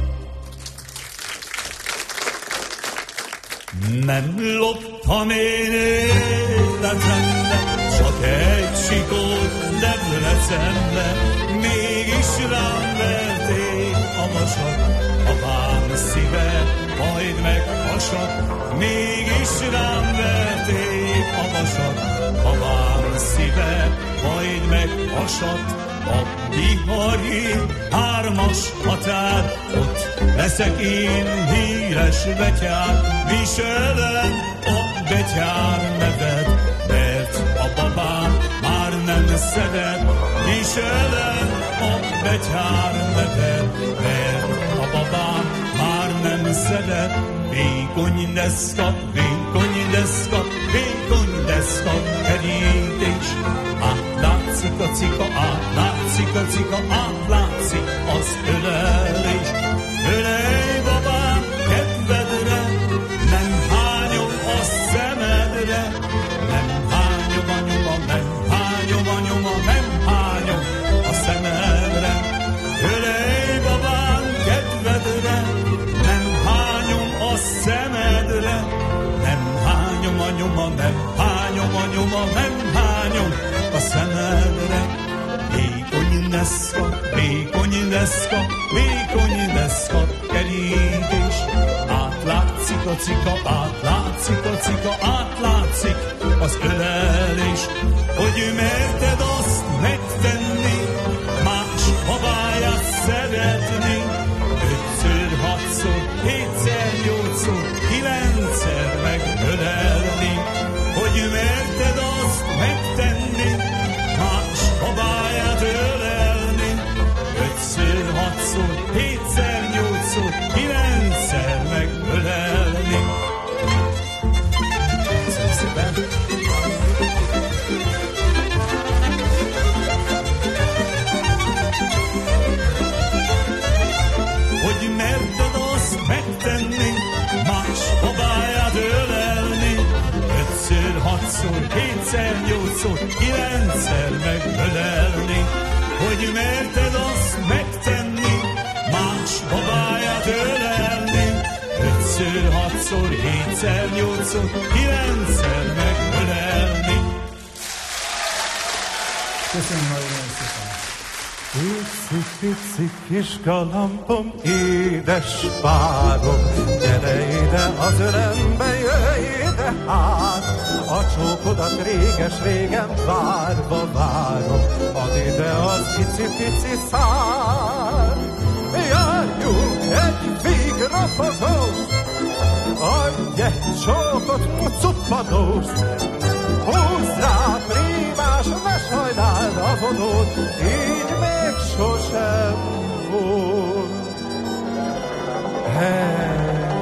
Nem loptam én életembe, csak egy sikót Debrecenbe, mégis rám verték a vasat, apám szíve majd meghasad. Mégis rám verték a vasat, apám szíve majd meghasad. A bihari hármas határ, ott leszek én híres betyár, viselem a betyár neved, mert a babám már nem szedett. Viselem a betyár neved, mert a babám már nem szedett. Vékony deszka, vékony deszka, vékony deszka, kerítés. Átlátszik a cika, átlátszik a cika, átlátszik az ölelés. Ölelj babám kedvedre, nem hányom a szemedre. Nem hányom a nyoma, nem hányom a nyoma, nem hányom a szemedre. Ölelj babám kedvedre, nem hányom a szemedre. Nem hányom a nyoma, nem hányom a nyoma, nem hányom a szemedre. Vékony deszka, vékony deszka, vékony deszka, kerítés. Átlátszik a cika, átlátszik a cika, átlátszik az ölelés. Hogy merted azt megtenni, más babáját szeretni. Ötször, hatszor, hétszer, nyolcszor, kilencszer megölelni. Hogy merted azt megtenni, más babáját ölelni. Ötször, hatszor, hétszer, nyolcszor, kilencszer megölelni. Köszönöm szépen! Hogy merted azt megtenni, más babáját ölelni. Ötször, hatszor, hétszer, nyolcszor, kilencszer megölelni. Hogy merted azt megtenni, más babáját ölelni. Ötször, hatszor, hétszer, nyolcszor, kilencszer megölelni.
Köszönöm nagyon szépen! Pici, pici kis galambom, édes párom, gyere ide az ölembe, jöjj ide hát. A csókodat réges-régen várva várom, add ide az pici-pici szár. Jaj! Járjunk egy vígrapagót, adj egy csókot, pucuppadózt, húzd rá prímás, ne sajnáld a vonót, így még sosem volt. Hey.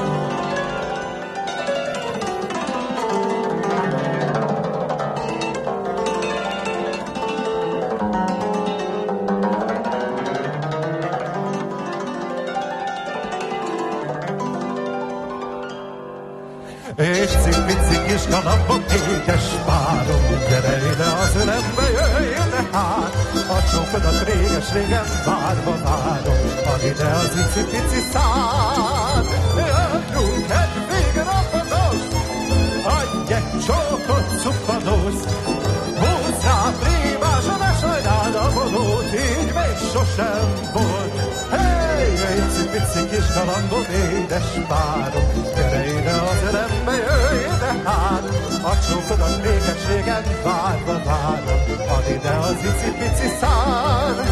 Éjszik-picik kis galambok, édes párom, gyere ide az ölembe, jöjj ide hát, a csókodat réges-régen várva várom, add ide az icipici szád. Járjunk egy vígrapagót, adj egy csókot, cuppadózt, húzz rá prímása, ne sajnáld a vonót, így még sosem volt. Hey, icipici kis galambok, édes párom, gyere ide az ölembe, jöjj ide hát, a csókodat réges-régen várva várom, add ide az icipici szád.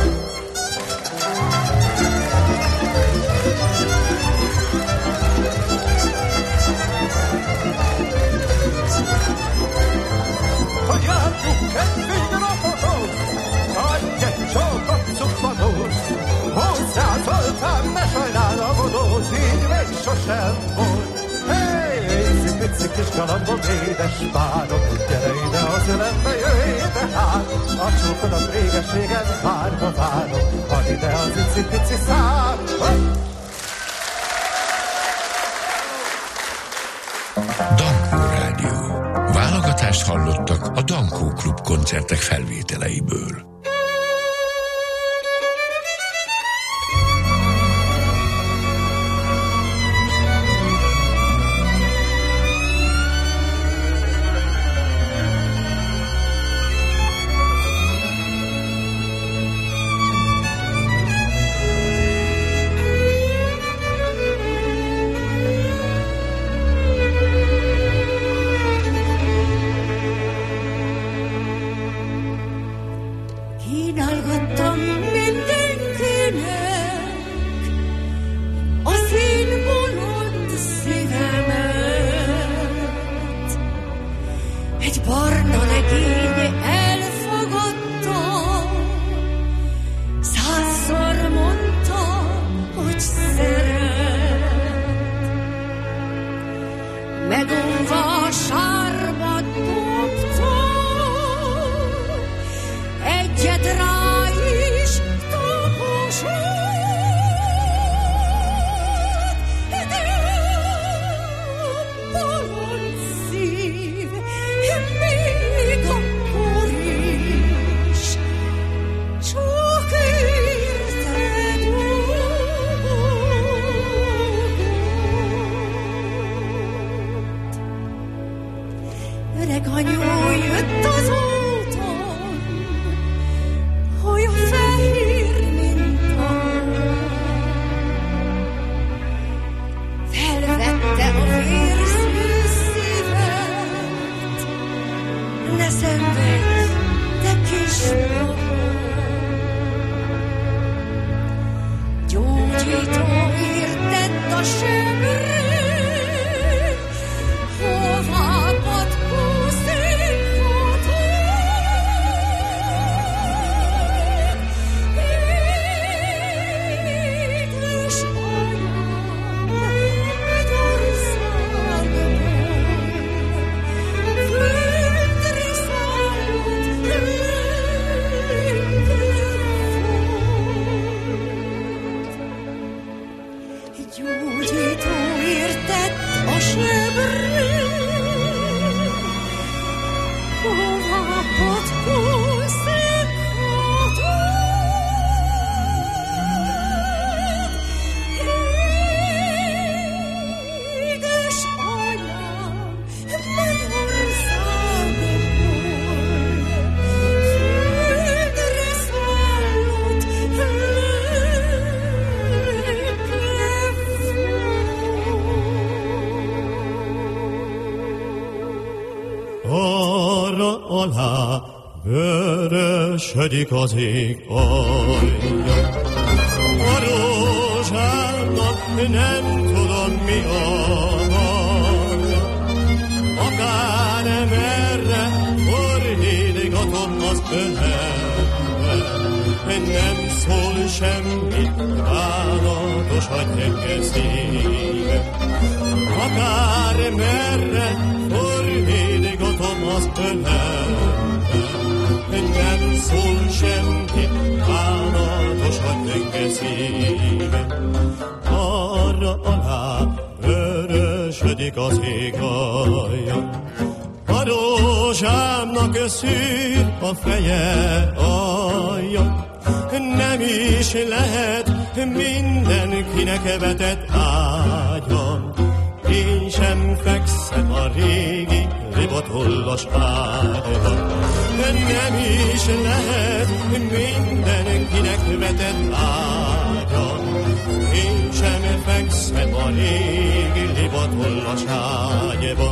Hogy járjunk egy vígrapagót, adj egy csókot, cuppadózt, hozzá Zoltán, ne sajnáld a vonót, így még sosem volt. Pici kis galambok, édes párom, gyere ide az ölembe, jöjj ide hát, a csókodat réges-régen várva várom, add ide az icipici szám.
Dankó Rádió. Válogatást hallottak a Dankó Klub koncertek felvételeiből.
alá vörösödik az ég alja. A rózsám
nem tudom mi arra. Akár merre forhédgatom az ölembe, nem szól semmi, bánatos a gyenge szívem. Akár merre forhédgatom az ölembe, nem szól semmi, bánatos a gyenge szívem. Arra alá vörösödik az ég alja, a rózsámnak szűr a feje alja. Nem is lehet mindenkinek vetett ágyam, én sem fekszem a régi ribotollas ágyban. Nem is lehet mindenkinek vetett ágyam, én sem fekszem a régi ribotollas ágyban.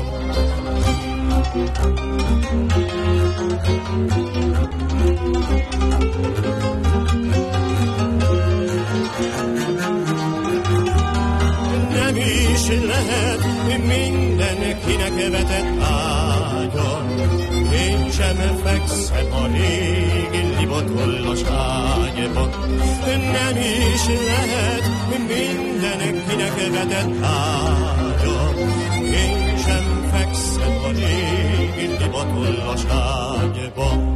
Nem is lehet mindenkinek vetett ágyam, én sem fekszem a régi libotollas ágyban. Nem is lehet mindenkinek vetett ágyam, én sem fekszem a régi libotollas ágyban.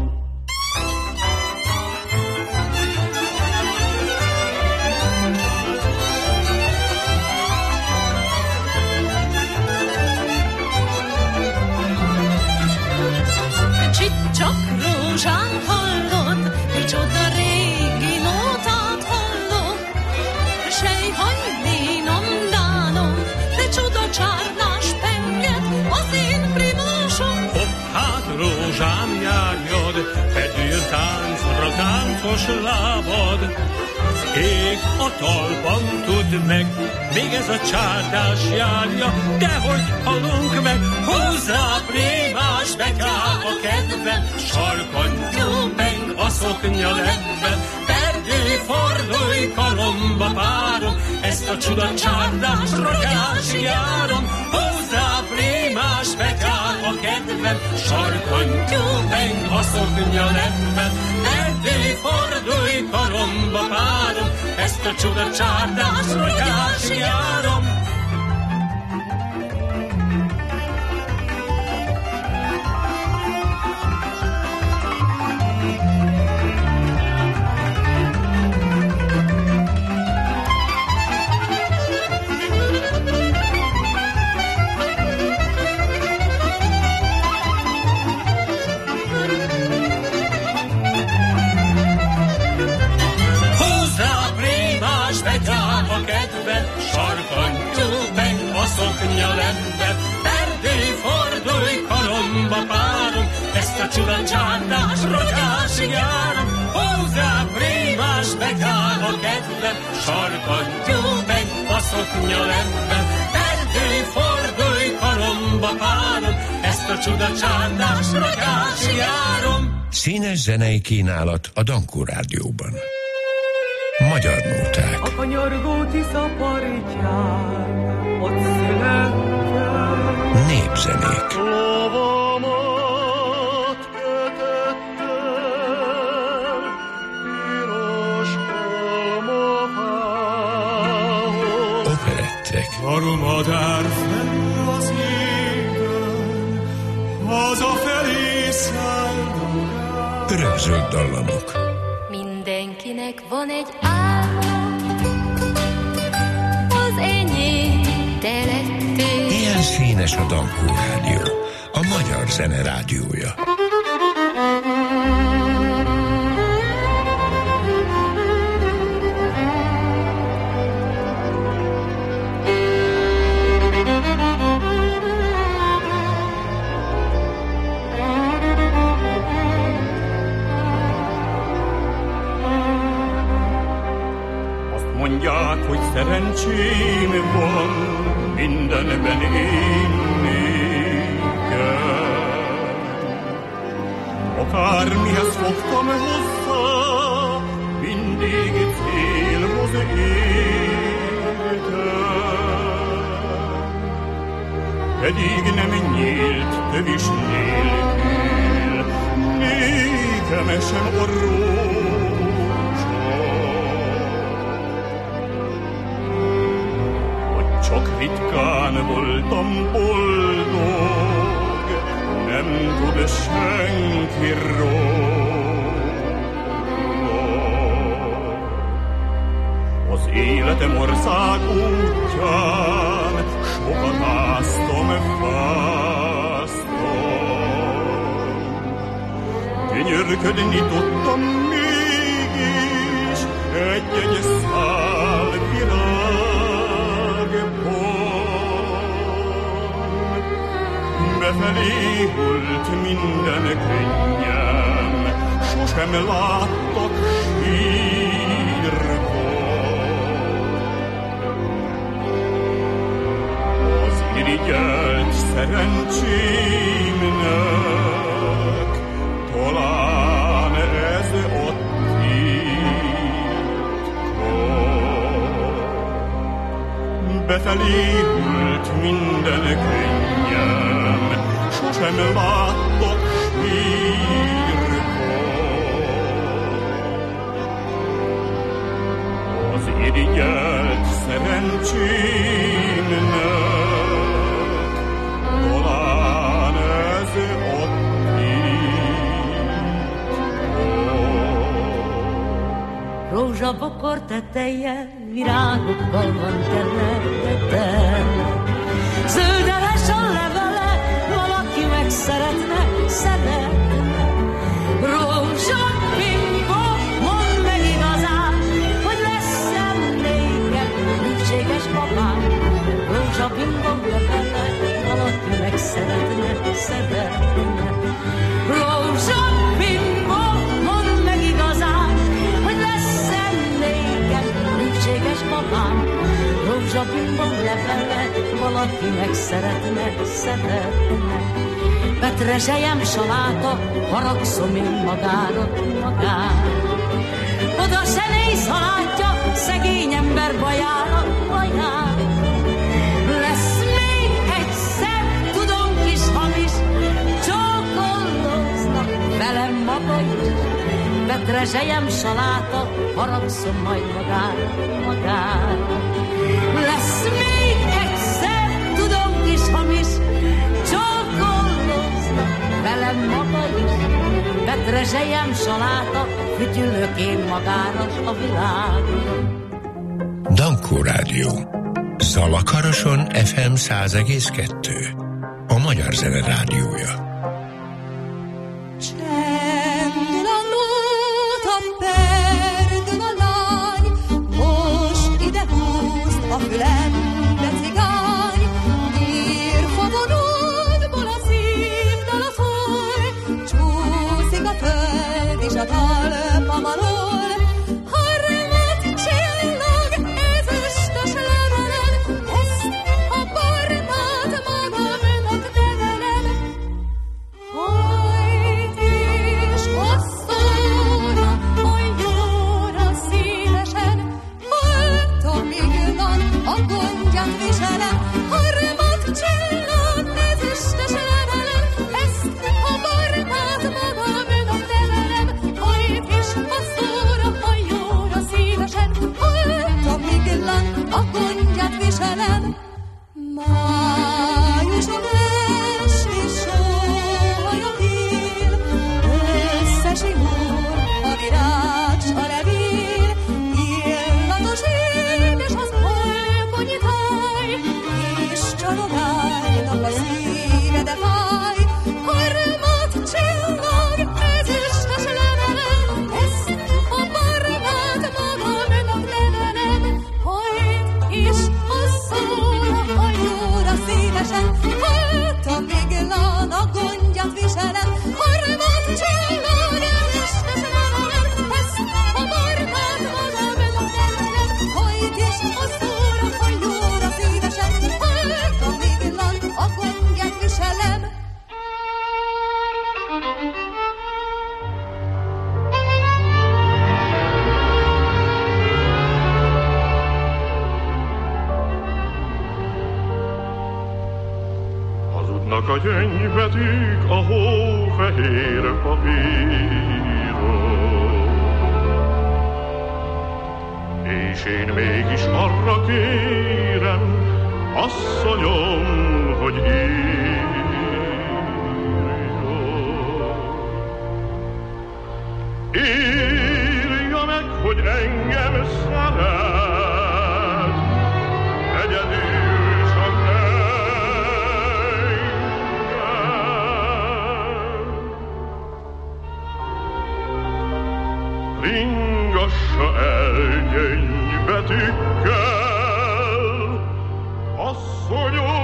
Csak rózsán hallod, micsoda régi nótát hallod. Sej hajnénom, dánom, de csoda csárnás penget, az én primásom.
Hopp, hát rózsám járjad, pedűr táncra táncos lábad. Ég a talban tudd meg, még ez a csárdás járja, de hogy halunk meg, húzzá prémás bekál a kedvem, sarkon nyúpeng a szoknya lebben, perdő fordulj kalomba párom, ezt a csuda csárdás rogyás járom, húzzá prémás bekál a kedvem, sarkon nyúpeng a szoknya lebben, perdő fordulj kalomba párom, ezt a csuda csárdás rogyás járom. Szoknya lembe, perdő fordulj kalomba párom, ezt a csuda csárdás rogyás járom, hozzá prémás bekál a kedvem, sarkon gyúbeg a szoknya lembe, perdő fordulj kalomba párom, ezt a csuda csárdás rogyás járom.
Színes zenei kínálat a Dankó Rádióban. Magyar nóták.
A kanyargó Tisza partján ott születtem.
Népzenék.
Lovamat kötöttem piros almafához.
Operettek.
Harmadár fenn az égen, hazafelé szállnak.
Örökzöld dallamok.
Mindenkinek van egy álma, az enyém te lettél.
Ilyen színes a Dankó Rádió, a magyar zene rádiója.
Mondják, hogy szerencsém van, mindenben élni kell. Akármihez fogtam hozzá, mindig célhoz értem. pedig nem nyílt tövis nélkül, nékem sem a rózsa. Hogy csak ritkán voltam boldog, nem tud senki róla. Az életem ország útján sokat áztam, fáztam. Gyönyörködni tudtam mégis egy-egy szál virágban. Befelé hult minden könnyem, sosem láttak sírban. Az irigyelt szerencsémnek talán ez a titka. Befelé hult minden könnyem, sosem láttak sírban. Az irigyelt szerencsémnek talán ez a
Rózsabokor teteje virágokkal van területtel. Zöldeles a levele, valaki meg szeretne, szeretne. Rózsabimbo, mondd meg igazán, hogy lesz-e nékem hűséges babám. Rózsabimbo levele, valaki meg szeretne, szeretne. Rózsabimbo, mondd meg igazán, hogy lesz-e nékem hűséges babám. Rózsabimbo levele, valaki meg szeretne, szeretne. Petrezselyem saláta, haragszom én magára, magára. Oda se néz, ha látja, szegény ember bajára, bajára. Lesz még egyszer, tudom kis hamis, csókolóznak velem maga is. Petrezselyem saláta, haragszom majd magára, magára. Lesz még egyszer, tudom kis hamis, csókolóznak velem maga is. Petrezselyem saláta, fütyülök én magára a világon.
Dankó Rádió. Zalakaroson ef em száz egész kettő. A Magyar Zene Rádiója.
Csendül a nóta, perdül a lány, most ide húzd a fülembe cigány. Írfavonodból a szívdal a foly, csúszik a föld és a talpam alól. Harmat csillag ezüstös levelen, ezt a barnát magamnak nevelem. Hajt én
gyöngybetűk a hófehér papíron. És én mégis arra kérem, asszonyom, hogy írjon. Írja meg, hogy engem szeret, egyedül csak engem. Ringassa el gyöngybetűkkel, asszonyom,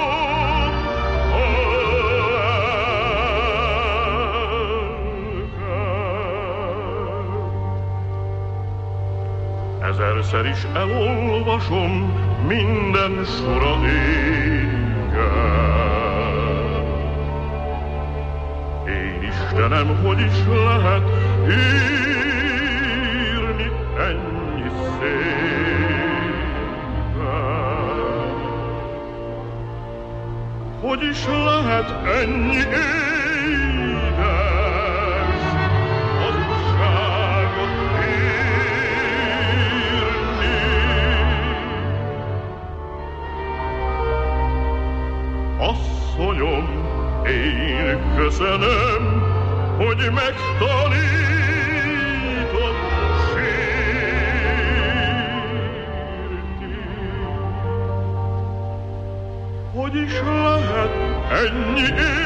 ezerszer is elolvasom minden sora égen. Én Istenem, hogy is lehet írni ennyi szépen? Hogy is lehet ennyi édes hazugságot írni? Asszonyom, én köszönöm, hogy megtanított sírni. Hogy is lehet ennyi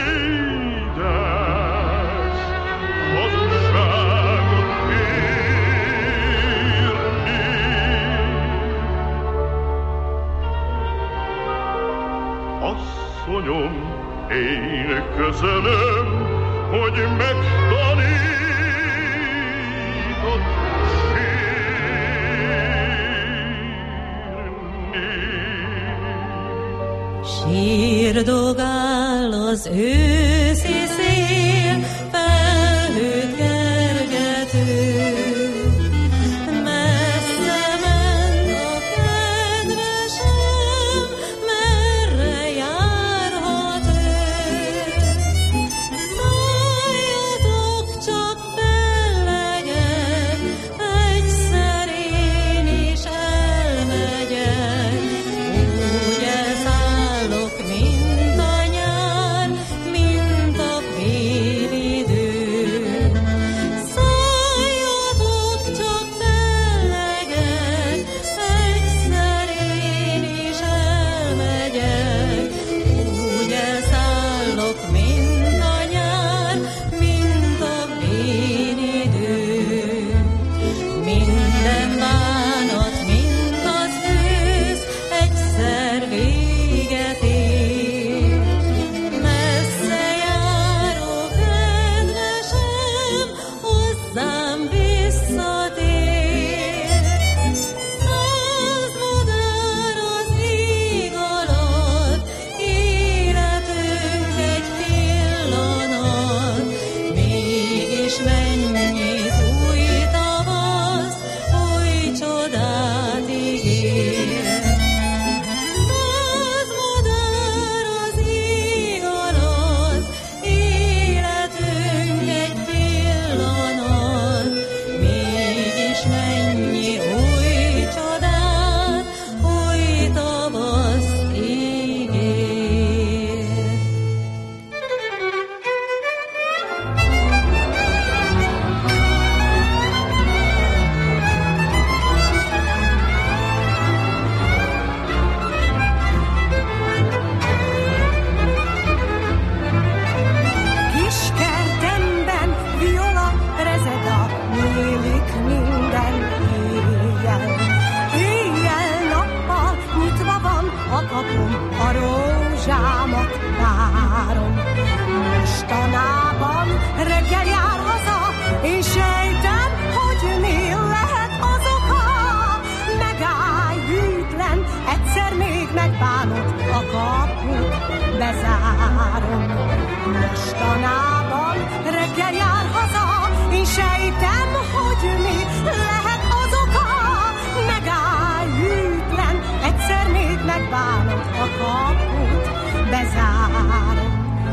édes hazugságot írni? Asszonyom, én köszönöm, hogy megtanított sírni.
Sírdogál az őszi szél, felhőt kergető. Messze ment a kedvesem, merre járhat ő? Szálljatok csak fellegek, egyszer én is elmegyek. Úgy elszállok, mint a nyár, mint a félidő. Szálljatok csak fellegek, egyszer én is elmegyek. Úgy elszállok, mint a nyár, mint a félidő. Minden bánat, mint az ősz, egyszer véget ér. Messze járó kedvesem, hozzám visszatér. Száz madár az ég alatt, életünk egy pillanat. Mégis mennyi új tavasz, új csodát ígér. Száz madár az ég alatt, életünk egy pillanat. Mégis mennyi új csodát, új tavaszt ígér.
Kis kertemben viola rezeda, nyílik minden éjjel. Éjjel-nappal nyitva van a kapum, a rózsámat várom. Mostanában reggel jár haza, én sejtem, hogy mi lehet az oka. Megállj, hűtlen, egyszer még megbánod, a kaput bezárom. Mostanában reggel jár haza, én sejtem, hogy mi lehet az oka. Megállj, hűtlen, egyszer még megbánod, a kaput bezárom.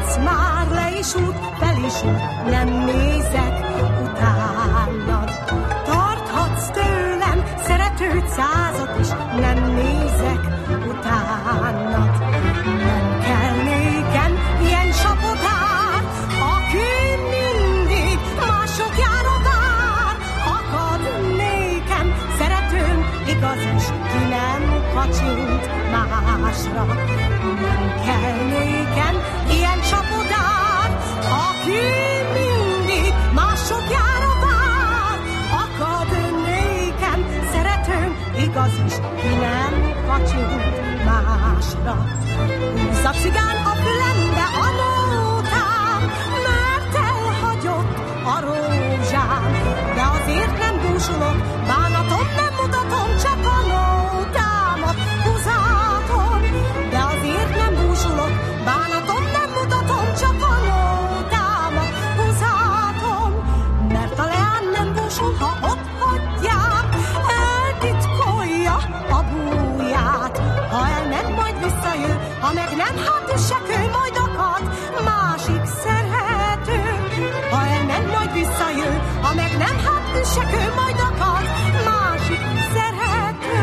Látsz már le is út, fel is út, nem nézek utánad. Tarthatsz tőlem szeretőt százat is, nem nézek utánad. Nem kell nékem ilyen sapodár, aki mindig mások jára vár. Akad nékem szeretőm igaz is, ki nem kacsint másra. Nem kell nékem ilyen csapodár, aki mindig másokjára vár. Akad nékem szeretőm igaz is, ki nem kacsint másra. Húz a cigán a fülembe a nótám, mert elhagyott a rózsám. De azért nem búsulok, bánatom nem mutatom, csak a nótámat húzátom. De azért nem búsulok, bánatom nem mutatom, csak a nótámat húzátom. Mert a leán nem búsul, ha ott hagyják, eltitkolja a búját. Ha elment, majd visszajön, ha meg nem, hát üssekő, majd akad másik szerető. Ha elment, majd visszajön, ha meg nem, hát üssekő, majd akad másik szerető.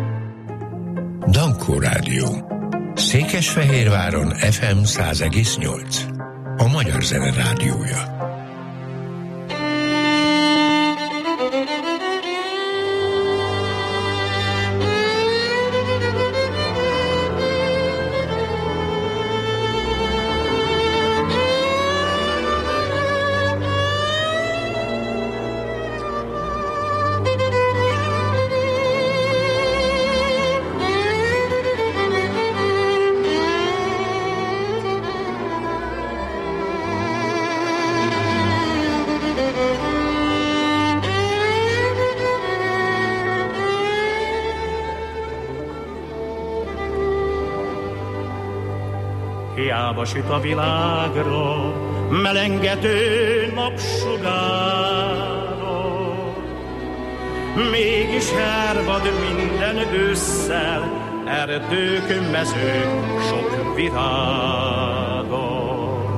Dankó Rádió. Székesfehérváron ef em száz egész nyolc. A Magyar Zene Rádiója.
Hiába süt a világra melengető napsugára, mégis hervad minden ősszel erdők, mezők, sok virága.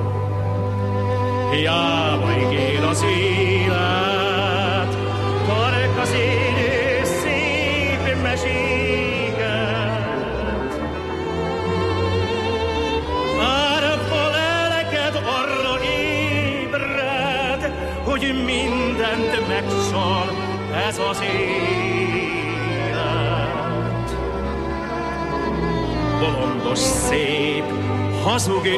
Hiába ígér az élet, tark az élő szép meséket, árva lelked arra ébred, hogy mindent megcsal ez az élet. Bolondos, szép, hazug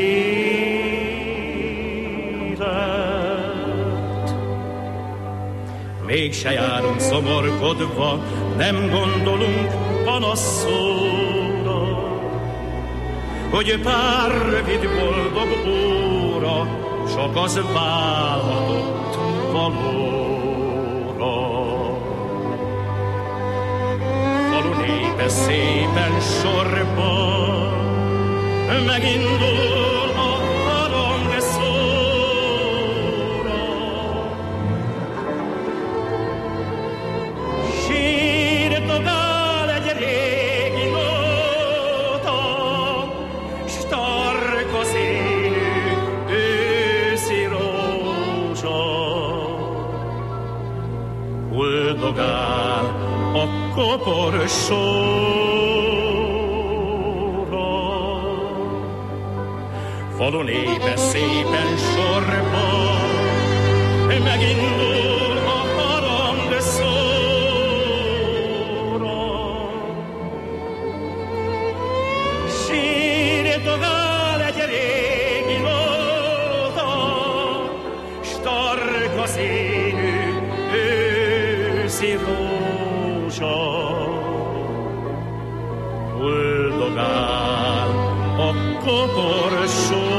élet. Mégse járunk szomorkodva, nem gondolunk panaszóra, hogy pár rövid boldog óra sok az válhatott valóra. Falu népe szépen sorba megindul a harangszóra. Sírdogál egy régi nóta, s tarka színű őszi rózsa. Huldogál a koporsóra. Falu népe szépen sorba megindul a harangszóra. Sírdogál egy régi nóta, s tarka színű őszi rózsa. Huldogál a koporsóra.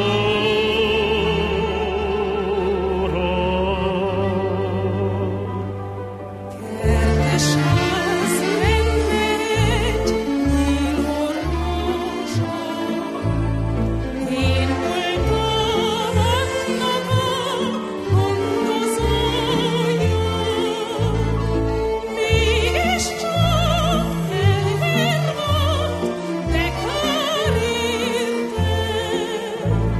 Kedves ház rendelet, nyíló rózsa, én voltam annak a gondozója, mégiscsak elvén van, de kár érte.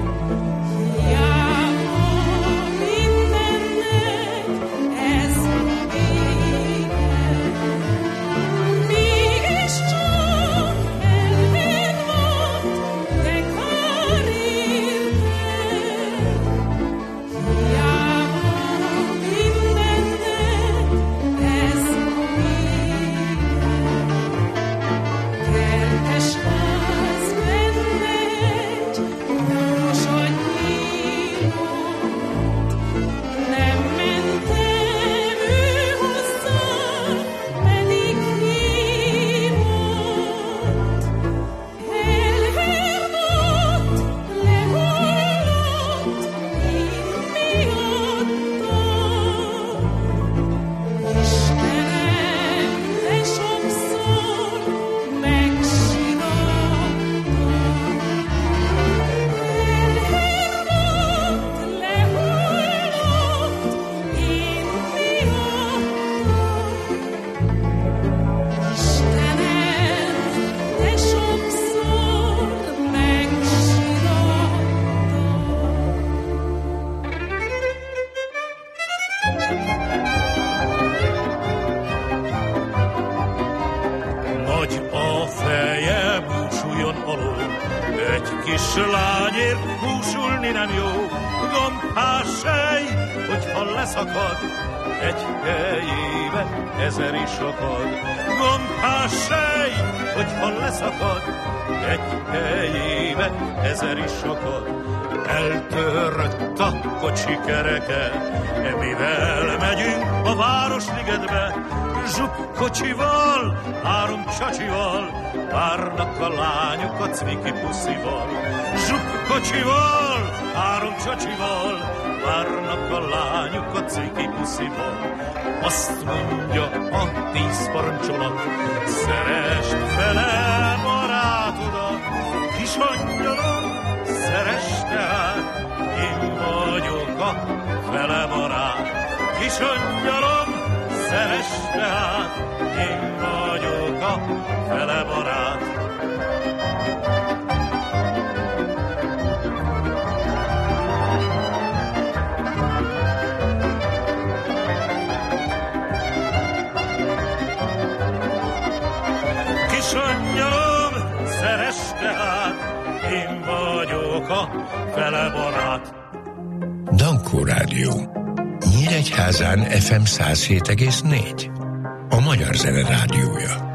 miért húsulni nem jó? Gombás sej, hogyha leszakad, egy helyébe ezer is akad. Gombás sej, hogyha leszakad, egy helyébe ezer is akad. Eltörött a kocsi kereke, mivel megyünk a Városligetbe, zsuk kocsival, három csacsival, várnak a lányok a cviki puszival. Zsuk kocsival, három csacsival, várnak a lányok a cviki puszival. Azt mondja a tíz parancsolat, szeresd vele barátodat, kis angyalom, szeresd tehát, én vagyok a vele barát. Kis angyalom, szeresd tehát, én vagyok a vele barát. Kis angyalom, szeresd tehát, én vagyok a vele barát.
Dankó Rádió. Nyíregyházán ef em száz hét egész négy. A Magyar Zene Rádiója.